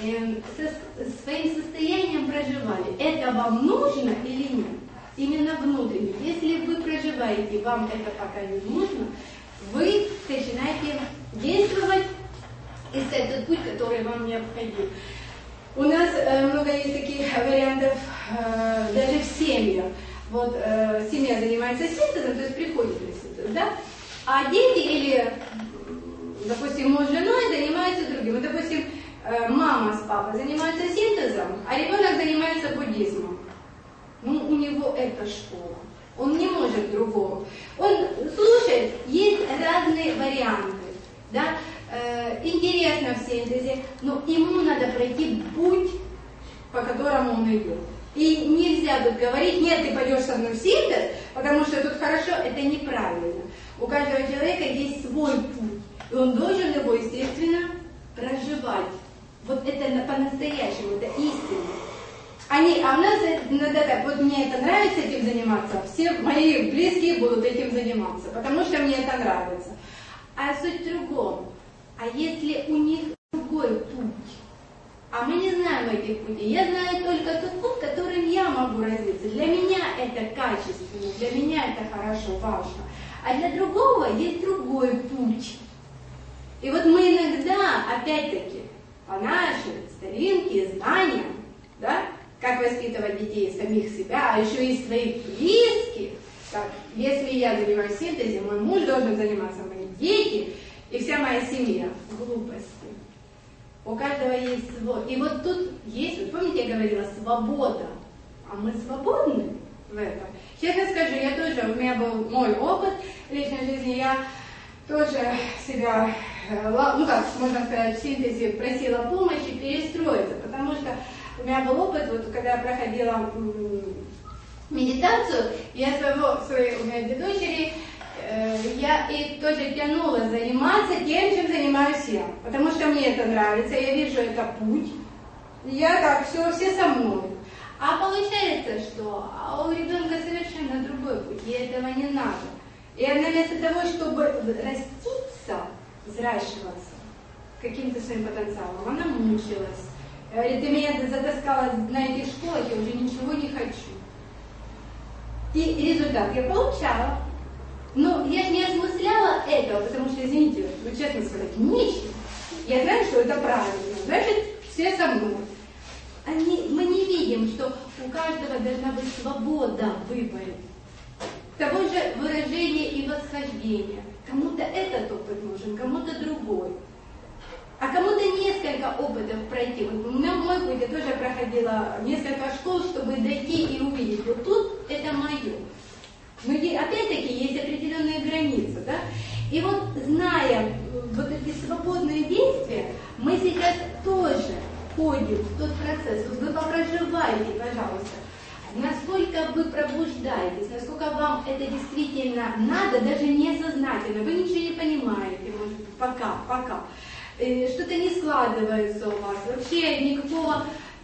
Speaker 1: своим состоянием проживали. Это вам нужно или нет? Именно внутренне. Если вы проживаете, вам это пока не нужно, вы начинаете действовать, искать тот путь, который вам необходим. У нас много есть таких вариантов даже в семьях. Вот семья занимается синтезом, то есть приходит на синтез, да? А дети или, допустим, муж с женой занимаются другим. Вот, допустим, мама с папой занимаются синтезом, а ребенок занимается буддизмом. Ну, у него это школа. Он не может другого. Он слушает, есть разные варианты. Да? Интересно в синтезе, но ему надо пройти путь, по которому он идет. И нельзя тут говорить, нет, ты пойдешь со мной в синтез, потому что тут хорошо, это неправильно. У каждого человека есть свой путь, и он должен его, естественно, проживать. Вот это по-настоящему, это истина. А у нас иногда так, вот мне это нравится этим заниматься, все мои близкие будут этим заниматься, потому что мне это нравится. А суть в другом. А если у них другой путь, а мы не знаем этих путей, я знаю только тот путь, которым я могу развиться. Для меня это качественно, для меня это хорошо, важно. А для другого есть другой путь. И вот мы иногда, опять-таки, по нашим старинке, знаниям, да, как воспитывать детей, самих себя, а еще и своих близких. Так, если я занимаюсь синтезом, мой муж должен заниматься, мои дети и вся моя семья. Глупости. У каждого есть свой. И вот тут есть, вот помните, я говорила, свобода. А мы свободны в этом. Честно скажу, я тоже, у меня был мой опыт личной жизни, я тоже себя, ну как можно сказать, в синтезе просила помощи перестроиться, потому что у меня был опыт, вот когда я проходила медитацию, я у меня две дочери, я их тоже тянула заниматься тем, чем занимаюсь я, потому что мне это нравится, я вижу это путь, я так, все со мной. А получается, что у ребенка совершенно другой путь, ей этого не надо. И она вместо того, чтобы раститься, взращиваться каким-то своим потенциалом, она мучилась. Говорит, ты меня затаскала на этих школах, я уже ничего не хочу. И результат я получала. Но я же не осмысляла этого, потому что, извините, ну честно сказать, нечего. Я знаю, что это правильно, значит, все со мной. Мы не видим, что у каждого должна быть свобода выбора. Того же выражения и восхождения. Кому-то этот опыт нужен, кому-то другой. А кому-то несколько опытов пройти. Вот у меня мой путь, я тоже проходила несколько школ, чтобы дойти и увидеть. Вот тут это мое. Но опять-таки есть определенные границы. Да? И вот зная вот эти свободные действия, мы сейчас тоже входим в тот процесс. Вот вы попроживайте, пожалуйста, насколько вы пробуждаетесь, насколько вам это действительно надо, даже несознательно. Вы ничего не понимаете, может быть, пока. Что-то не складывается у вас, вообще никакого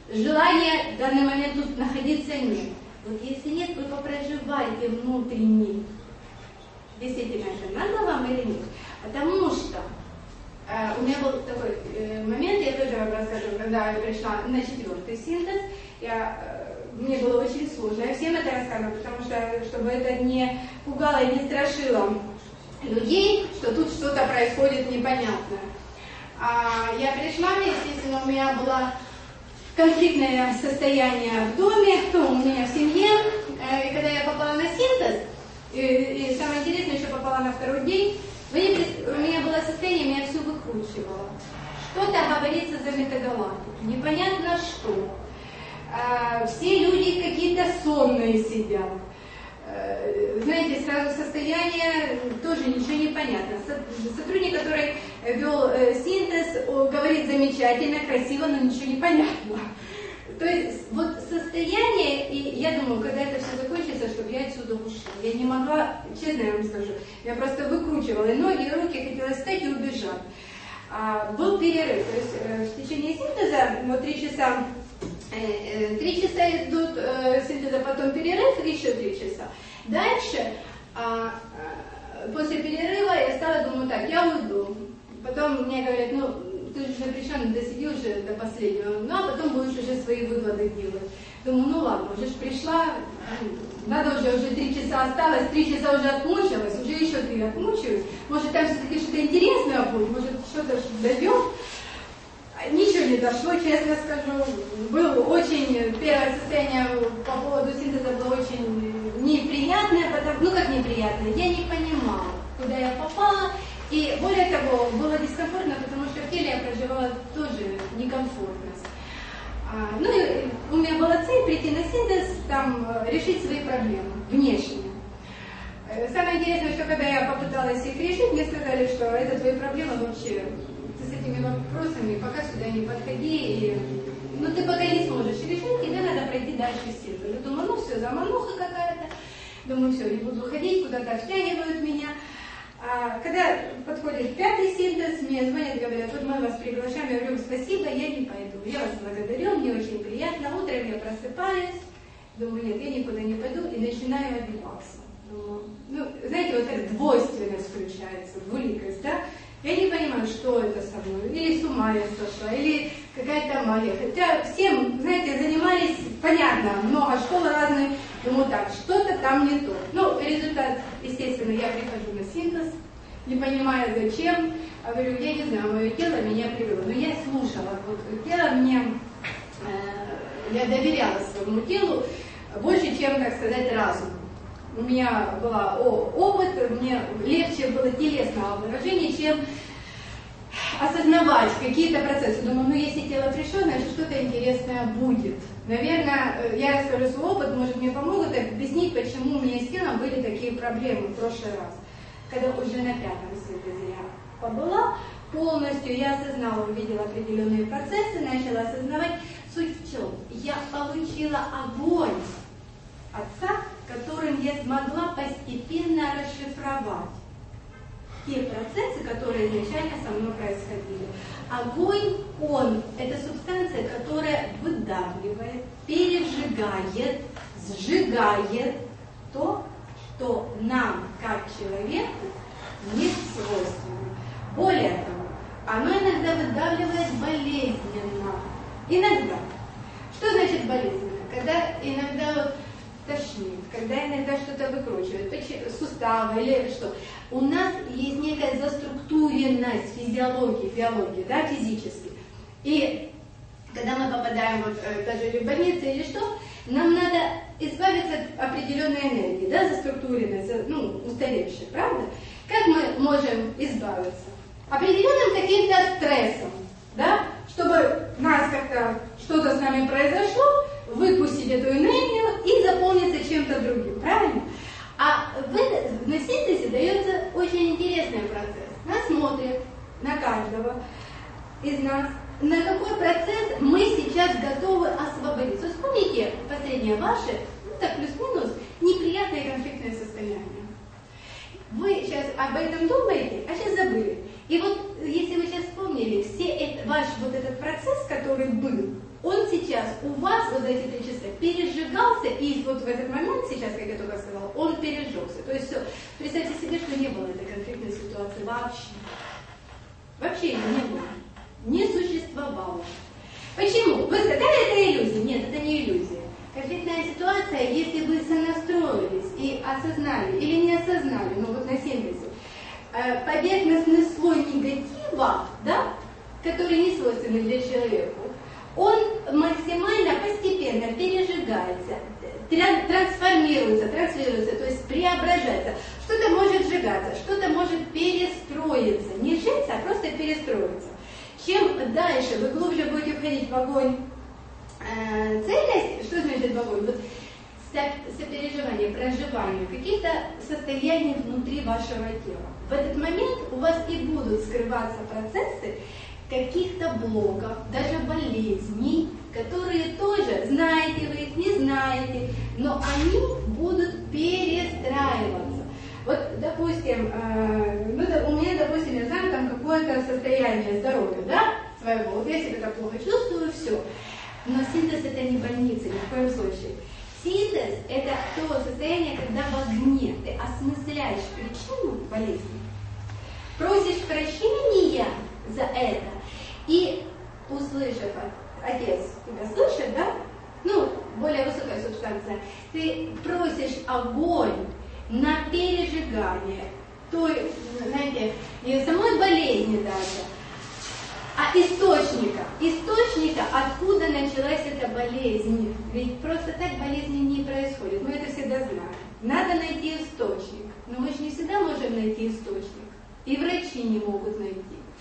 Speaker 2: желания в данный момент тут находиться нет. Вот если нет, вы попроживайте внутренне. Действительно, это надо вам или нет? Потому что у меня был такой момент, я тоже вам расскажу, когда я пришла на 4-й синтез, мне было очень сложно. Я всем это рассказывала, потому что, чтобы это не пугало и не страшило людей, что тут что-то происходит непонятное. Я пришла, естественно, у меня было конфликтное состояние в доме, у меня в семье. И когда я попала на синтез, и самое интересное, еще попала на 2-й день, у меня было состояние, меня все выкручивало. Что-то говорится за метагалактику, непонятно что. Все люди какие-то сонные сидят. Знаете, сразу состояние, тоже ничего не понятно. Сотрудник, который вел синтез, говорит замечательно, красиво, но ничего не понятно. То есть вот состояние, и я думаю, когда это все закончится, чтобы я отсюда ушла. Я не могла, честно я вам скажу, я просто выкручивала и ноги, и руки, хотела встать и убежать. Был перерыв, то есть в течение синтеза, вот 3 часа идут синтеза, потом перерыв, еще 3 часа. Дальше, после перерыва я стала, думаю, так, я уйду. Потом мне говорят, ну, ты же пришла, досиди уже до последнего, ну, а потом будешь уже свои выводы делать. Думаю, ну ладно, уже ж пришла, надо уже 3 часа осталось, 3 часа уже отмучилась, уже еще 3 отмучаюсь. Может, там все-таки что-то интересное будет, может, что-то дойдет. Ничего не дошло, честно скажу. Было очень, первое состояние по поводу синтеза было очень неприятное, ну как неприятное, я не понимала, куда я попала. И более того, было дискомфортно, потому что в теле я проживала тоже некомфортность. Ну и у меня была цель прийти на синтез, там решить свои проблемы внешние. Самое интересное, что когда я попыталась их решить, мне сказали, что это твои проблемы вообще. С этими вопросами пока сюда не подходи, ну ты пока не сможешь решить, тебе надо пройти дальше синтез. Я думаю, ну все, замануха какая-то, думаю, все, не буду ходить, куда-то втягивают меня. Когда подходит 5-й синтез, мне звонят, говорят, вот мы вас приглашаем, я говорю, спасибо, я не пойду, я вас благодарю, мне очень приятно, утром я просыпаюсь, думаю, нет, я никуда не пойду, и начинаю отбиваться. Думаю, ну, знаете, вот эта двойственность включается, двуликость, да? Я не понимаю, что это со мной. Или с ума я сошла, или какая-то магия. Хотя всем, знаете, занимались, понятно, много школ разных. Думаю, так, что-то там не то. Ну, результат, естественно, я прихожу на синтез, не понимаю зачем. Говорю, я не знаю, мое тело меня привело. Но я слушала. Вот тело мне, я доверяла своему телу больше, чем, так сказать, разуму. У меня был опыт, мне легче было телесного выражения, чем осознавать какие-то процессы. Думаю, ну если тело пришло, значит что-то интересное будет. Наверное, я расскажу свой опыт, может мне помогут объяснить, почему у меня с телом были такие проблемы в прошлый раз. Когда уже на 5-м синтезе я побыла, полностью я осознала, увидела определенные процессы, начала осознавать. Суть в чем? Я получила огонь Отца, которым я смогла постепенно расшифровать те процессы, которые изначально со мной происходили. Огонь, он – это субстанция, которая выдавливает, пережигает, сжигает то, что нам, как человеку, не свойственно. Более того, оно иногда выдавливает болезненно. Иногда. Что значит болезненно? Когда иногда тошнит, когда иногда что-то выкручивает, суставы или что. У нас есть некая заструктуренность биологии, да, физически. И когда мы попадаем вот, даже в больницу или что, нам надо избавиться от определенной энергии, да, заструктуренной, ну, устаревшей, правда? Как мы можем избавиться? Определенным каким-то стрессом, да, чтобы нас как-то что-то с нами произошло, выпустить эту энергию и заполниться чем-то другим, правильно? А на синтезе дается очень интересный процесс. Нас смотрят, на каждого из нас, на какой процесс мы сейчас готовы освободиться. Вспомните последнее ваше, ну так плюс-минус, неприятное конфликтное состояние. Вы сейчас об этом думаете, а сейчас забыли. И вот, если вы сейчас вспомнили, ваш вот этот процесс, который был, он сейчас сейчас у вас вот эти 3 часа пережигался, и вот в этот момент, сейчас, как я только сказала, он пережегся. То есть все, представьте себе, что не было этой конфликтной ситуации вообще. Вообще ее не было. Не существовало. Почему? Вы сказали, это иллюзия? Нет, это не иллюзия. Конфликтная ситуация, если вы сонастроились и осознали, или не осознали, ну вот на синтезе, поверхностный слой негатива, да, который не свойственный для человека, он максимально постепенно пережигается, трансформируется, транслируется, то есть преображается. Что-то может сжигаться, что-то может перестроиться. Не сжечься, а просто перестроиться. Чем дальше вы глубже будете входить в огонь цельности, что значит в огонь? Вот сопереживание, проживание каких-то состояний внутри вашего тела. В этот момент у вас и будут скрываться процессы каких-то блоков, даже болезней, которые тоже, знаете вы их, не знаете, но они будут перестраиваться. Вот, допустим, у меня, допустим, я знаю, там какое-то состояние здоровья, да, своего, вот я себя так плохо чувствую, все. Но синтез это не больница, ни в коем случае. Синтез это то состояние, когда в огне ты осмысляешь причину болезни, просишь прощения за это, и услышав, отец тебя слышит, да, ну, более высокая субстанция, ты просишь огонь на пережигание той, знаете, не самой болезни даже, а источника, откуда началась эта болезнь. Ведь просто так болезни не происходит, мы это всегда знаем. Надо найти источник, но мы же не всегда можем найти источник, и врачи не могут найти.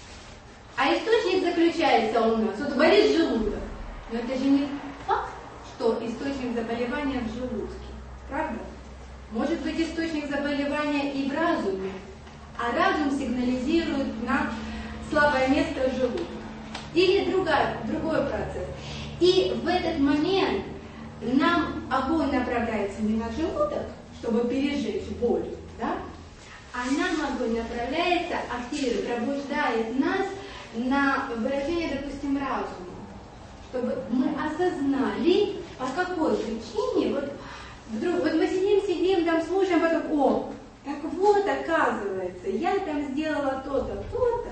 Speaker 2: А источник заключается у нас, вот болит желудок, но это же не факт, что источник заболевания в желудке, правда? Может быть источник заболевания и в разуме, а разум сигнализирует нам слабое место в желудке. Или другой процесс. И в этот момент нам огонь направляется не на желудок, чтобы пережечь боль, да? А нам огонь направляется, активирует, пробуждает нас на выражение, допустим, разума. Чтобы мы осознали, по какой причине, вот мы сидим, там слушаем, потом, так вот, оказывается, я там сделала то-то, то-то,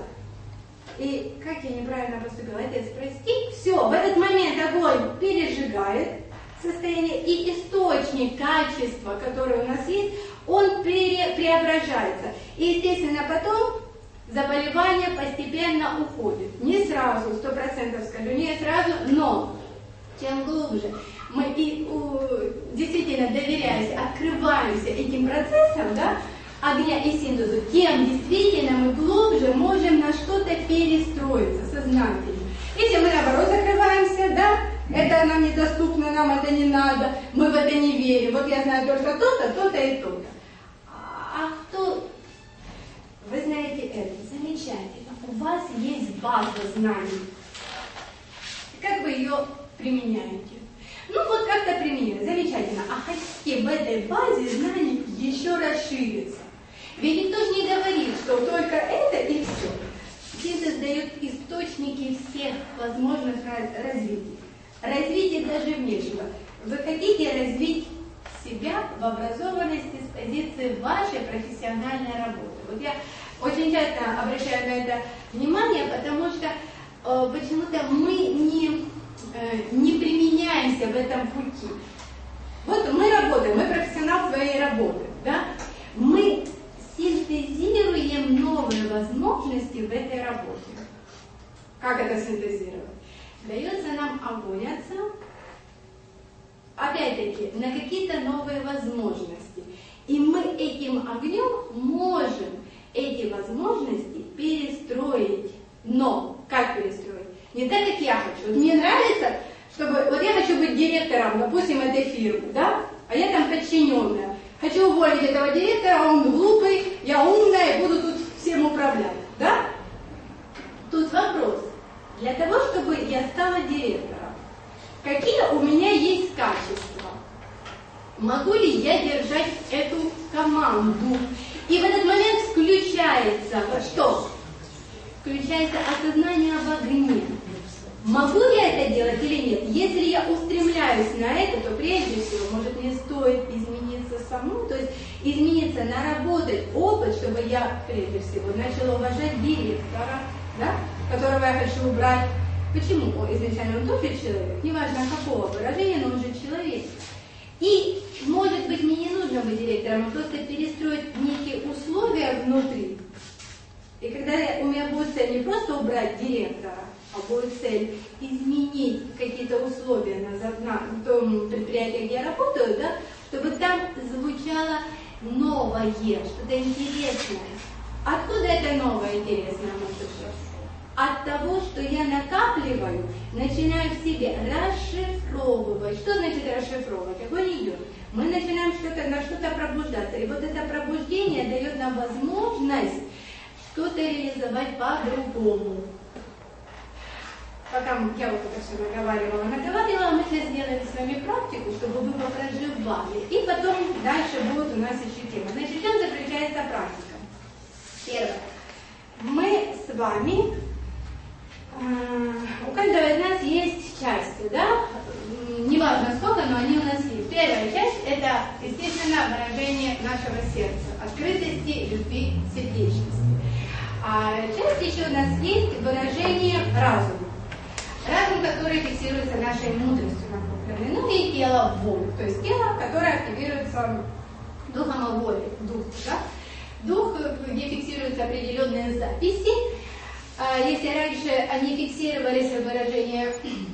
Speaker 2: и как я неправильно поступила, отец, прости, все, в этот момент огонь пережигает состояние, и источник качества, который у нас есть, он преображается. И, естественно, потом заболевание постепенно уходит. Не сразу, 100% скажу, не сразу, но чем глубже мы действительно доверяемся, открываемся этим процессам, да, огня и синтезу, тем действительно мы глубже можем на что-то перестроиться сознательно. Если мы наоборот закрываемся, да, это нам недоступно, нам это не надо, мы в это не верим, вот я знаю только то-то, то-то и то-то. А кто, вы знаете это, замечательно, у вас есть база знаний. Как вы ее применяете? Ну вот как-то применяете, замечательно. А хотите в этой базе знаний еще расшириться? Ведь никто же не говорит, что только это и все. Синтез дает источники всех возможных развитий. Развитие даже внешнего. Вы хотите развить себя в образованности с позиции вашей профессиональной работы. Вот я очень часто обращаю на это внимание, потому что почему-то мы не применяемся в этом пути. Вот мы работаем, мы профессионал своей работы, да? Мы синтезируем новые возможности в этой работе. Как это синтезировать? Дается нам огонь отца, опять-таки, на какие-то новые возможности. И мы этим огнем можем эти возможности перестроить. Но как перестроить? Не так, как я хочу. Вот мне нравится, чтобы... Вот я хочу быть директором, допустим, этой фирмы, да? А я там подчиненная. Хочу уволить этого директора, он глупый, я умная и буду тут всем управлять, да? Тут вопрос. Для того, чтобы я стала директором, какие у меня есть качества? Могу ли я держать эту команду? И в этот момент включается что? Включается осознание об огне. Могу я это делать или нет? Если я устремляюсь на это, то прежде всего, может, мне стоит измениться саму, то есть измениться, наработать опыт, чтобы я прежде всего начала уважать директора, да, которого я хочу убрать. Почему? Изначально он тоже человек, неважно какого выражения, но он же человек. И, может быть, мне не нужно быть директором, а просто перестроить некие условия внутри. И когда у меня будет цель не просто убрать директора, а будет цель изменить какие-то условия на том предприятии, где я работаю, да, чтобы там звучало новое, что-то интересное. Откуда это новое интересное может быть? От того, что я накапливаю, начинаю в себе расшифровывать. Что значит расшифровывать? Огонь идет. Мы начинаем на что-то пробуждаться. И вот это пробуждение дает нам возможность что-то реализовать по-другому. Пока я вот это все наговаривала, мы сейчас сделали с вами практику, чтобы вы попроживали. И потом дальше будет у нас еще тема. Значит, в чем заключается практика? Первое. Мы с вами, у каждого из нас есть части, да? Неважно сколько, но они у нас есть. Первая часть – это, естественно, выражение нашего сердца, открытости, любви, сердечности. А часть еще у нас есть выражение разума. Разум, который фиксируется нашей мудростью накопленной, ну и тело волю, то есть тело, которое активируется духом воли, дух, да? Дух, где фиксируются определенные записи. Если раньше они фиксировались в выражении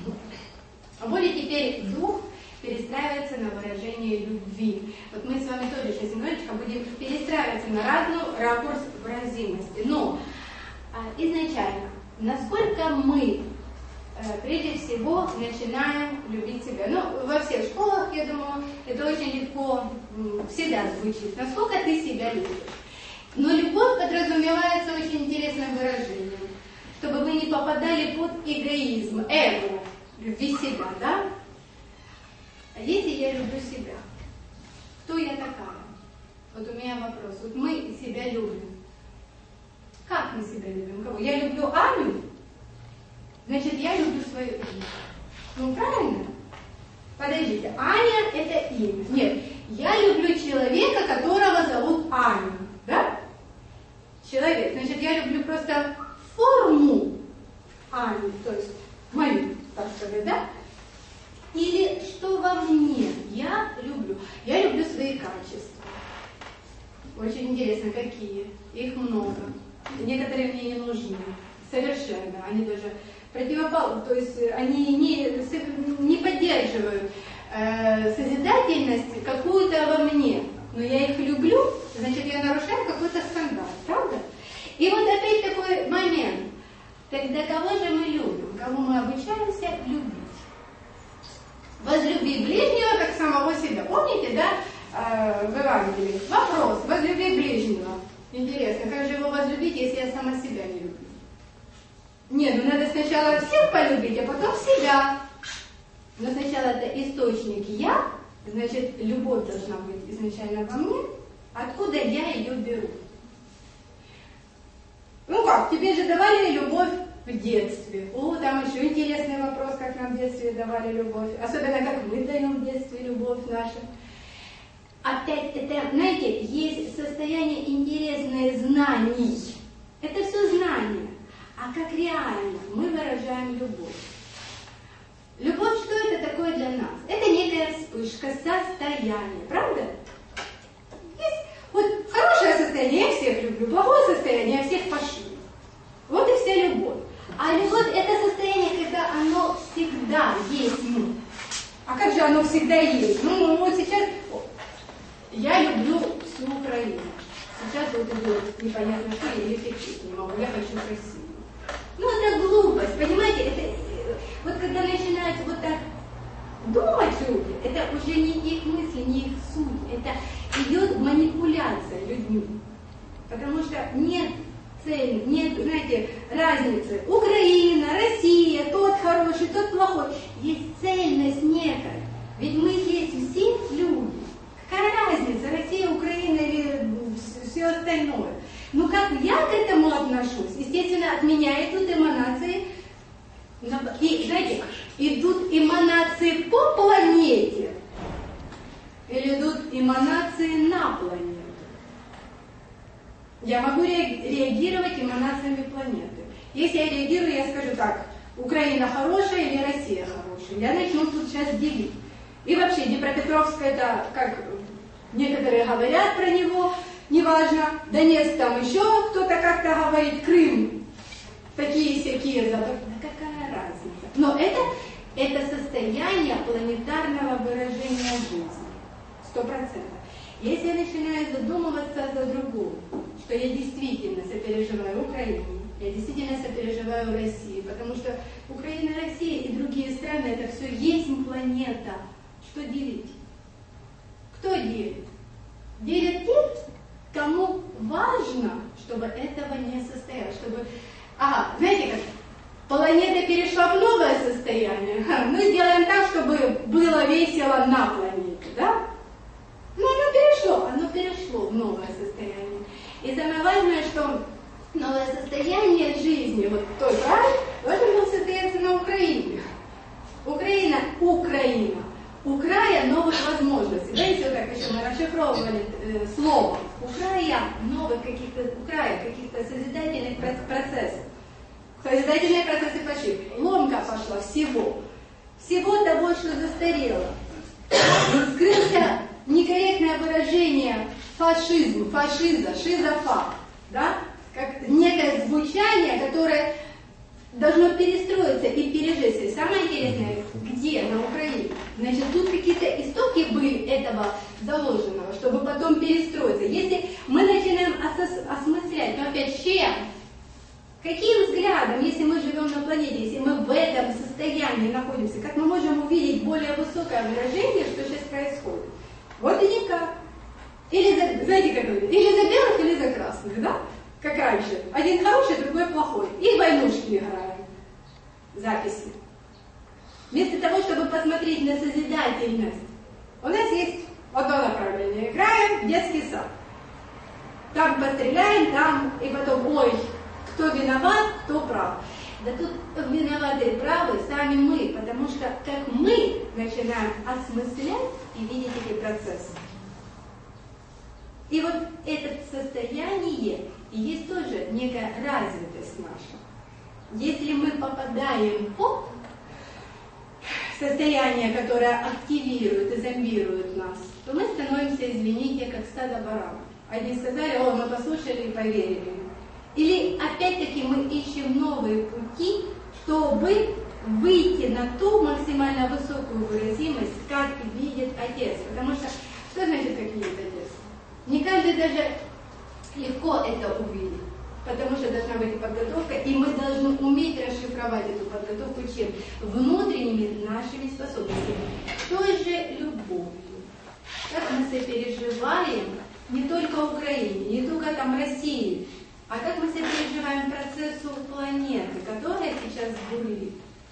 Speaker 2: воли, теперь дух перестраивается на выражение любви. Вот мы с вами тоже сейчас немножечко будем перестраиваться на разный ракурс выразимости. Но изначально, насколько мы прежде всего начинаем любить себя. Ну, во всех школах, я думаю, это очень легко всегда звучит. Насколько ты себя любишь. Но любовь подразумевается очень интересным выражением. Чтобы вы не попадали под эгоизм, эго, любви себя, да? А если я люблю себя, кто я такая? Вот у меня вопрос. Вот мы себя любим. Как мы себя любим? Кого? Я люблю Аню? Значит, я люблю свое имя. Ну, правильно? Подождите, Аня – это имя. Нет, я люблю человека, которого зовут Аня. Да? Человек. Значит, я люблю просто форму Ани, то есть мою, так сказать, да? Или что во мне я люблю? Я люблю свои качества. Очень интересно, какие. Их много. Некоторые мне не нужны. Совершенно. Они даже противоположны, то есть они не поддерживают созидательность какую-то во мне. Но я их люблю, значит, я нарушаю какой-то стандарт, правда? И вот опять такой момент. Тогда кого же мы любим? Кого мы обучаемся любить? Возлюби ближнего, как самого себя. Помните, да, в Евангелии? Вопрос. Возлюби ближнего. Интересно, как же его возлюбить, если я сама себя не люблю? Нет, ну надо сначала всех полюбить, а потом себя. Но сначала это источник я, значит, любовь должна быть изначально во мне. Откуда я ее беру? Ну как, тебе же давали любовь в детстве. О, там еще интересный вопрос, как нам в детстве давали любовь. Особенно, как мы даем в детстве любовь нашу. Опять, это, знаете, есть состояние интересное знаний. Это все знания. А как реально мы выражаем любовь? Любовь, что это такое для нас? Это некая вспышка состояния, правда? Есть вот хорошее состояние, я всех люблю, плохое состояние, я всех пошлю. Вот и вся любовь. А любовь – это состояние, когда оно всегда есть. А как же оно всегда есть? Ну, вот сейчас я люблю всю Украину. Сейчас вот идет непонятно что, я ее терпеть не могу, я хочу красиво. Ну, это глупость, понимаете? Это, вот когда начинают вот так думать люди, это уже не их мысли, не их суть. Это идет манипуляция людьми. Потому что нет цели, нет, знаете, разницы. Украина, Россия, тот хороший, тот плохой. Есть цельность некая. Ведь мы есть все люди. Какая разница, Россия, Украина или все остальное? Ну как я к этому отношусь? Естественно, от меня идут эманации И, знаете, идут эманации по планете, или идут эманации на планету. Я могу реагировать эманациями планеты. Если я реагирую, я скажу так: Украина хорошая или Россия хорошая. Я начну тут сейчас делить. И вообще, Днепропетровск, это, как некоторые говорят про него, неважно, Донецк там еще кто-то как-то говорит, Крым, такие-сякие, да какая разница. Но это состояние планетарного выражения жизни, 100%. Если я начинаю задумываться за другое, что я действительно сопереживаю Украине, я действительно сопереживаю России, потому что Украина, Россия и другие страны, это все есть планета. Что делить? Кто делит? Делят те, кому важно, чтобы этого не состоялось. Чтобы... знаете как? Планета перешла в новое состояние. Мы сделаем так, чтобы было весело на планете, да? Но оно перешло в новое состояние. И самое важное, что новое состояние жизни, вот той рай, должен был состояться на Украине. Украина. У края новых возможностей. Знаете, вот так еще мы расшифровывали слово. У края каких-то созидательных процессов. Созидательные процессы пошли. Ломка пошла всего. Всего того, что застарело. Скрылся некорректное выражение фашизм, фашиза, шизофа. Да? Как некое звучание, которое должно перестроиться и пережиться. И самое интересное, где? На Украине. Значит, тут какие-то истоки были этого заложенного, чтобы потом перестроиться. Если мы начинаем осмыслять, но опять чем? Каким взглядом, если мы живем на планете, если мы в этом состоянии находимся, как мы можем увидеть более высокое выражение, что сейчас происходит? Вот и никак. Или, знаете, как говорят, или за белых, или за красных, да? Как раньше. Один хороший, другой плохой. И войнушки играем. Записи. Вместо того, чтобы посмотреть на созидательность, у нас есть одно направление. Играем в детский сад. Там постреляем, там, и потом, ой, кто виноват, кто прав. Да тут виноваты и правы сами мы, потому что как мы начинаем осмыслять и видеть эти процессы. И вот это состояние и есть тоже некая развитость наша. Если мы попадаем в состояние, которое активирует и зомбирует нас, то мы становимся, извините, как стадо баранов. Одни сказали: о, мы послушали и поверили. Или опять-таки мы ищем новые пути, чтобы выйти на ту максимально высокую выразимость, как видит Отец. Потому что значит, как видит Отец? Не каждый даже легко это увидит, потому что должна быть подготовка, и мы должны уметь расшифровать эту подготовку чем? Внутренними нашими способностями. Той же любовью. Как мы сопереживаем не только Украине, не только там России, а как мы сопереживаем процессу планеты, которая сейчас бурлит.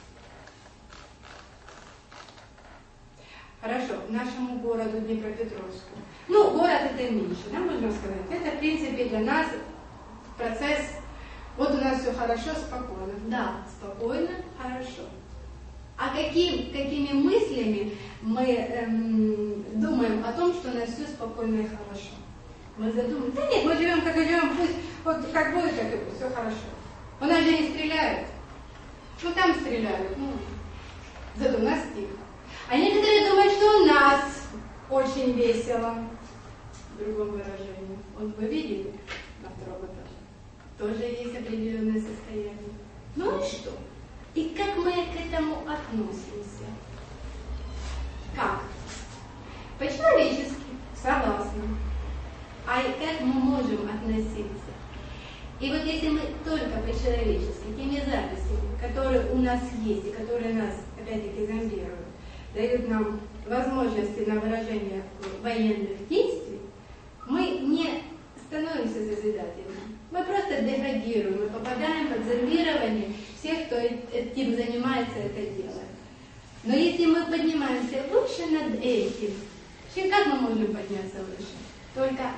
Speaker 2: Хорошо, нашему городу Днепропетровску. Ну, город это меньше, да, можно сказать. Это, в принципе, для нас процесс, вот у нас все хорошо, спокойно. Да, спокойно, хорошо. А какими мыслями мы думаем о том, что у нас все спокойно и хорошо? Мы задумаем, да нет, мы живем, как живем, пусть вот как будет, так и будет, все хорошо. У нас же не стреляют. Ну, там стреляют, зато у нас тихо. А некоторые думают, что у нас очень весело. В другом выражении. Вот вы видели на втором этаже? Тоже есть определенное состояние. Ну и что? И как мы к этому относимся? Как? По-человечески, согласна. А как мы можем относиться? И вот если мы только по-человечески, теми записями, которые у нас есть и которые нас, опять-таки, зомбируют, дают нам возможности на выражение военных действий, мы не становимся созидательными. Мы просто деградируем, мы попадаем под зомбирование всех, кто этим занимается, это делает. Но если мы поднимаемся выше над этим, как мы можем подняться выше? Только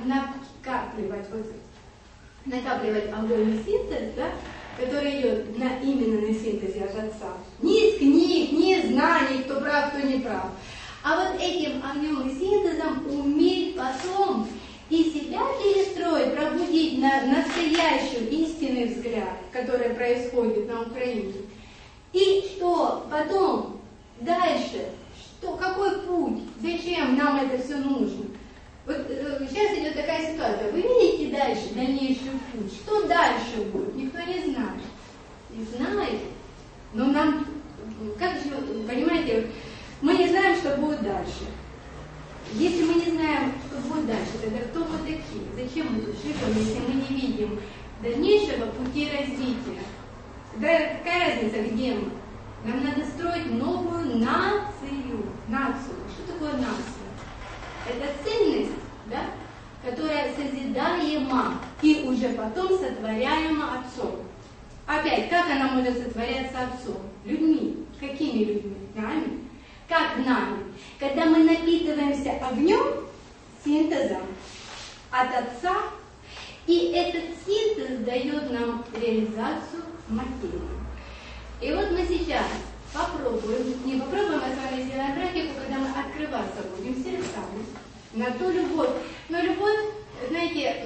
Speaker 2: накапливать огонь и синтез, да, который идет именно на синтезе даже Отца. Ни из книг, ни из знаний, кто прав, кто не прав. А вот этим огнем и синтезом уметь потом и себя перестроить, пробудить на настоящий истинный взгляд, который происходит на Украине. И что потом, дальше, какой путь, зачем нам это все нужно? Вот сейчас идет такая ситуация. Вы видите дальше, дальнейший путь? Что дальше будет? Никто не знает. Не знает. Но нам, как же, понимаете, мы не знаем, что будет дальше. Если мы не знаем, что будет дальше, тогда кто мы такие? Зачем мы тут живем, если мы не видим дальнейшего пути развития? Да, какая разница, где мы? Нам надо строить новую нацию. Что такое нация? Это ценность, да, которая созидаема и уже потом сотворяема Отцом. Опять, как она может сотворяться Отцом? Людьми. Какими людьми? Нами. Как нами? Когда мы напитываемся огнем, синтезом от Отца, и этот синтез дает нам реализацию материи. И вот мы сейчас не попробуем, а с вами сделаем практику, когда мы открываться будем сердцами на ту любовь. Но любовь, знаете,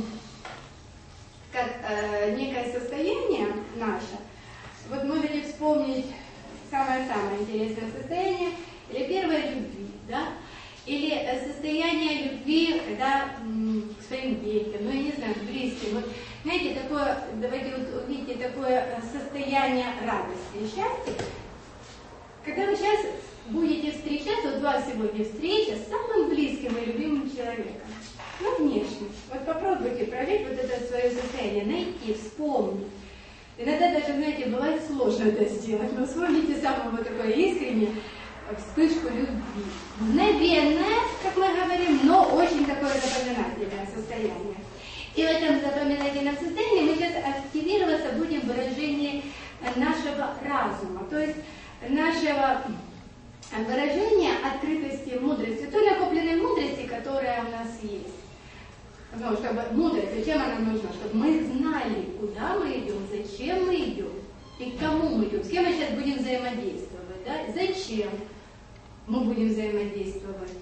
Speaker 2: как некое состояние наше. Вот можете вспомнить самое-самое интересное состояние, или первой любви, да? Или состояние любви, когда к своим детям, ну я не знаю, к близким. Вот, знаете, такое, давайте вот увидите такое состояние радости и счастья. Когда вы сейчас будете встречаться, вот у вас сегодня встреча с самым близким и любимым человеком, ну внешне, вот попробуйте прожить вот это свое состояние, найти, вспомнить. Иногда даже, знаете, бывает сложно это сделать, но вспомните самое вот такое искреннее, вспышку любви. Мгновенное, как мы говорим, но очень такое запоминательное состояние. И в этом запоминательном состоянии мы сейчас активироваться будем в выражении нашего разума, то есть нашего выражения открытости, мудрости, той накопленной мудрости, которая у нас есть. Ну, чтобы мудрость, зачем она нужна? Чтобы мы знали, куда мы идем, зачем мы идем и к кому мы идем, с кем мы сейчас будем взаимодействовать, да? Зачем мы будем взаимодействовать.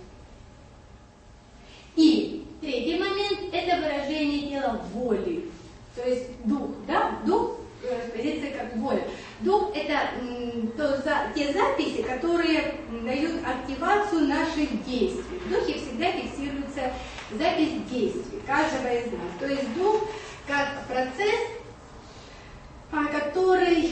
Speaker 2: И третий момент – это выражение тела воли, то есть дух, да? Дух позиция как воля. Дух – это те записи, которые дают активацию наших действий. В духе всегда фиксируется запись действий каждого из нас. То есть дух как процесс, который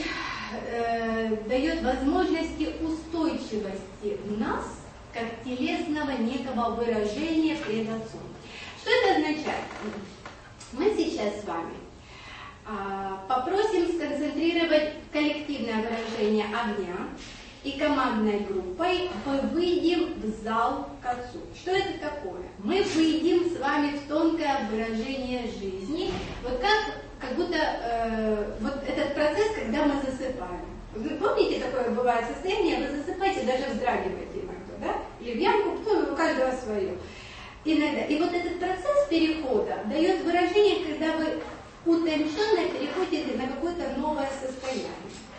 Speaker 2: дает возможности устойчивости в нас, как телесного некого выражения пред Отцом. Что это означает? Мы сейчас с вами попросим сконцентрировать коллективное выражение огня и командной группой мы выйдем в зал к Отцу. Что это такое? Мы выйдем с вами в тонкое выражение жизни, вот как будто вот этот процесс, когда мы засыпаем. Вы помните, такое бывает состояние, вы засыпаете, даже вздрагиваете иногда, да? Или в ямку, у каждого свое. Иногда. И вот этот процесс перехода дает выражение, когда вы утонченно переходите на какое-то новое состояние.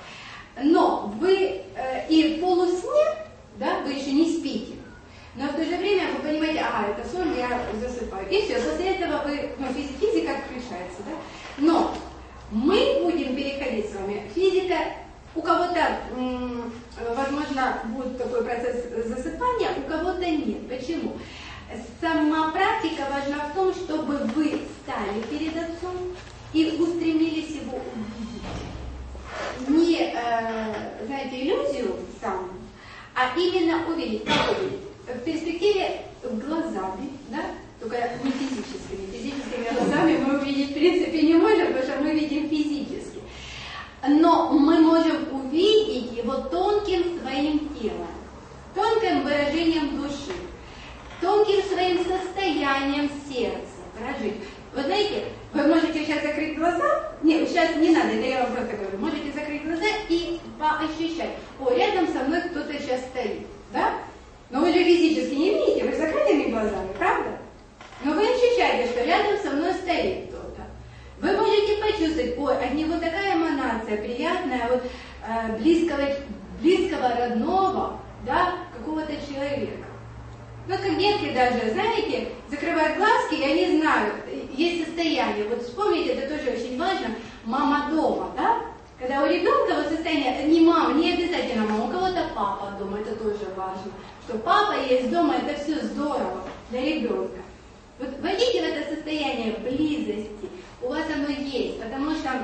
Speaker 2: Но вы и в полусне, да, вы еще не спите, но в то же время вы понимаете, ага, это сон, я засыпаю. И все, после этого вы, физика отключается, да? Но мы будем переходить с вами, физика, у кого-то, возможно, будет такой процесс засыпания, у кого-то нет. Почему? Сама практика важна в том, чтобы вы стали перед Отцом и устремились его увидеть. Не, знаете, иллюзию саму, а именно увидеть. Как увидеть? В перспективе глазами, да? Только не физическими. Физическими глазами мы увидеть в принципе не можем, потому что мы видим физически. Но мы можем увидеть его тонким своим телом, тонким выражением души, тонким своим состоянием сердца прожить. Вы знаете, вы можете сейчас закрыть глаза, нет, сейчас не надо, это я вам просто говорю, можете закрыть глаза и поощущать, о, рядом со мной кто-то сейчас стоит, да? Но вы же физически не видите, вы закрытыми глазами, правда? Но вы ощущаете, что рядом со мной стоит кто-то. Вы можете почувствовать, ой, от него такая эманация приятная, вот близкого родного, да, какого-то человека. Ну, как детки даже, знаете, закрывают глазки, и они знают, есть состояние. Вот вспомните, это тоже очень важно, мама дома, да? Когда у ребенка вот состояние, не мама, не обязательно мама, у кого-то папа дома, это тоже важно. Что папа есть дома, это все здорово для ребенка. Вот войдите в это состояние близости, у вас оно есть, потому что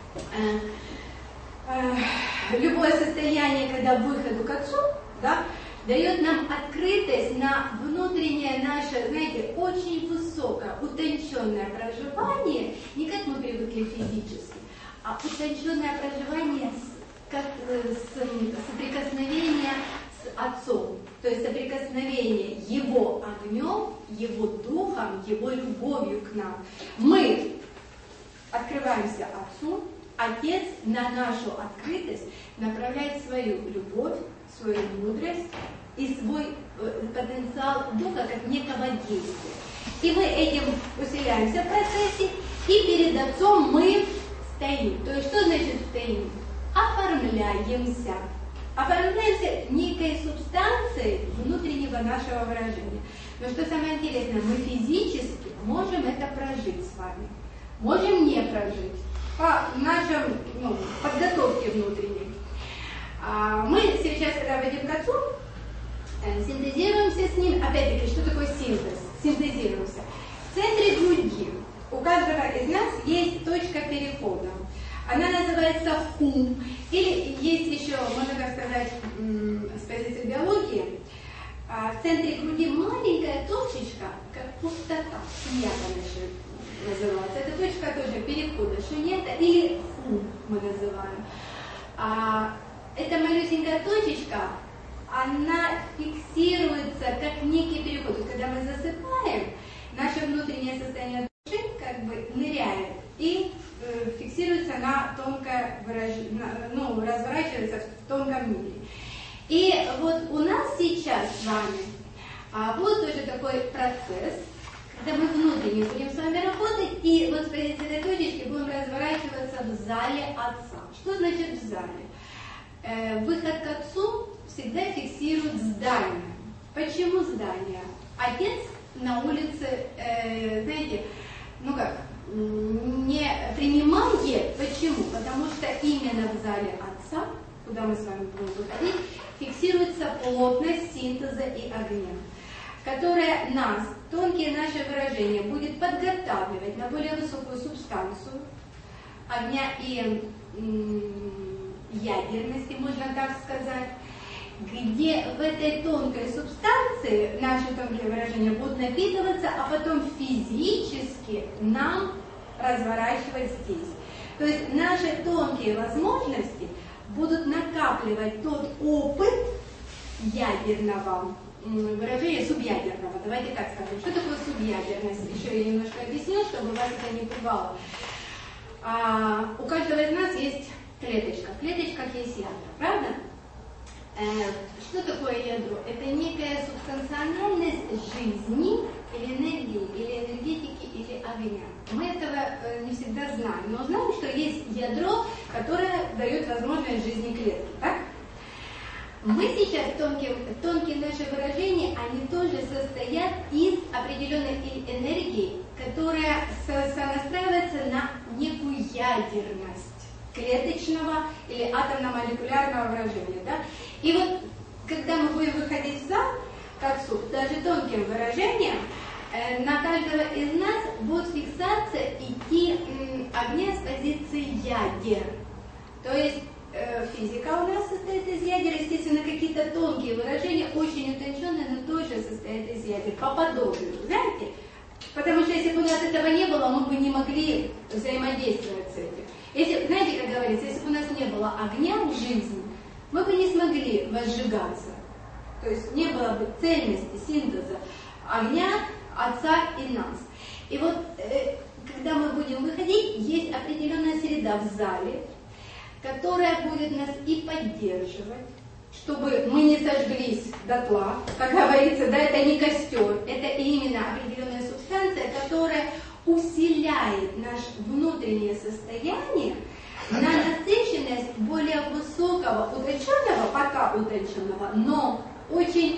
Speaker 2: любое состояние, когда выходу к Отцу, да, дает нам открытость на внутреннее наше, знаете, очень высокое, утонченное проживание, не как мы привыкли физически, а утонченное проживание соприкосновение с Отцом, то есть соприкосновение Его огнем, Его духом, Его любовью к нам. Мы открываемся Отцу, Отец на нашу открытость направляет свою любовь, свою мудрость и свой потенциал духа как некого действия. И мы этим усиляемся в процессе, и перед Отцом мы стоим. То есть что значит стоим? Оформляемся. Оформляемся некой субстанцией внутреннего нашего выражения. Но что самое интересное, мы физически можем это прожить с вами. Можем не прожить. По нашей подготовке внутренней. Мы сейчас, когда выйдем к Отцу, синтезируемся с Ним. Опять-таки, что такое синтез? Синтезируемся. В центре груди у каждого из нас есть точка перехода. Она называется хум. Или есть еще, можно так сказать, с позиции биологии, в центре груди маленькая точечка, как пустота, шуньята называется. Это точка тоже перехода, шуньята или хум мы называем. Эта малюсенькая точечка, она фиксируется как некий переход. Когда мы засыпаем, наше внутреннее состояние души как бы ныряет и фиксируется на тонкое выражение, разворачивается в тонком мире. И вот у нас сейчас с вами будет тоже такой процесс, когда мы внутренне будем с вами работать, и вот с позиции этой точечки будем разворачиваться в зале Отца. Что значит в зале? Выход к Отцу всегда фиксирует здание. Почему здание? Отец на улице, знаете, не принимает. Почему? Потому что именно в зале Отца, куда мы с вами будем выходить, фиксируется плотность синтеза и огня, которая нас, тонкие наши выражения, будет подготавливать на более высокую субстанцию огня и ядерности, можно так сказать, где в этой тонкой субстанции наши тонкие выражения будут напитываться, а потом физически нам разворачивать здесь. То есть наши тонкие возможности будут накапливать тот опыт ядерного выражения, субъядерного. Давайте так скажем. Что такое субъядерность? Еще я немножко объясню, чтобы вас это не пугало. У каждого из нас есть клеточка. В клеточках есть ядро, правда? Что такое ядро? Это некая субстанциональность жизни или энергии, или энергетики, или огня. Мы этого не всегда знаем, но знаем, что есть ядро, которое дает возможность жизни клетки, так? Мы сейчас, тонкие наши выражения, они тоже состоят из определенной энергии, которая сонастраивается на некую ядерность клеточного или атомно-молекулярного выражения. Да? И вот, когда мы будем выходить в зал к Отцу, даже тонким выражением, на каждого из нас будет фиксация идти огня с позиции ядер. То есть физика у нас состоит из ядер, естественно, какие-то тонкие выражения, очень утонченные, но тоже состоят из ядер, по подобию, знаете? Потому что если бы у нас этого не было, мы бы не могли взаимодействовать с этим. Если, знаете, как говорится, если бы у нас не было огня в жизни, мы бы не смогли возжигаться. То есть не было бы цельности, синтеза огня, Отца и нас. И вот, когда мы будем выходить, есть определенная среда в зале, которая будет нас и поддерживать, чтобы мы не сожглись дотла. Как говорится, да, это не костер, это именно определенная субстанция, которая усиляет наше внутреннее состояние на насыщенность существенность более высокого, утонченного, пока утонченного, но очень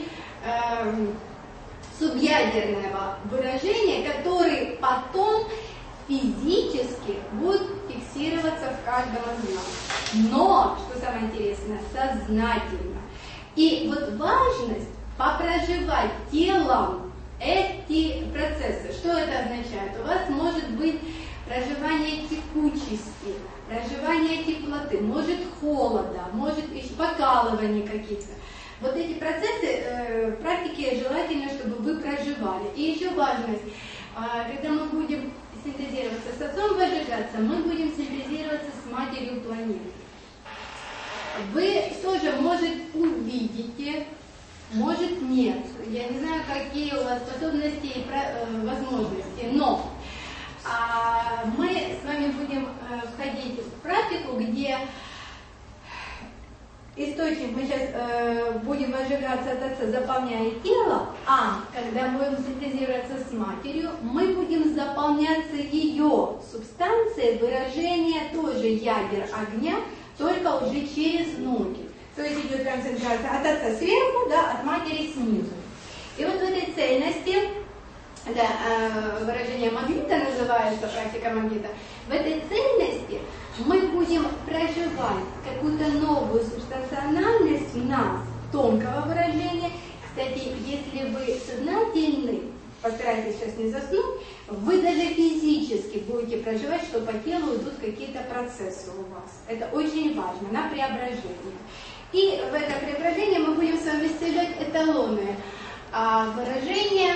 Speaker 2: субъядерного выражения, который потом физически будет фиксироваться в каждом из нас. Но, что самое интересное, сознательно. И вот важность попроживать телом эти процессы. Что это означает? У вас может быть проживание текучести, проживание теплоты, может холода, может еще покалывания каких-то. Вот эти процессы в практике желательно, чтобы вы проживали. И еще важность, когда мы будем синтезироваться с Отцом, выжигаться, мы будем синтезироваться с Матерью планеты. Вы тоже, может, увидите, может, нет. Я не знаю, какие у вас способности и возможности, но мы с вами будем входить в практику, где источник, мы сейчас будем выжигаться от Отца, заполняя тело, а когда будем синтезироваться с Матерью, мы будем заполняться ее субстанцией, выражение тоже ядер огня, только уже через ноги. То есть идет концентрация от Отца сверху, да, от Матери снизу. И вот в этой цельности, да, выражение магнита называется, практика магнита, в этой цельности мы будем проживать какую-то новую субстанциональность в нас, тонкого выражения. Кстати, если вы сознательны, постарайтесь сейчас не заснуть, вы даже физически будете проживать, что по телу идут какие-то процессы у вас. Это очень важно, на преображение. И в это преображение мы будем с вами стягивать эталоны выражения.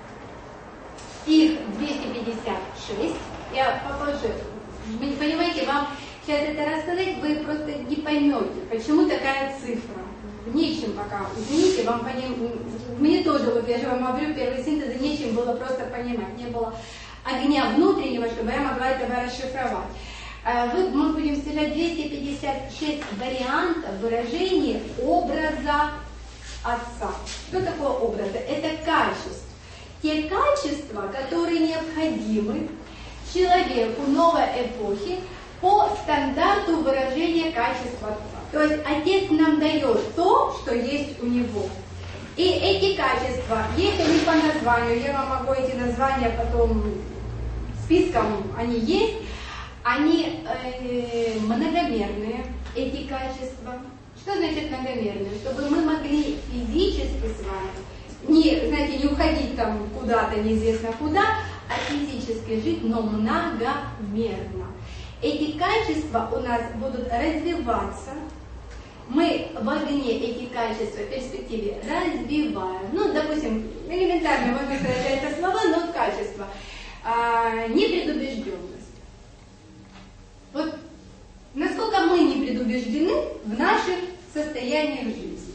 Speaker 2: Их 256. Я попозже, вы не понимаете, вам сейчас это рассказать, вы просто не поймете, почему такая цифра. Нечем пока, извините, вам мне тоже, вот я же вам говорю, первый синтез, нечем было просто понимать, не было огня внутреннего, чтобы я могла этого расшифровать. Мы будем стирать 256 вариантов выражения образа Отца. Что такое образы? Это качество. Те качества, которые необходимы человеку новой эпохи по стандарту выражения качества Отца. То есть Отец нам дает то, что есть у Него. И эти качества, если не по названию, я вам могу эти названия потом списком, они есть, они многомерные, эти качества. Что значит многомерные? Чтобы мы могли физически с вами, не уходить там куда-то, неизвестно куда, а физически жить, но многомерно. Эти качества у нас будут развиваться. Мы в огне эти качества в перспективе развиваем. Ну, допустим, элементарно, можно сказать, это слова, но качество. Непредубежденность. Вот насколько мы не предубеждены в наших состояниях жизни.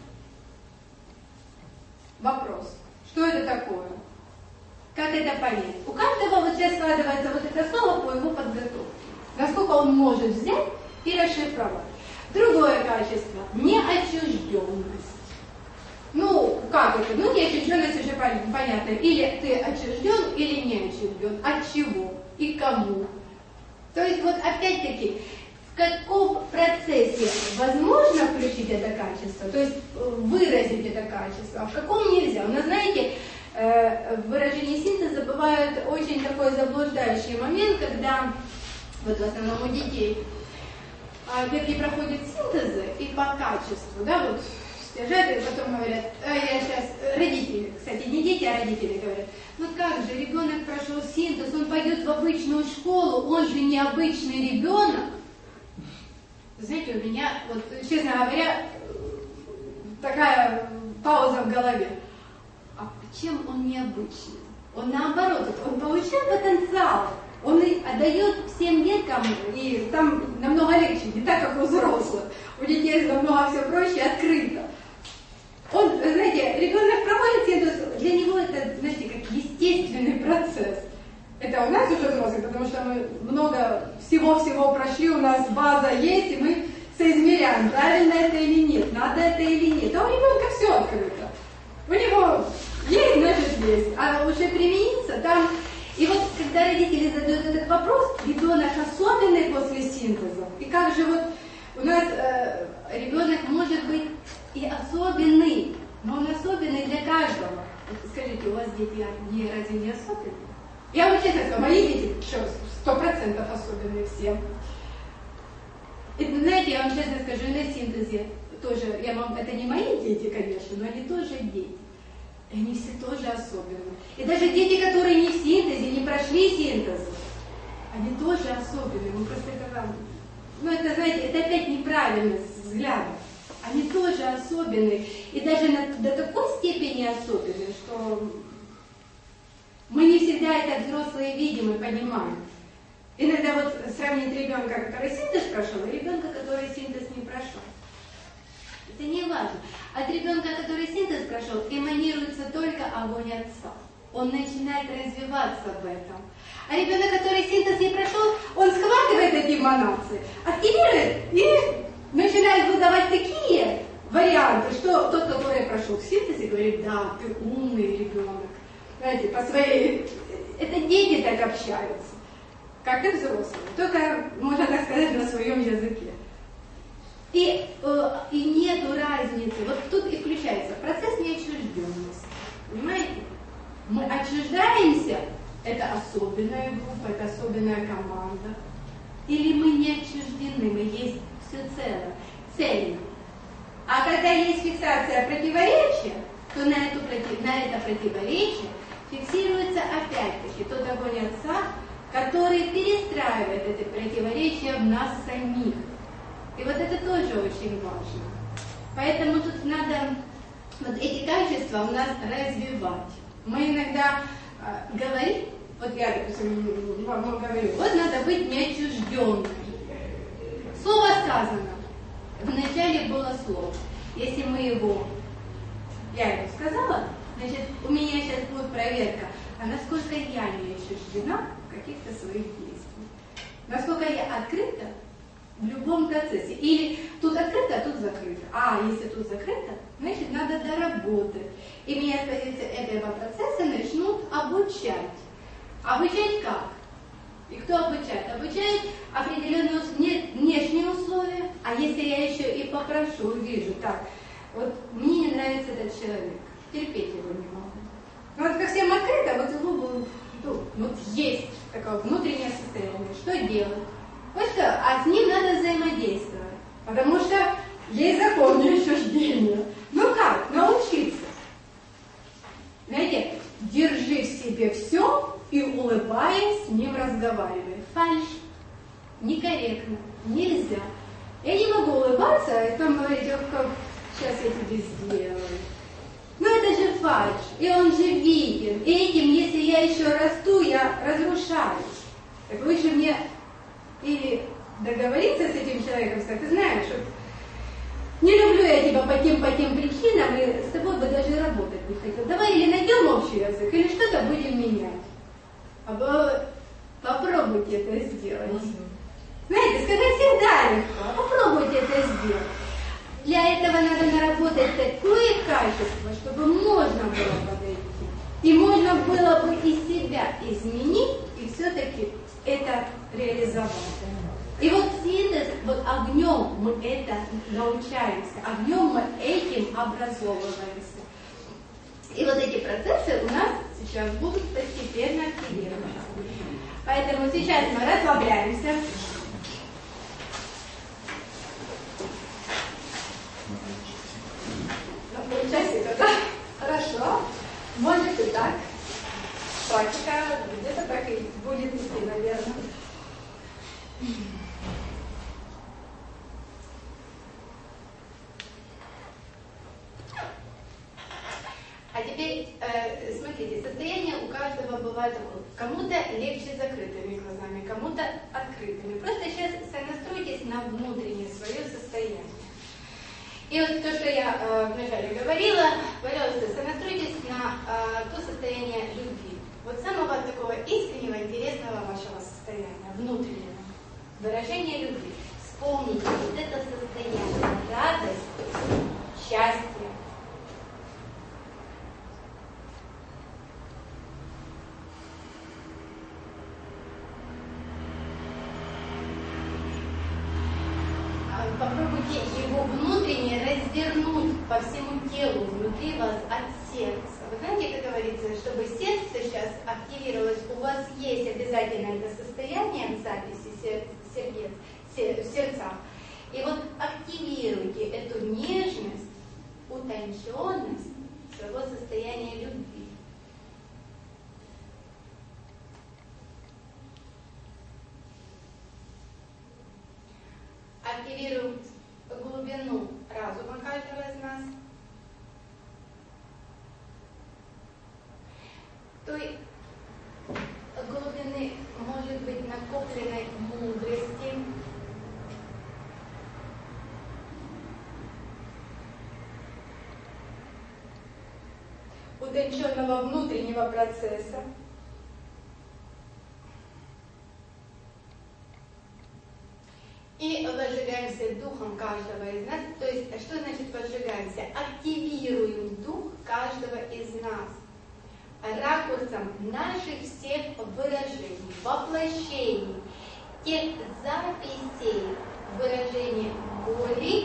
Speaker 2: Вопрос. Что это такое? Как это понять? У каждого вот сейчас складывается вот это слово по его подготовке. Насколько он может взять и расшифровать. Другое качество – неотчужденность. Ну, как это? Ну, неотчужденность уже понятно. Или ты отчужден, или не отчужден. От чего и кому. То есть, вот опять-таки, в каком процессе возможно включить это качество, то есть выразить это качество, а в каком нельзя. У нас, знаете, в выражении синтеза бывает очень такой заблуждающий момент, когда, вот в основном у детей, где проходят синтезы и по качеству, да, вот стяжат и потом говорят, я сейчас, родители, кстати, не дети, а родители говорят, ну как же, ребенок прошел синтез, он пойдет в обычную школу, он же не обычный ребенок. Знаете, у меня, вот, честно говоря, такая пауза в голове. А чем он необычный? Он наоборот, он получает потенциал. Он отдает всем деткам, и там намного легче, не так, как у взрослых. У детей намного все проще, открыто. Он, знаете, ребенок проводит синтез, для него это, знаете, как естественный процесс. Это у нас уже взрослый, потому что мы много всего-всего прошли, у нас база есть, и мы соизмеряем, правильно это или нет, надо это или нет. А у ребенка все открыто. У него есть, значит есть. А уже примениться там... И вот, когда родители задают этот вопрос, ребенок особенный после синтеза, и как же вот У нас ребенок может быть и особенный, но он особенный для каждого. Вот скажите, у вас дети разве не особенные? Я вам честно скажу, мои дети 100% особенные всем. И, знаете, я вам честно скажу, на синтезе тоже, это не мои дети, конечно, но они тоже дети. И они все тоже особенные. И даже дети, которые не в синтезе, не прошли синтез, они тоже особенные. Ну просто это вам... Ну это, знаете, это опять неправильный взгляд. Они тоже особенные. И даже до такой степени особенные, что мы не всегда это взрослые видим и понимаем. Иногда вот сравнить ребенка, который синтез прошел, и ребенка, который синтез не прошел. Это не важно. От ребенка, который синтез прошел, эманируется только огонь отца. Он начинает развиваться в этом. А ребенок, который синтез не прошел, он схватывает эти эманации, активирует и начинает выдавать такие варианты, что тот, который прошел в синтезе, говорит: да, ты умный ребенок. Знаете, по своей... Это дети так общаются, как и взрослые. Только, можно так сказать, на своем языке. И нету разницы. Вот тут и включается процесс неотчужденности. Понимаете? Мы отчуждаемся, это особенная группа, это особенная команда. Или мы не отчуждены, мы есть все целое, цельно. А когда есть фиксация противоречия, то на это противоречие фиксируется опять-таки тот огонь отца, который перестраивает это противоречие в нас самих. И вот это тоже очень важно. Поэтому тут надо вот эти качества у нас развивать. Мы иногда говорим, вот я, допустим, вам говорю, вот надо быть неотчужденным. Слово сказано. Вначале было слово. Если я его сказала, значит, у меня сейчас будет проверка, а насколько я не отчуждена в каких-то своих действиях. Насколько я открыта в любом процессе. Или тут открыто, а тут закрыто. А если тут закрыто, значит, надо доработать. И меня с позиции этого процесса начнут обучать. Обучать как? И кто обучает? Обучает определенные внешние условия. А если я еще и попрошу, увижу, так, вот мне не нравится этот человек, терпеть его не могу. Ну вот ко всем открыто, вот его вот есть такое внутреннее состояние. Что делать? Вот что, а с ним надо взаимодействовать. Потому что есть закон неотчуждения. Ну как? Научиться. Знаете, держи в себе все и, улыбаясь, с ним разговаривай. Фальшь. Некорректно. Нельзя. Я не могу улыбаться, и потом говорить: ох, как сейчас я тебе сделаю. Ну это же фальшь. И он же виден. И этим, если я еще расту, я разрушаюсь. Так вы же мне или договориться с этим человеком, сказать: ты знаешь, вот, не люблю я тебя по тем причинам, и с тобой бы даже работать не хотел. Давай или найдем общий язык, или что-то будем менять. Попробуйте это сделать. Знаете, сказать всегда легко. Попробуйте это сделать. Для этого надо наработать такое качество, чтобы можно было подойти. И можно было бы и себя изменить, и все-таки это реализовать. И вот синтез, вот огнем мы это научаемся, огнем мы этим образовываемся. И вот эти процессы у нас сейчас будут постепенно активироваться. Поэтому сейчас мы расслабляемся. Полчасика, да? Хорошо. Может и так. Практика где-то так и будет идти, наверное. А теперь, смотрите, состояние у каждого бывает такое. Кому-то легче закрытыми глазами, кому-то открытыми. Просто сейчас сонастройтесь на внутреннее свое состояние. И вот то, что я вначале говорила, пожалуйста, сонастройтесь на то состояние любви. Вот самого такого искреннего, интересного вашего состояния, внутреннего. Выражение любви. Вспомните вот это состояние. Радость, счастье. по всему телу, внутри вас, от сердца. Вы знаете, как говорится, чтобы сердце сейчас активировалось, у вас есть обязательно это состояние в записи в сердцах. И вот активируйте эту нежность, утонченность своего состояния любви. Активируем глубину разума каждого из нас. Той глубины может быть накопленной мудрости, утонченного внутреннего процесса. И возжигаемся духом каждого из нас. То есть, что значит возжигаемся? Активируем дух каждого из нас ракурсом наших всех выражений, воплощений, тех записей выражений боли,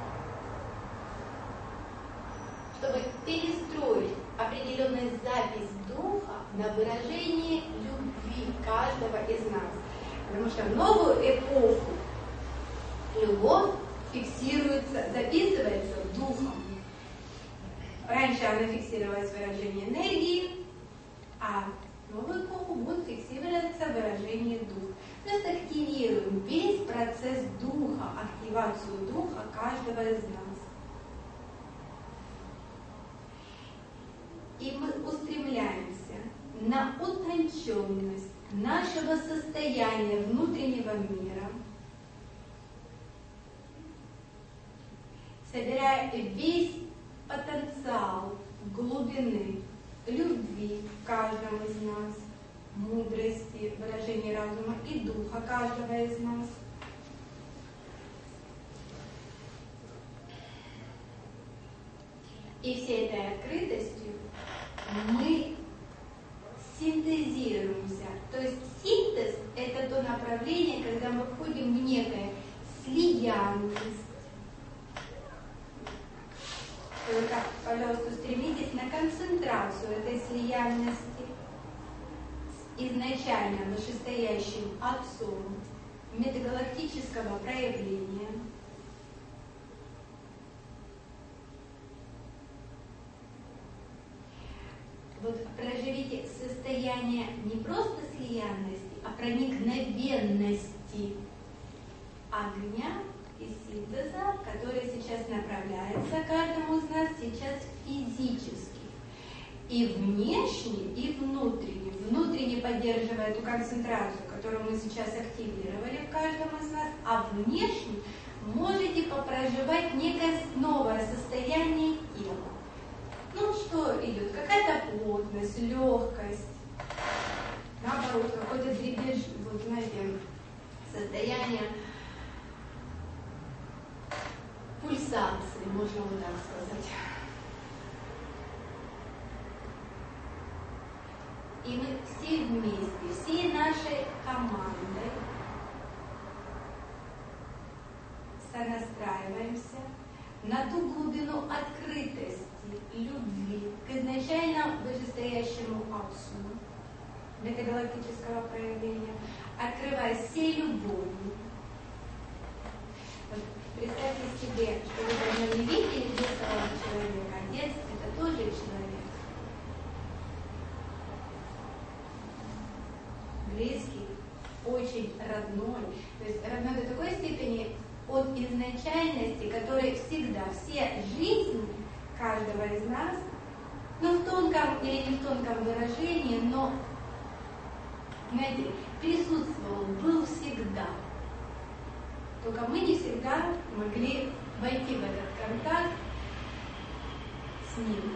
Speaker 2: чтобы перестроить определенную запись духа на выражение любви каждого из нас. Потому что в новую эпоху любовь фиксируется, записывается духом. Раньше она фиксировалась в выражении энергии, а в новую эпоху будет фиксироваться выражение духа. Просто активируем весь процесс духа, активацию духа каждого из нас. И мы устремляемся на утонченность нашего состояния внутреннего мира, собирая весь потенциал глубины любви в каждом из нас, мудрости, выражения разума и духа каждого из нас. И всей этой открытостью мы синтезируемся. То есть синтез – это то направление, когда мы входим в некое слиянность. Только, пожалуйста, устремитесь на концентрацию этой слиянности с изначально вышестоящим Отцом межгалактического проявления. Вот проживите состояние не просто слиянности, а проникновенности огня и синтеза, который сейчас направляется каждому из нас сейчас физически. И внешне, и внутренне. Внутренне поддерживая эту концентрацию, которую мы сейчас активировали в каждом из нас, а внешне можете попроживать некое новое состояние тела. Ну, что идет? Какая-то плотность, легкость, наоборот, какой-то дребеж, вот знаете, состояние пульсации, можно вот так сказать. И мы все вместе, всей нашей командой сонастраиваемся на ту глубину открытости, любви к изначально вышестоящему Отцу, метагалактического проявления, открывая всей любовью. Вот представьте себе, что вы давно не видели детского человека, а детство – это тоже человек. Близкий, очень родной. То есть родной до такой степени от изначальности, который всегда, все жизни каждого из нас, ну в тонком или не в тонком выражении, но, знаете, присутствовал, был всегда. Только мы не всегда могли войти в этот контакт с ним.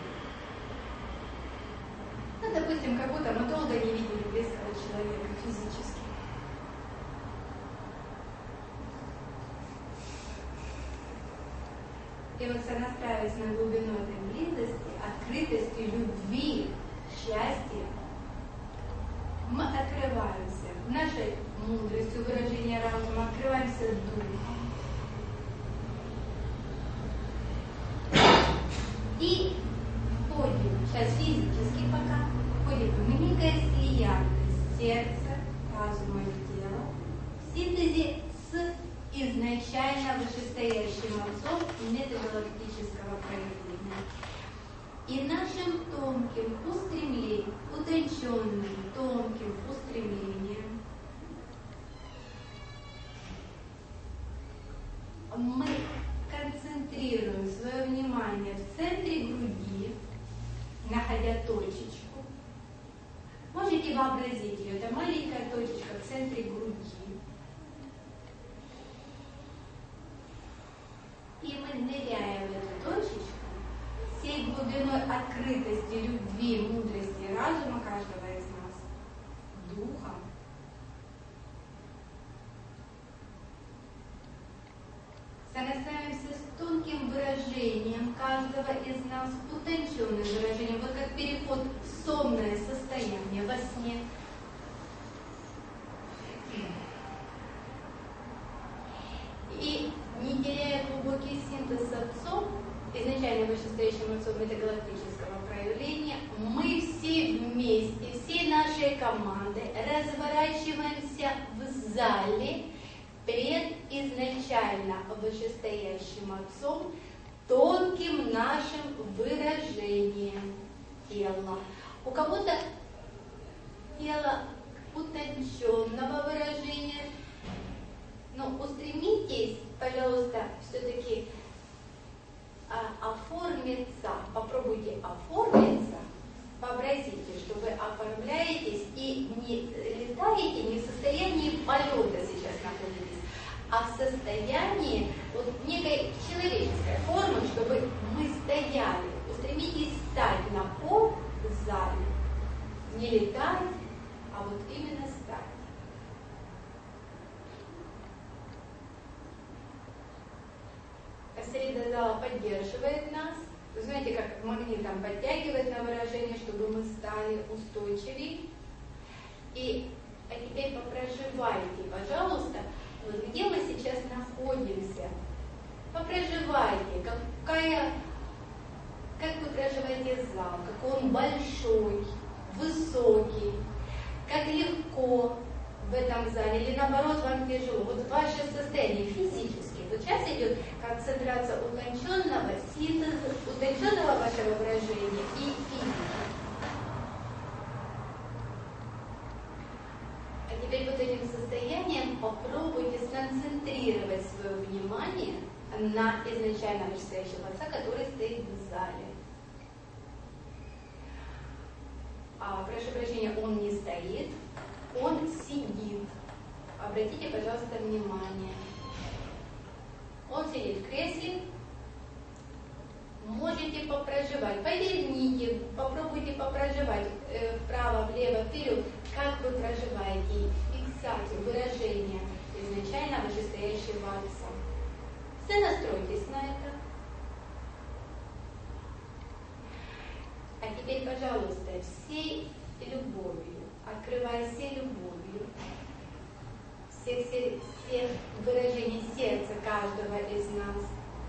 Speaker 2: Ну, допустим, как будто мы долго не видели близкого человека физически. И вот сонастраиваясь на глубину этой близости, открытости, любви, счастья, мы открываемся нашей мудростью, выражения разума, открываемся духом. И входим, сейчас физически пока, входит в некое слияние сердца, разума и тела, в синтезе с изначально вышестоящим отцом метагалактического проявления. И нашим тонким устремлением, утонченным тонким устремлением мы концентрируем свое внимание в центре груди, находя точечку. Можете вообразить ее, это маленькая точечка в центре груди. И мы, ныряя в эту точечку, всей глубиной открытости, любви, мудрости и разума каждого из нас, духом, сорастаемся с тонким выражением каждого из нас, утонченным выражением, вот как переход в сонное состояние во сне. И не теряя глубокий синтез с отцом, изначально вышестоящим отцом метагалактического проявления, мы все вместе, всей нашей командой разворачиваемся в зале пред изначально вышестоящим отцом, тонким нашим выражением тела. У кого-то тело утонченного выражения, но устремитесь, пожалуйста, все-таки оформиться, попробуйте оформиться, вообразите, что вы оформляетесь и не летаете, не в состоянии полета сейчас находитесь, а в состоянии вот некой человеческой формы, чтобы мы стояли. Устремитесь стать на пол в зале, не летать, а вот именно стать. Среда зала поддерживает нас. Вы знаете, как магнитом подтягивает на выражение, чтобы мы стали устойчивее. И теперь попроживайте, пожалуйста, вот где мы сейчас находимся. Попроживайте, как вы проживаете зал, какой он большой, высокий, как легко в этом зале, или наоборот вам тяжело. Вот ваше состояние физическое. Вот сейчас идет концентрация утонченного синтеза, утонченного вашего выражения и физики. А теперь вот этим состоянием попробуйте сконцентрировать свое внимание на изначально вышестоящего отца, который стоит в зале. Прошу прощения, он не стоит, он сидит. Обратите, пожалуйста, внимание. Он сидит в кресле. Можете попроживать. Поверните, попробуйте попроживать вправо, влево, вперед. Как вы проживаете фиксацию, выражение изначально вышестоящего отца. Все настройтесь на это. А теперь, пожалуйста, всей любовью, открывая всей любовью, всех выражений сердца каждого из нас,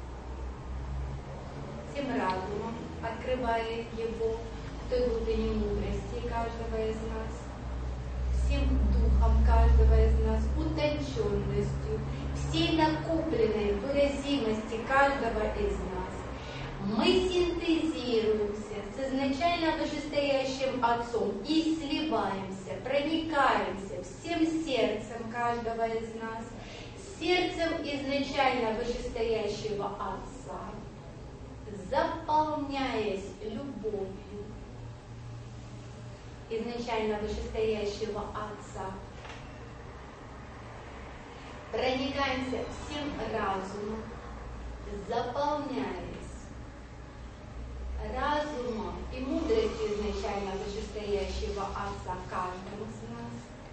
Speaker 2: всем разумом, открывая его в той глубине мудрости каждого из нас, всем духом каждого из нас, утонченностью, всей накопленной выразимости каждого из нас. Мы синтезируемся с изначально вышестоящим отцом и сливаемся, проникаемся всем сердцем каждого из нас, сердцем изначально вышестоящего отца, заполняясь любовью изначально вышестоящего отца, проникаемся всем разумом, заполняясь разумом и мудростью изначально вышестоящего отца каждого из нас.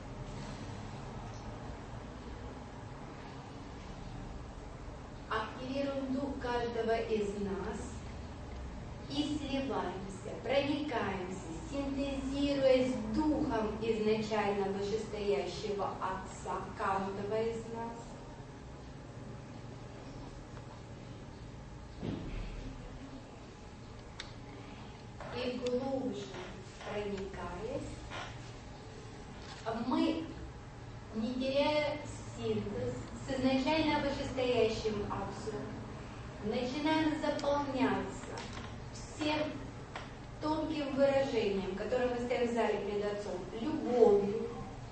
Speaker 2: Активируем дух каждого из нас и сливаемся, проникаемся, синтезируясь с духом изначально вышестоящего отца каждого из нас. начинаем заполняться всем тонким выражением, которое мы стоим в зале перед Отцом, любовью,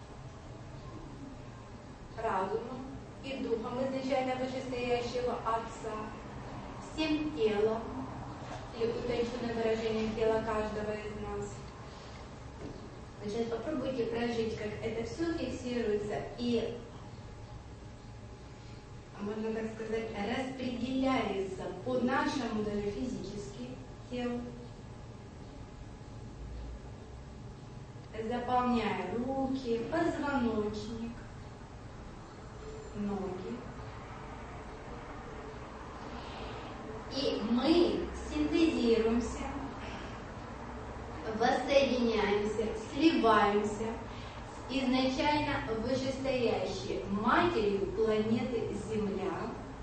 Speaker 2: разумом и духом изначально вышестоящего Отца, всем телом, или утонченным выражением тела каждого из нас. Значит, попробуйте прожить, как это все фиксируется и, можно так сказать, распределяется по нашему даже физически телу, заполняя руки, позвоночник, ноги. И мы синтезируемся, воссоединяемся, сливаемся с изначально вышестоящей матерью планеты Земля,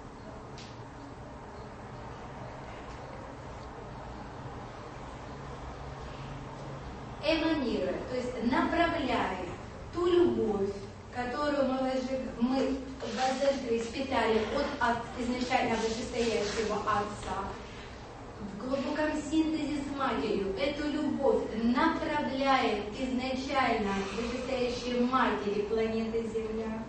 Speaker 2: эманируя, то есть направляя ту любовь, которую мы воззажгли, испытали от изначально вышестоящего Отца, в глубоком синтезе с матерью эту любовь направляет изначально вышестоящей матери планеты Земля,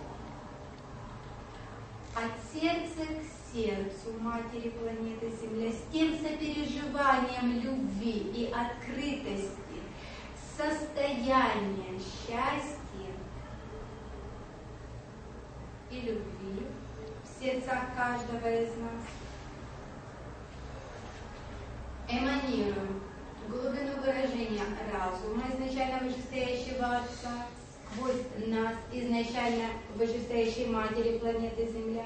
Speaker 2: от сердца к сердцу матери планеты Земля, с тем сопереживанием любви и открытости, состояния счастья и любви в сердцах каждого из нас. Эманируем глубину выражения разума изначально вышестоящего Отца сквозь нас, изначально вышестоящей матери планеты Земля.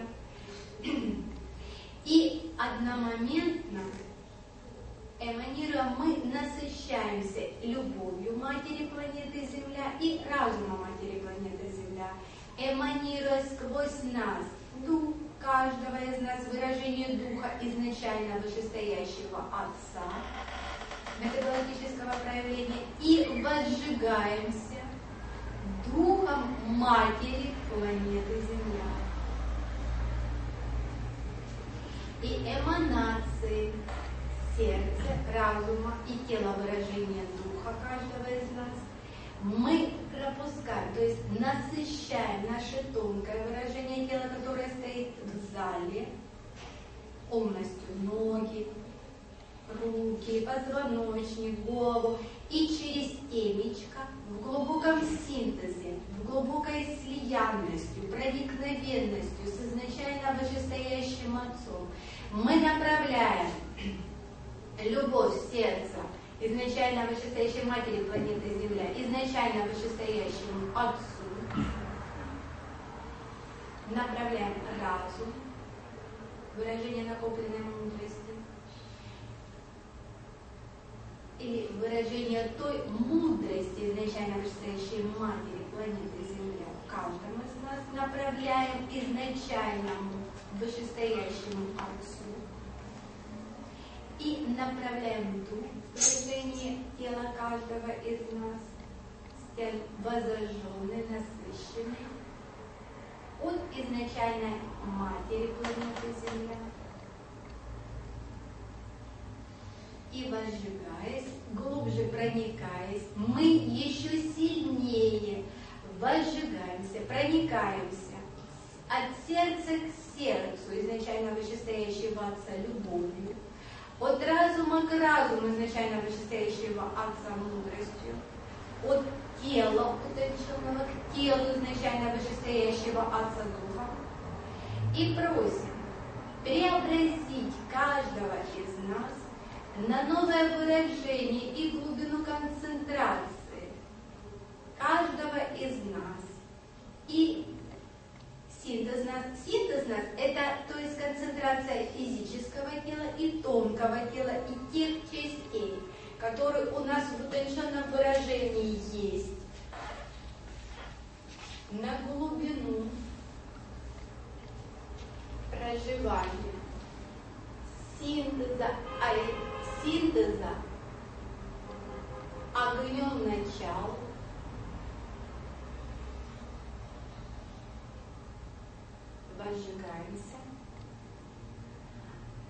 Speaker 2: И одномоментно, эманируя, мы насыщаемся любовью матери планеты Земля и разумом матери планеты Земля, эманируя сквозь нас дух каждого из нас, выражение духа изначально вышестоящего Отца, методологического проявления, и возжигаемся духом матери планеты Земля. И эманации сердца, разума и тела выражения духа каждого из нас мы пропускаем, то есть насыщаем наше тонкое выражение тела, которое стоит в зале, полностью ноги, руки, позвоночник, голову, и через темечко в глубоком синтезе, в глубокой слиянностью, проникновенностью с изначально вышестоящим Отцом мы направляем любовь сердца изначально вышестоящей матери планеты Земля, изначально вышестоящему Отцу, направляем разум, выражение накопленной мудрости, или выражение той мудрости изначально вышестоящей матери планеты Земля в каждом из нас, направляем изначальному вышестоящему Отцу и направляем дух в выражение тела каждого из нас, столь возраженный, насыщенный от изначальной матери планеты Земля. И возжигаясь, глубже проникаясь, мы еще сильнее возжигаемся, проникаемся от сердца к сердцу, изначально вышестоящего Отца любовью, от разума к разуму, изначально вышестоящего Отца мудростью, от тела утонченного к телу, изначально вышестоящего Отца духом, и просим преобразить каждого из нас на новое выражение и глубину концентрации каждого из нас. И синтез нас это, то есть концентрация физического тела и тонкого тела и тех частей, которые у нас в утонченном выражении есть, на глубину проживания синтеза огнем начал, возжигаемся,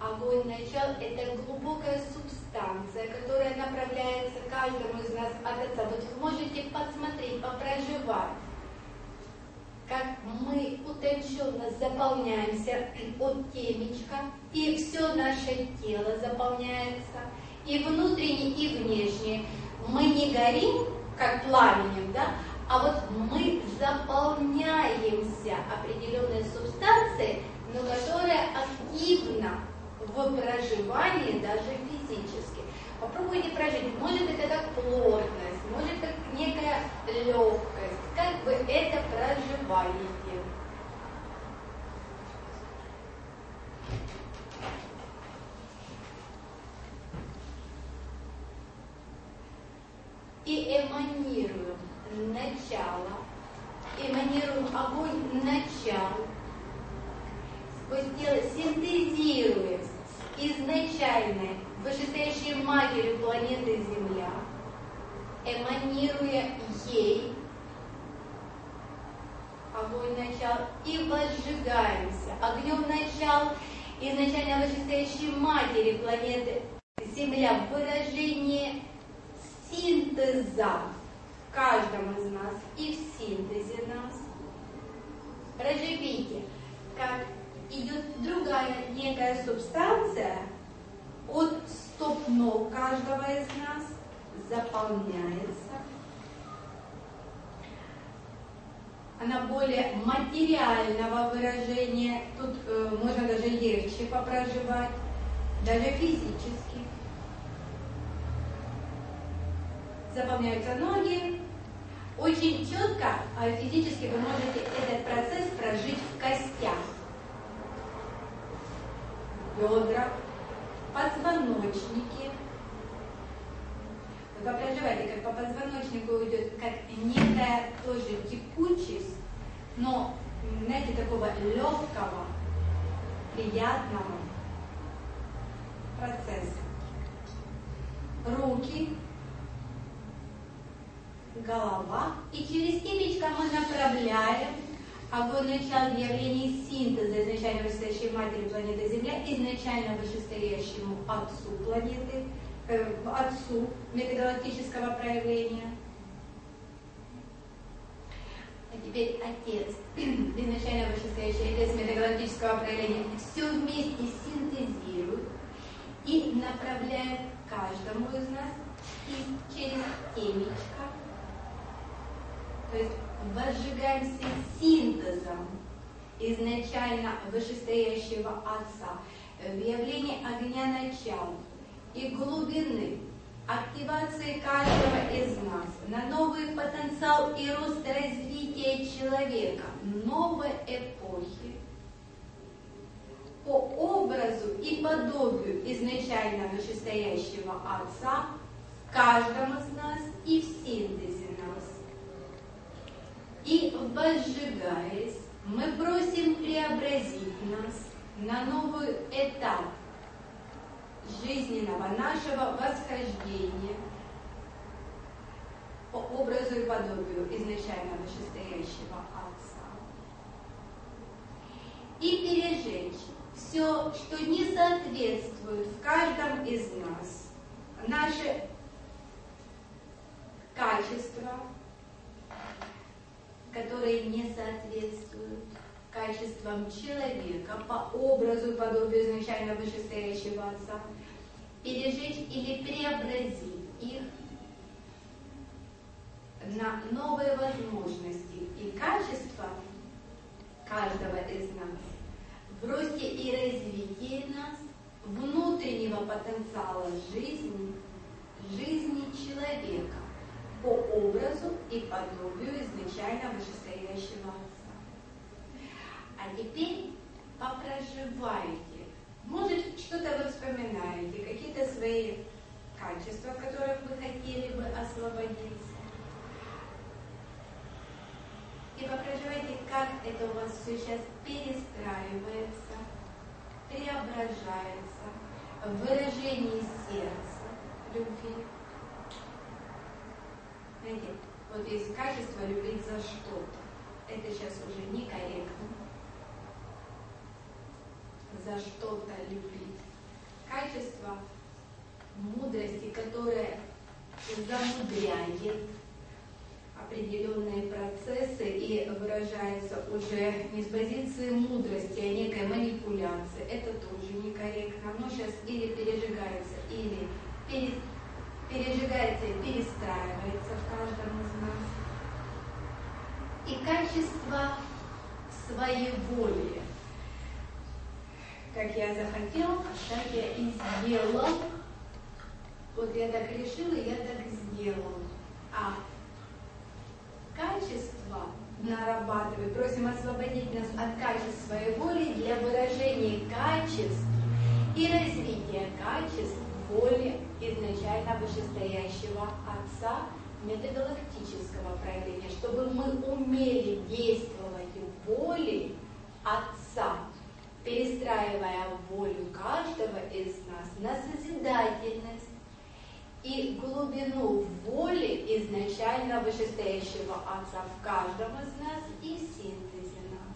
Speaker 2: Огонь начал – это глубокая субстанция, которая направляется каждому из нас от Отца. Вот вы можете посмотреть, попроживать, как мы утонченно заполняемся от темечка, и все наше тело заполняется, и внутренне, и внешне. Мы не горим, как пламенем, да, а вот мы заполняемся определенной субстанцией, но которая активна в проживании даже физически. Попробуйте прожить. Может это как плотность, может как некая легкость. Как вы это проживаете? И эманируем начало, эманируем огонь начала, сквозь тело синтезируем изначальной вышестоящей матерью планеты Земля, эманируя ей огонь начал, и возжигаемся огнем начал изначально вышестоящей матери планеты Земля, выражение синтеза в каждом из нас и в синтезе нас. Проживите, как идет другая некая субстанция от стоп ног каждого из нас, заполняется. Она более материального выражения, тут можно даже легче попроживать, даже физически. Заполняются ноги. Очень четко физически вы можете этот процесс прожить в костях. Бедра, позвоночнике. Вы проживаете, как по позвоночнику идет, как некая тоже текучесть, но, знаете, такого легкого, приятного процесса. Руки, голова, и через темечко мы направляем огонь начал в явлении синтеза изначально вышестоящей матери планеты Земля, изначально вышестоящему отцу планеты, отцу межгалактического проявления. А теперь Отец, изначально вышестоящий Отец межгалактического проявления, все вместе синтезирует и направляет каждому из нас и через темечко. То есть возжигаемся синтезом изначально вышестоящего Отца в явлении огня начала и глубины активации каждого из нас на новый потенциал и рост развития человека, новой эпохи, по образу и подобию изначально вышестоящего Отца в каждом из нас и в синтезе нас. И возжигаясь, мы просим преобразить нас на новый этап жизненного нашего восхождения по образу и подобию изначально вышестоящего Отца. И пережечь все, что не соответствует в каждом из нас, наши качества, которые не соответствуют качествам человека по образу и подобию изначально вышестоящего Отца, пережить или преобразить их на новые возможности и качества каждого из нас в росте и развитии нас, внутреннего потенциала жизни человека по образу и подобию изначально вышестоящего Отца. А теперь попроживайте. Может, что-то вы вспоминаете, какие-то свои качества, в которых вы хотели бы освободиться. И попроживайте, как это у вас все сейчас перестраивается, преображается в выражении сердца, любви. Знаете, вот есть качество любить за что-то. Это сейчас уже некорректно. За что-то любить. качество мудрости, которое замудряет определенные процессы и выражается уже не с позиции мудрости, а некой манипуляции. Это тоже некорректно. Оно сейчас или пережигается, или пережигается и перестраивается в каждом из нас. И качество своеволия. Как я захотел, так я и сделал. Вот я так решила, я так сделал. А качество нарабатывает, просим освободить нас от качеств своей воли для выражения качеств и развития качеств воли изначально вышестоящего Отца метагалактического проявления, чтобы мы умели действовать в воле Отца, перестраивая волю каждого из нас на созидательность и глубину воли изначально вышестоящего Отца в каждом из нас и в синтезе нас.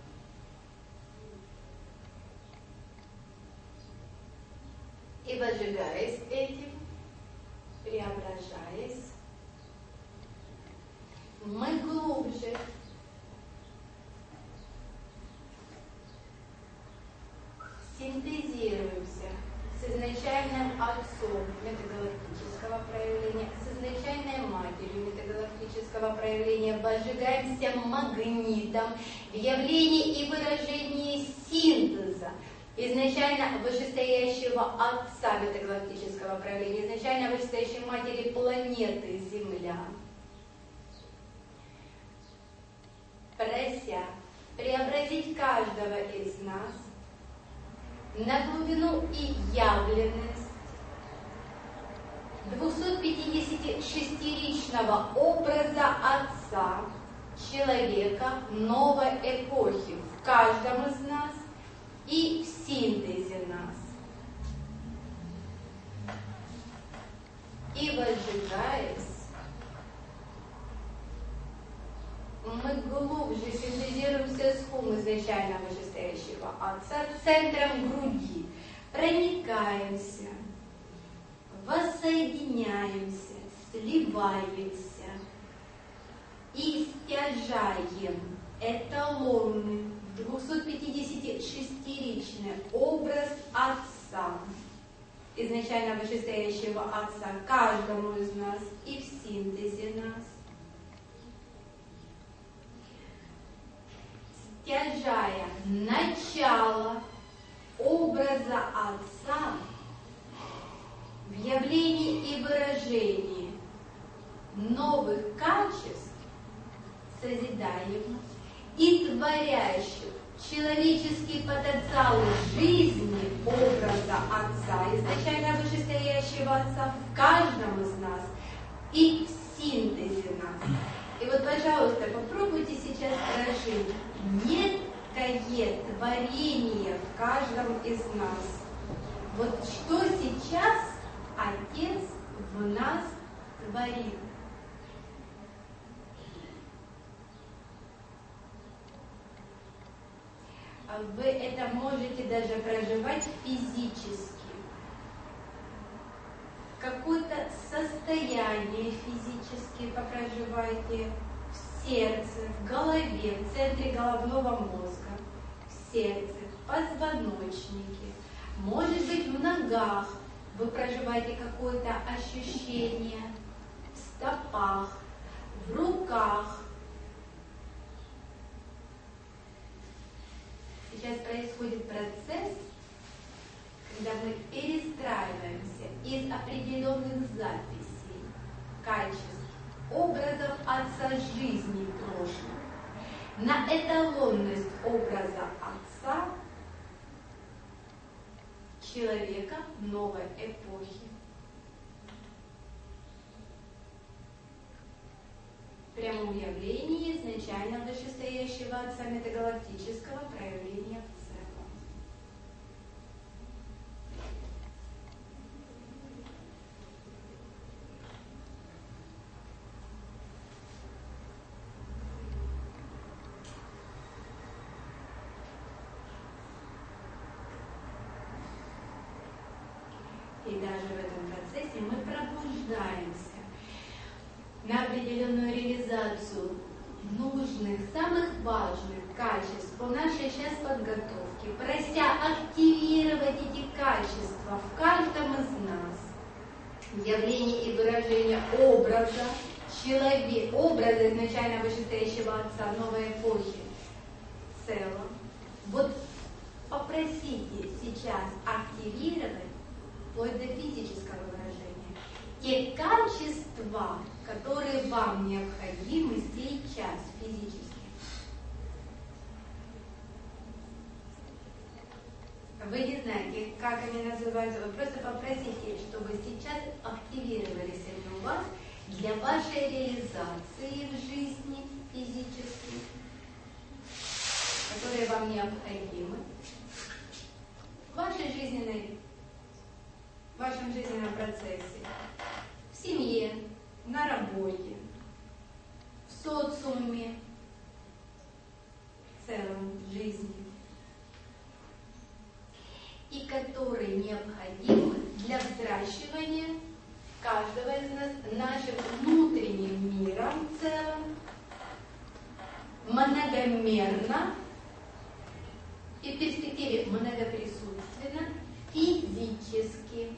Speaker 2: И возжигаясь этим, преображаясь, мы глубже синтезируемся с изначальным Отцом метагалактического проявления, с изначальной Матерью метагалактического проявления, возжигаемся магнитом в явлении и выражении синтеза изначально вышестоящего Отца метагалактического проявления, изначально вышестоящей Матери планеты Земля, прося преобразить каждого из нас на глубину и явленность 256-ричного образа Отца, человека новой эпохи в каждом из нас и в синтезе нас. И возжигаясь, мы глубже синтезируемся с ум изначально вышестоящего Отца центром груди, проникаемся, воссоединяемся, сливаемся и стяжаем эталонный 256-ричный образ Отца, изначально вышестоящего Отца каждому из нас и в синтезе нас. Стяжая начало образа Отца в явлении и выражении новых качеств, созидаемых и творящих человеческий потенциал жизни образа Отца, изначально вышестоящего Отца в каждом из нас и в синтезе нас. И вот, пожалуйста, попробуйте сейчас прожить некое творение в каждом из нас. Вот что сейчас Отец в нас творит. Вы это можете даже проживать физически. Какое-то состояние физически попроживайте в сердце, в голове, в центре головного мозга, в сердце, в позвоночнике, может быть в ногах. Вы проживаете какое-то ощущение в стопах, в руках. Сейчас происходит процесс, когда мы перестраиваемся из определенных записей, качеств, образов Отца жизни прошлых на эталонность образа Отца человека новой эпохи. В прямом явлении изначально вышестоящего Отца метагалактического проявления в целом. и даже в этом процессе мы пробуждаемся на определенную реализацию нужных, самых важных качеств по нашей сейчас подготовке, прося активировать эти качества в каждом из нас. Явление и выражение образа, образа изначально вышестоящего Отца новой эпохи в целом. Вот попросите сейчас активировать вплоть до физического выражения те качества, которые вам необходимы сейчас физически. Вы не знаете, как они называются, вы просто попросите, чтобы сейчас активировались они у вас для вашей реализации в жизни физической, которые вам необходимы в вашем жизненном процессе, в семье, на работе, в социуме, в целом в жизни, и которые необходимы для взращивания каждого из нас нашим внутренним миром в целом, многомерно и в перспективе многоприсутственно, физически.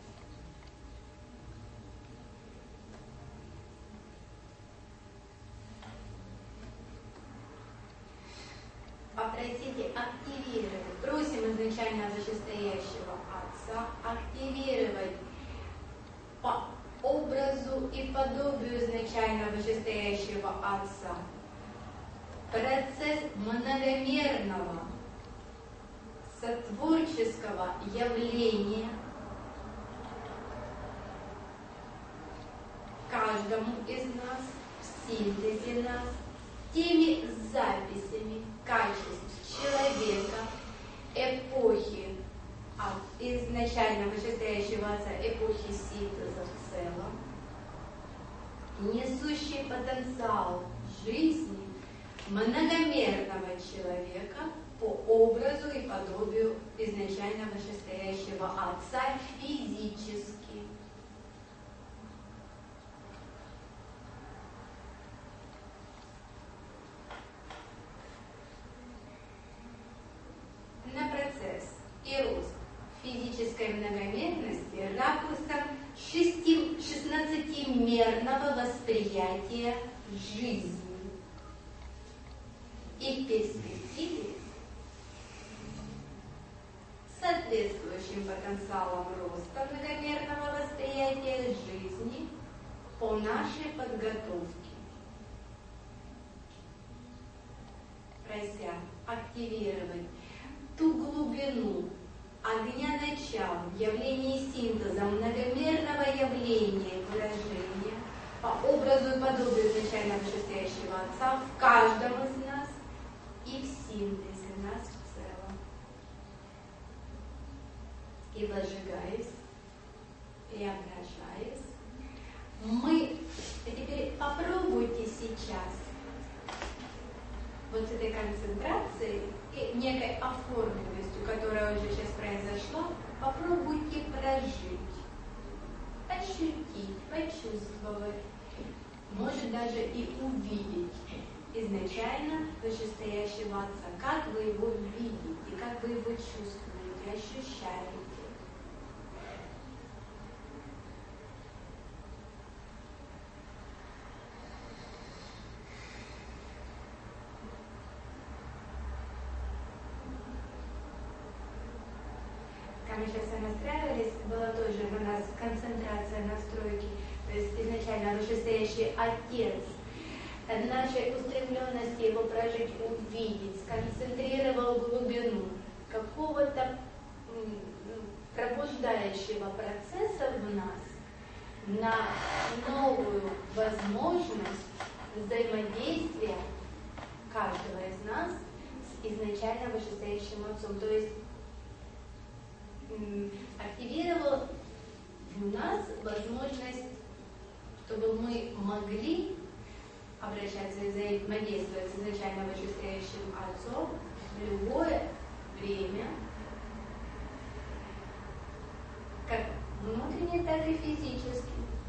Speaker 2: Попросите активировать, просим изначально вышестоящего Отца активировать по образу и подобию изначально вышестоящего Отца процесс многомерного сотворческого явления каждому из нас, в синтезе нас, теми записями качеств человека, эпохи, изначально вышестоящего Отца, эпохи синтеза в целом, несущий потенциал жизни многомерного человека по образу и подобию изначально вышестоящего Отца физически. На процесс и рост физической многомерности ракурсом 16-мерного восприятия жизни. И в перспективе соответствующим потенциалом роста многомерного восприятия жизни по нашей подготовке, прося активировать ту глубину огня начала в явлении синтеза многомерного явления выражения по образу и подобию изначально вышестоящего Отца в каждом из нас и в синтезе нас в целом. И возжигаясь, преображаясь, мы теперь попробуйте сейчас вот с этой концентрацией и некой оформленностью, которая уже сейчас произошла, попробуйте прожить, ощутить, почувствовать, может даже и увидеть изначально вышестоящего Отца, как вы его видите, как вы его чувствуете, ощущаете. Мы сейчас настраивались, была тоже у нас концентрация настройки, то есть изначально вышестоящий Отец нашей устремленности его прожить, увидеть, сконцентрировал глубину какого-то пробуждающего процесса в нас на новую возможность взаимодействия каждого из нас с изначально вышестоящим Отцом. То есть активировал в нас возможность, чтобы мы могли обращаться и взаимодействовать с изначально вышестоящим Отцом в любое время, как внутренне, так и физически.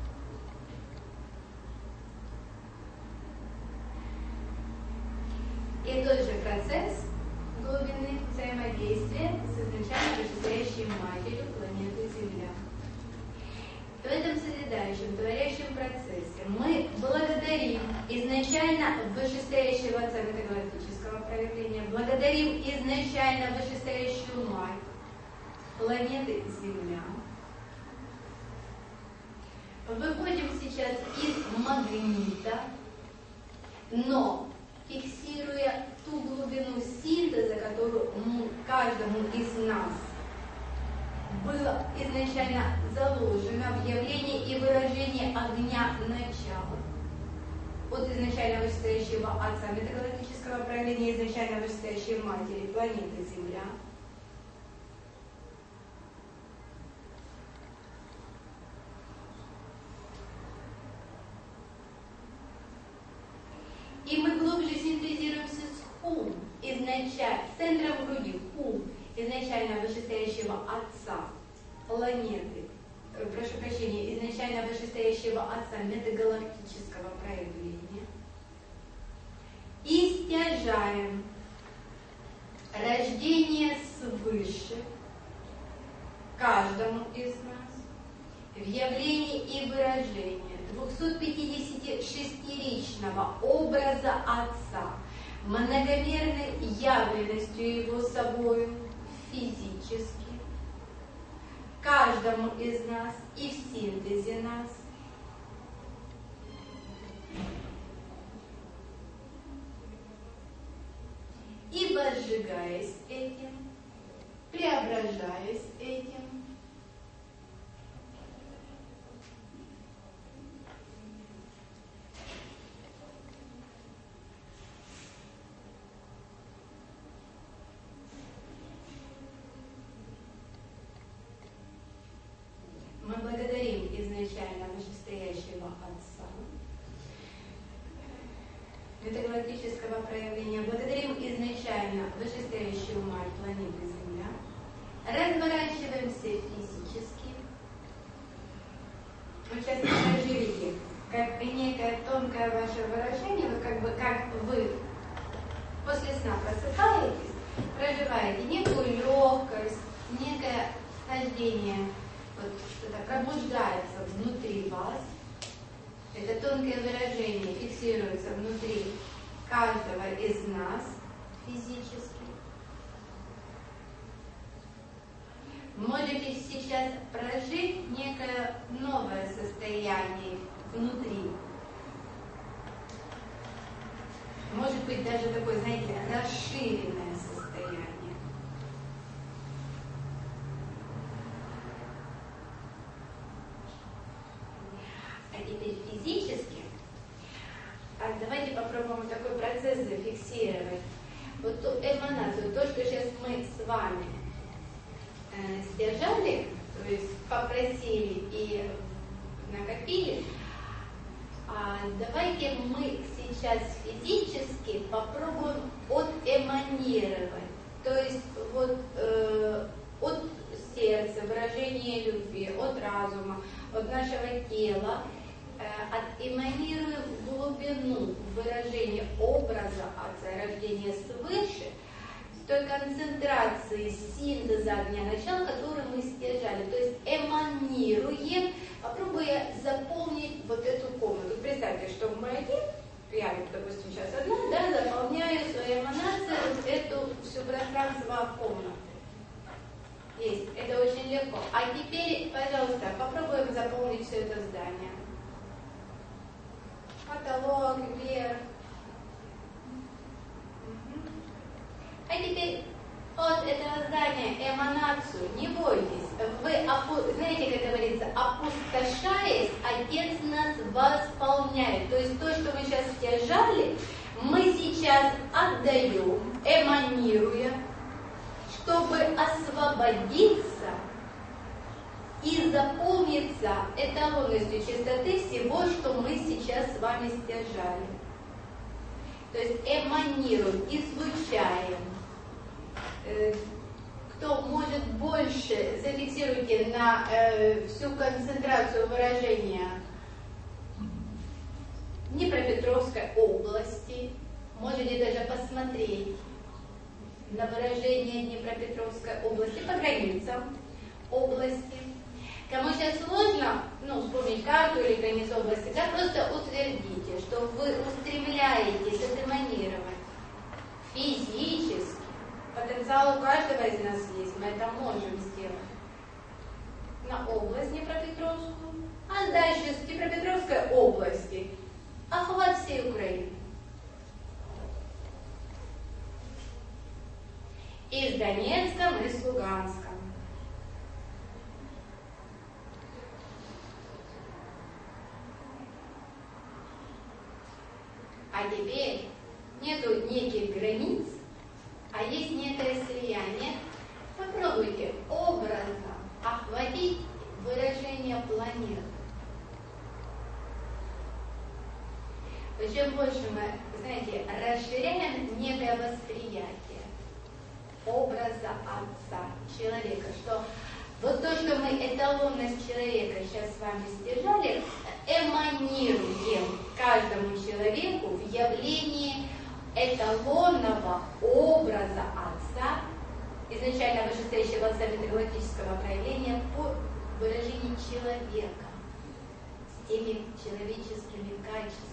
Speaker 2: И тот же процесс глубины взаимодействия с изначально вышестоящей матерью планеты Земля. В этом созидающем, творящем процессе мы благодарим изначально вышестоящего Отца метагалактического проявления, благодарим изначально вышестоящую Мать планеты Земля. Выходим сейчас из магнита, но фиксируя ту глубину синтеза, которую каждому из нас было изначально заложено в явлении и выражении огня начала. От изначально вышестоящего Отца метагалактического проявления, изначально вышестоящей Матери планеты Земля. И мы глубже синтезируемся с Хум, изначально, с центром груди, Хум, изначально вышестоящего Отца планеты, прошу прощения, изначально вышестоящего Отца метагалактического проявления. И стяжаем рождение свыше каждому из нас в явлении и выражении 256-ричного образа Отца, многомерной явленностью Его собою физически, каждому из нас и в синтезе нас. И возжигаясь этим, преображаясь этим, мы благодарим изначально вышестоящего Отца метагалактического проявления, благодарим изначально вышестоящую Мать планеты Земля, разворачиваемся физически. Вот сейчас вы проживите, как некое тонкое ваше выражение, вот как вы после сна просыпаетесь, проживаете некую легкость, некое хождение, вот что-то пробуждается внутри вас. Это тонкое выражение фиксируется внутри каждого из нас физически. Можете сейчас прожить некое новое состояние внутри. Может быть даже такое, знаете, расширенное состояние. А теперь физически, давайте попробуем такой процесс зафиксировать. Вот ту эманацию, то, что сейчас мы с вами сдержали, то есть попросили и накопили, давайте мы сейчас физически попробуем отэманировать, то есть вот от сердца, выражения любви, от разума, от нашего тела, отэманируем глубину выражения образа Отца рождения свыше, с той концентрации синтеза огня начала, который мы стяжали. То есть эманируем, попробуя заполнить вот эту комнату. Представьте, что мы один, я, допустим, сейчас одна, да, заполняю своей эманацией вот эту всю пространство комнаты. Есть, это очень легко. А теперь, пожалуйста, попробуем заполнить все это здание. Потолок, вверх. А теперь от этого здания эманацию, не бойтесь, вы, знаете, как говорится, опустошаясь, Отец нас восполняет. То есть то, что мы сейчас стяжали, мы сейчас отдаем, эманируя, чтобы освободиться и заполниться эталонностью чистоты всего, что мы сейчас с вами стяжали. То есть эманируем, излучаем кто может больше, зафиксируйте на всю концентрацию выражения Днепропетровской области. Можете даже посмотреть на выражение Днепропетровской области по границам области. Кому сейчас сложно вспомнить карту или границу области, да, просто утвердите, что вы устремляетесь отэманировать физически. Потенциал у каждого из нас есть, мы это можем сделать. На область Днепропетровскую, а дальше с Днепропетровской области охват всей Украины. И с Донецком, и с Луганском. А теперь нету неких границ, а есть некое слияние. Попробуйте образно охватить выражение планеты. Чем больше мы, знаете, расширяем некое восприятие образа Отца, человека, что вот то, что мы эталонность человека сейчас с вами стяжали, эманируем каждому человеку в явлении эталонного образа Отца, изначально вышестоящего Отца метагалактического проявления по выражению человека, с теми человеческими качествами.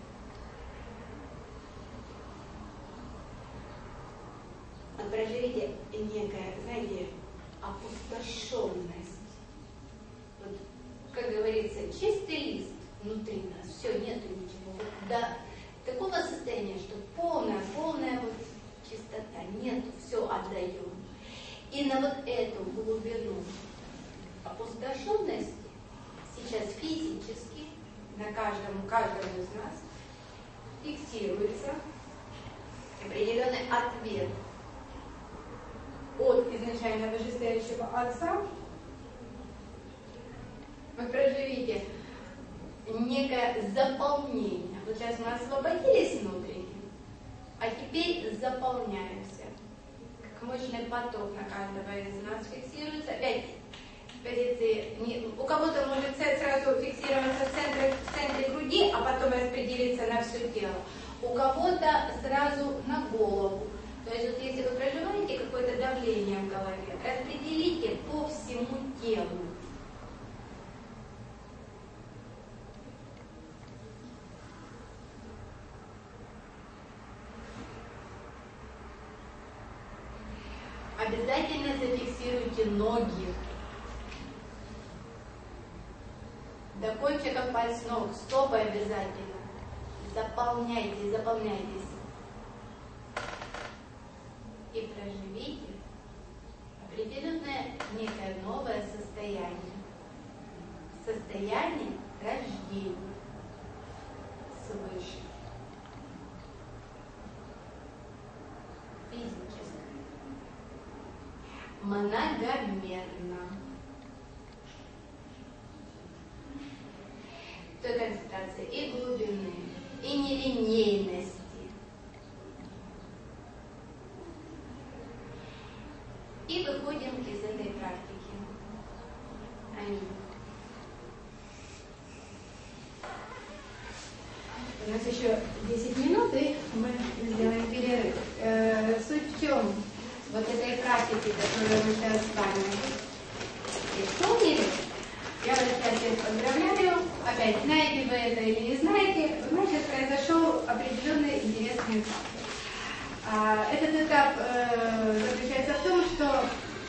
Speaker 2: Проживите некая, знаете, опустошенность. Вот, как говорится, чистый лист внутри нас, все, нету ничего. Вот до такого состояния, что полная вот чистота, нету, все отдаем. И на вот эту глубину опустошенности сейчас физически на каждом из нас фиксируется определенный ответ от изначально вышестоящего Отца. Вы проживите некое заполнение. Вот сейчас мы освободились внутри, а теперь заполняемся. Как мощный поток на каждого из нас фиксируется. Опять позиции. У кого-то может сразу фиксироваться в центре груди, а потом распределиться на все тело. У кого-то сразу на голову. То есть вот если вы проживаете какое-то давление в голове, распределите по всему телу. Обязательно зафиксируйте ноги. До кончиков пальцев ног, стопы обязательно. Заполняйтесь. И проживите определенное некое новое состояние. Состояние рождения свыше. Физическое. Многомерно. Той концентрации и глубины, и нелинейности. И выходим из этой практики. Аминь. У нас еще 10 минут, и мы сделаем перерыв. Суть в чем вот этой практики, которую мы сейчас с вами исполнили. Я вас всех поздравляю. Опять, знаете вы это или не знаете, у нас сейчас произошел определенный интересный этап. Этот этап заключается в том, что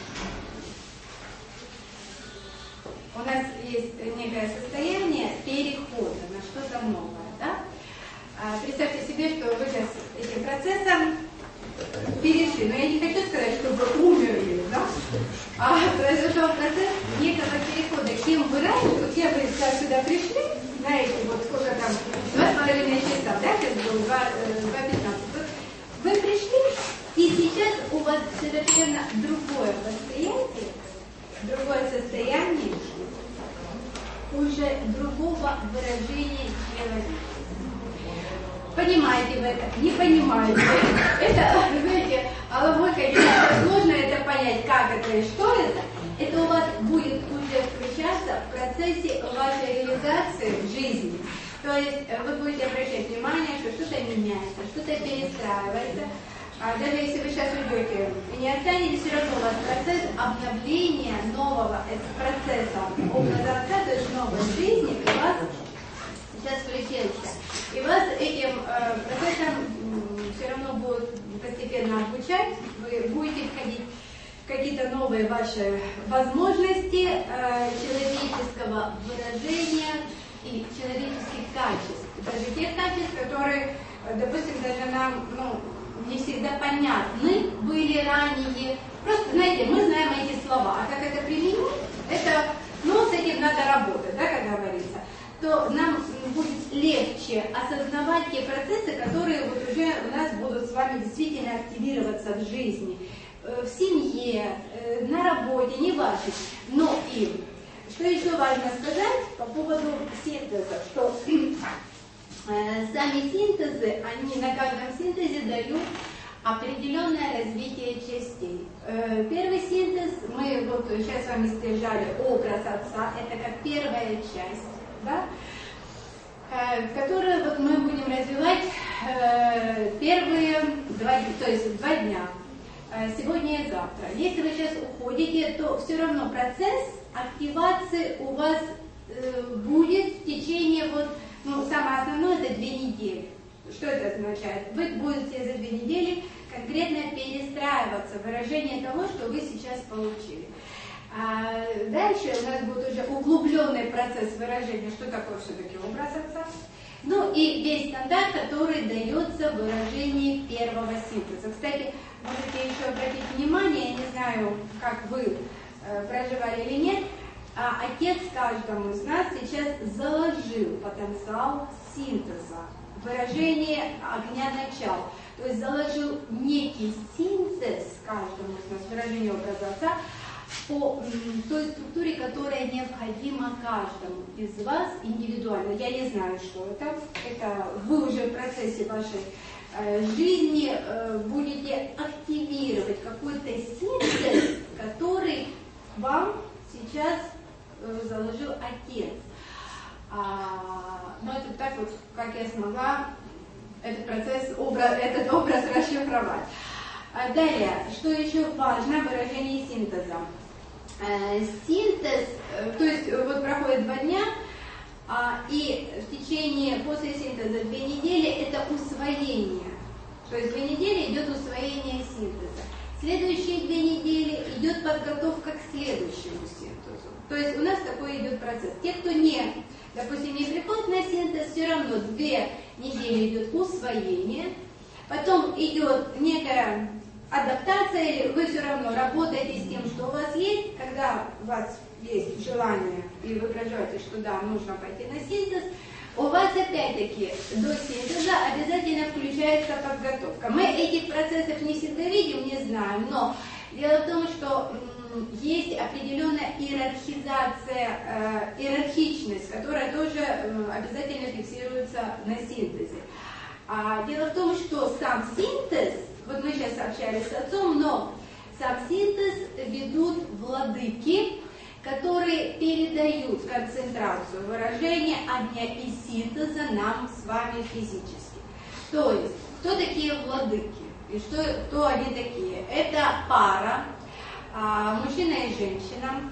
Speaker 2: у нас есть некое состояние перехода на что-то новое. Да? Представьте себе, что вы сейчас этим процессом перешли. Но я не хочу сказать, что вы умерли, да? А произошел процесс некого перехода. Кем вы раньше, вот я вы сюда пришли, знаете, вот сколько там, 2,5 часа, да, сейчас было 2:15. Вы пришли, и сейчас у вас совершенно другое восприятие, другое состояние, уже другого выражения человека. Понимаете вы это? Не понимаете. Это, знаете, головой, конечно, сложно это понять. понять, как это и что это у вас будет уже включаться в процессе вашей реализации в жизни. То есть вы будете обращать внимание, что что-то меняется, что-то перестраивается. Даже если вы сейчас уйдете и не останетесь, все равно у вас процесс обновления нового процесса образа отца, то есть новой жизни у вас сейчас включился. И вас этим процессом все равно будут постепенно обучать, вы будете входить в какие-то новые ваши возможности человеческого выражения и человеческих качеств. Даже тех качеств, которые, допустим, даже нам не всегда понятны были ранее. Просто, знаете, мы знаем эти слова, а как это применить, это, с этим надо работать, да, как говорится. То нам будет легче осознавать те процессы, которые вот уже у нас будут с вами действительно активироваться в жизни, в семье, на работе, не важно. Но и, что еще важно сказать по поводу синтеза, что сами синтезы, они на каждом синтезе дают определенное развитие частей. Первый синтез, мы вот сейчас с вами стяжали образ отца, это как первая часть, да, которую вот мы будем развивать первые два дня, сегодня и завтра. Если вы сейчас уходите, то все равно процесс активации у вас будет в течение самое основное это 2 недели. Что это означает? Вы будете за 2 недели конкретно перестраиваться в выражение того, что вы сейчас получили. А дальше у нас будет уже углубленный процесс выражения, что такое все-таки образ отца. И весь стандарт, который дается в выражении первого синтеза. Кстати, можете еще обратить внимание, я не знаю, как вы проживали или нет, Отец каждому из нас сейчас заложил потенциал синтеза, выражение огня начал. То есть заложил некий синтез каждому из нас, выражение образа отца, по той структуре, которая необходима каждому из вас индивидуально. Я не знаю, что это. Это вы уже в процессе вашей жизни будете активировать какой-то синтез, который вам сейчас заложил Отец. Но это так вот, как я смогла этот процесс, этот образ расшифровать. Далее, что еще важно в выражении синтеза? Синтез, то есть вот проходит 2 дня, и в течение, после синтеза 2 недели это усвоение. То есть 2 недели идет усвоение синтеза. Следующие 2 недели идет подготовка к следующему синтезу. То есть у нас такой идет процесс. Те, кто допустим, не приходит на синтез, все равно 2 недели идет усвоение, потом идет некая адаптация, или вы все равно работаете с тем, что у вас есть, когда у вас есть желание, и вы проживаете, что да, нужно пойти на синтез, у вас опять-таки до синтеза обязательно включается подготовка. Мы этих процессов не всегда видим, не знаем, но дело в том, что есть определенная иерархизация, иерархичность, которая тоже обязательно фиксируется на синтезе. Дело в том, что сам синтез, вот мы сейчас общались с отцом, но сам синтез ведут владыки, которые передают концентрацию выражения огня и синтеза нам с вами физически. То есть, кто такие владыки и кто они такие? Это пара, мужчина и женщина,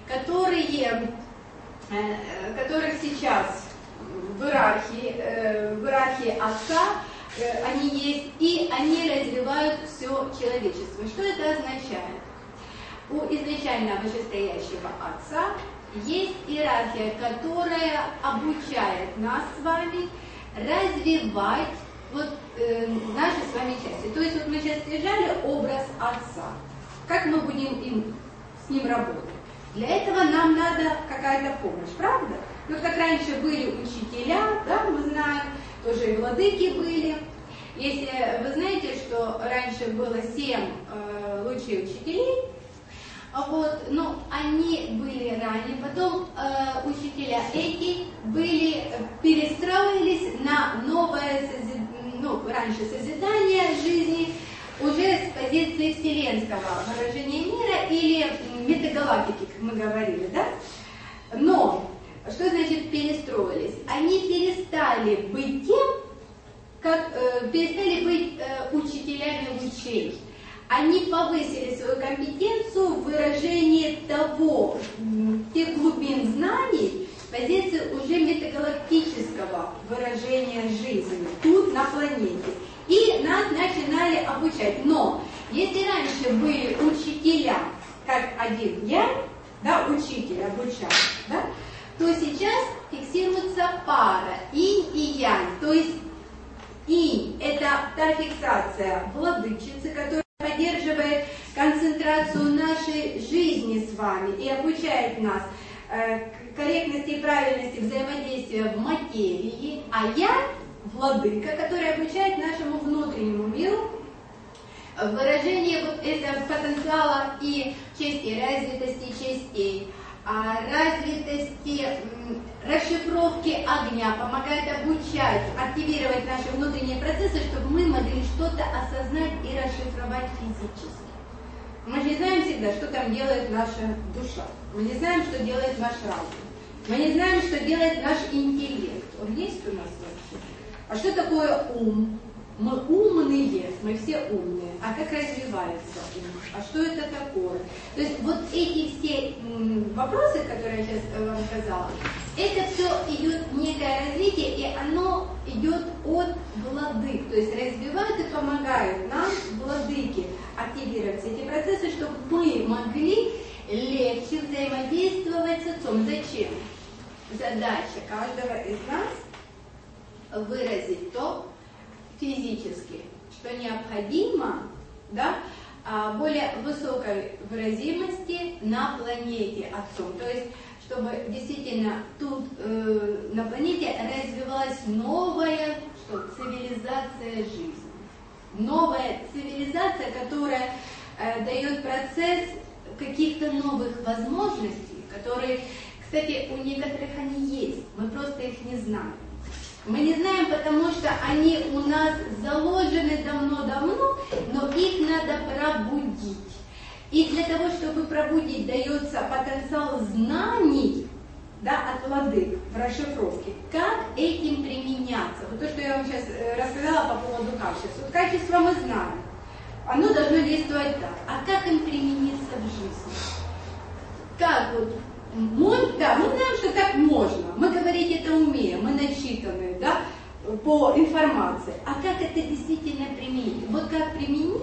Speaker 2: которых сейчас в иерархии отца они есть, и они развивают все человечество. Что это означает? У изначально вышестоящего отца есть иерархия, которая обучает нас с вами развивать наши с вами части. То есть вот мы сейчас стяжали образ отца. Как мы будем с ним работать? Для этого нам надо какая-то помощь, правда? Вот как раньше были учителя, да, мы знаем, тоже и владыки были. Если вы знаете, что раньше было 7 лучших учителей, но они были ранее, потом учителя эти перестроились на новое раньше созидание жизни, уже с позиции вселенского выражения мира или метагалактики, как мы говорили, да? Но, что значит перестроились? Они перестали быть тем, перестали быть учителями учений. Они повысили свою компетенцию в выражении тех глубин знаний, позиции уже метагалактического выражения жизни тут, на планете. И нас начинали обучать. Но если раньше были учителя, как один я, да, учитель обучал, да, то сейчас фиксируется пара инь и янь. То есть инь – это та фиксация владычицы, которая поддерживает концентрацию нашей жизни с вами и обучает нас корректности и правильности взаимодействия в материи, а я владыка, который обучает нашему внутреннему миру выражение вот этого потенциала и частей, развитости частей, развитости расшифровки огня, помогает обучать, активировать наши внутренние процессы, чтобы мы могли что-то осознать и расшифровать физически. Мы же не знаем всегда, что там делает наша душа. Мы не знаем, что делает наш разум. Мы не знаем, что делает наш интеллект. Он есть у нас вообще? А что такое ум? Мы умные, мы все умные. А как развивается ум? А что это такое? То есть вот эти все вопросы, которые я сейчас вам сказала, это все идет некое развитие, и оно идет от владык. То есть развивают и помогают нам, владыки, активировать все эти процессы, чтобы мы могли легче взаимодействовать с отцом. Зачем? Задача каждого из нас выразить то физически, что необходимо, да, более высокой выразимости на планете отцом. То есть, чтобы действительно тут на планете развивалась новая цивилизация жизни. Новая цивилизация, которая дает процесс каких-то новых возможностей, которые, кстати, у некоторых они есть, мы просто их не знаем. Мы не знаем, потому что они у нас заложены давно-давно, но их надо пробудить. И для того, чтобы пробудить, дается потенциал знаний, да, от владык в расшифровке. Как этим применяться? Вот то, что я вам сейчас рассказала по поводу качеств. Вот качество мы знаем. Оно должно действовать так. А как им примениться в жизни? Как вот? Да, мы знаем, что так можно. Мы говорить это умеем, мы начитаны, да, по информации. А как это действительно применить? Вот как применить,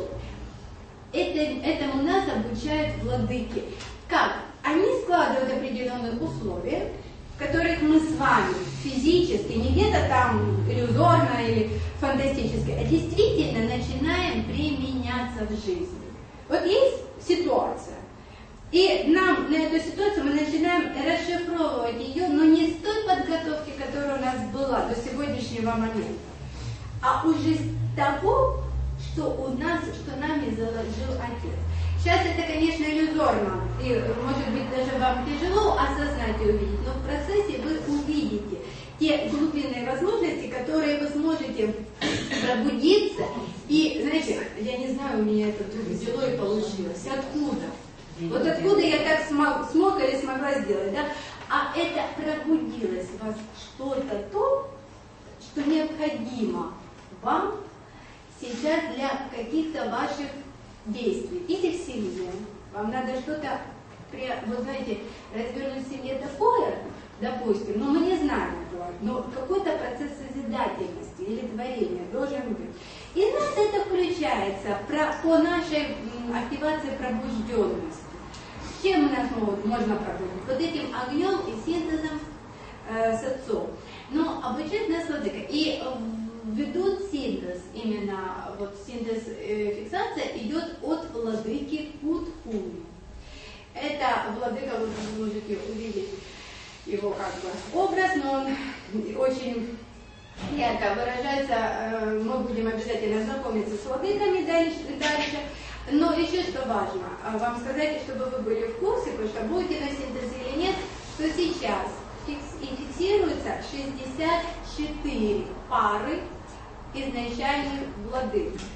Speaker 2: этому нас обучают владыки. Как? Они складывают определенные условия, в которых мы с вами физически, не где-то там иллюзорно или фантастически, а действительно начинаем применяться в жизни. Вот есть ситуация. И нам на эту ситуацию мы начинаем расшифровывать ее, но не с той подготовки, которая у нас была до сегодняшнего момента, а уже с того, что у нас, что нами заложил Отец. Сейчас это, конечно, иллюзорно, и, может быть, даже вам тяжело осознать и увидеть, но в процессе вы увидите те глубинные возможности, которые вы сможете пробудиться. И, знаете, я не знаю, у меня это вдруг взяло и получилось. Откуда? Вот откуда я так смог или смогла сделать, да? А это пробудилось в вас что-то то, что необходимо вам сейчас для каких-то ваших действий. Или в семье. Вам надо что-то, вы знаете, развернуть в семье такое, допустим, но мы не знаем этого, но какой-то процесс созидательности или творения должен быть. И у нас это включается по нашей активации пробужденности. Чем нас можно пробудить? Вот этим огнем и синтезом с отцом. Но обучать нас владыка. И ведут синтез, именно вот синтез фиксация идет от владыки Путхуни. Это владыка, вы можете увидеть его как бы образ, но он очень ярко выражается. Мы будем обязательно знакомиться с владыками дальше. Но еще что важно вам сказать, чтобы вы были в курсе, потому что будете на синтезе или нет, что сейчас фиксируется 64 пары изначальных владык.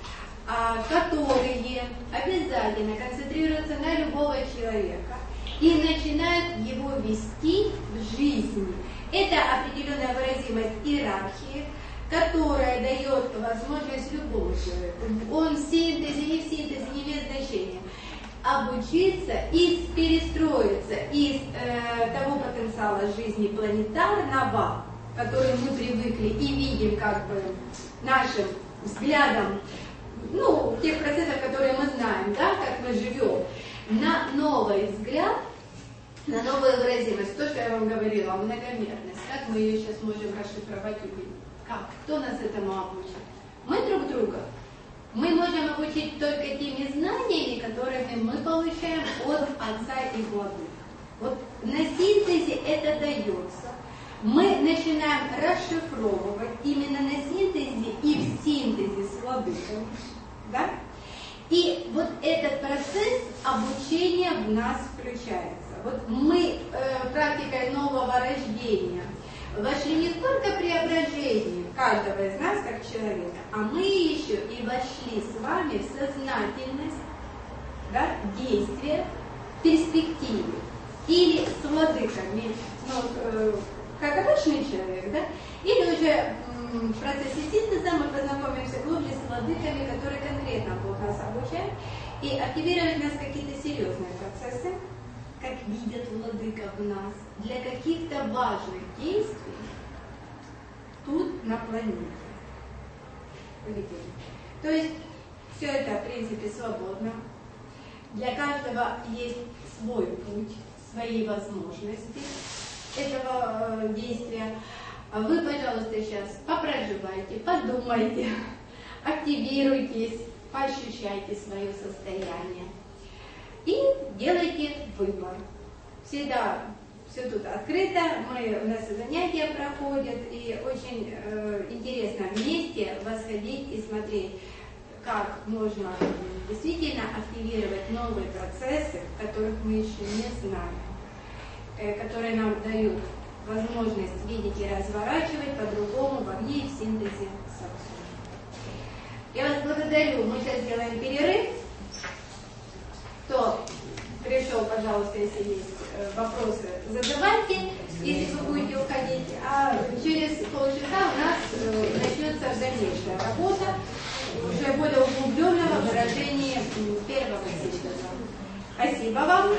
Speaker 2: которые обязательно концентрируются на любого человека и начинают его вести в жизни. Это определенная выразимость иерархии, которая дает возможность любому человеку, он в синтезе, не в синтезе, не имеет значения, обучиться и перестроиться из того потенциала жизни планетарного, который мы привыкли и видим как бы нашим взглядом, ну, тех процессов, которые мы знаем, да, как мы живем, на новый взгляд, на новую выразимость. То, что я вам говорила, многомерность, как мы ее сейчас можем расшифровать, увидеть. Как? Кто нас этому обучит? Мы друг друга. Мы можем обучить только теми знаниями, которыми мы получаем от Отца и Владыки. Вот на синтезе это дается. Мы начинаем расшифровывать именно на синтезе и в синтезе с Владыкой. Да? И вот этот процесс обучения в нас включается. Вот мы практикой нового рождения вошли не только в преображение каждого из нас как человека, а мы еще и вошли с вами в сознательность, да, действия, перспективы. Или с владыками, ну, как обычный человек, да, или уже в процессе синтеза мы познакомимся глубже с владыками, которые конкретно Бог нас обучает, и активировать в нас какие-то серьезные процессы, как видят владыка в нас, для каких-то важных действий тут на планете. То есть все это, в принципе, свободно. Для каждого есть свой путь, свои возможности этого действия. Вы, пожалуйста, сейчас попроживайте, подумайте, активируйтесь, поощущайте свое состояние и делайте выбор. Всегда все тут открыто, у нас занятия проходят, и очень интересно вместе восходить и смотреть, как можно действительно активировать новые процессы, которых мы еще не знаем, которые нам дают возможность видеть и разворачивать по-другому во мне и в синтезе с Отцом. Я вас благодарю. Мы сейчас сделаем перерыв. Кто пришел, пожалуйста, если есть вопросы, задавайте, если вы будете уходить. А через полчаса у нас начнется дальнейшая работа, уже более углубленного выражения первого синтеза. Спасибо вам.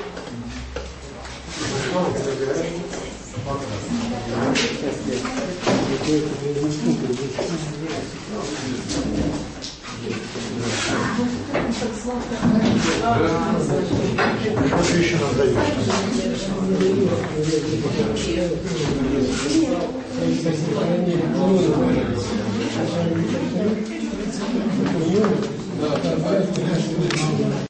Speaker 3: Что еще нам даешь?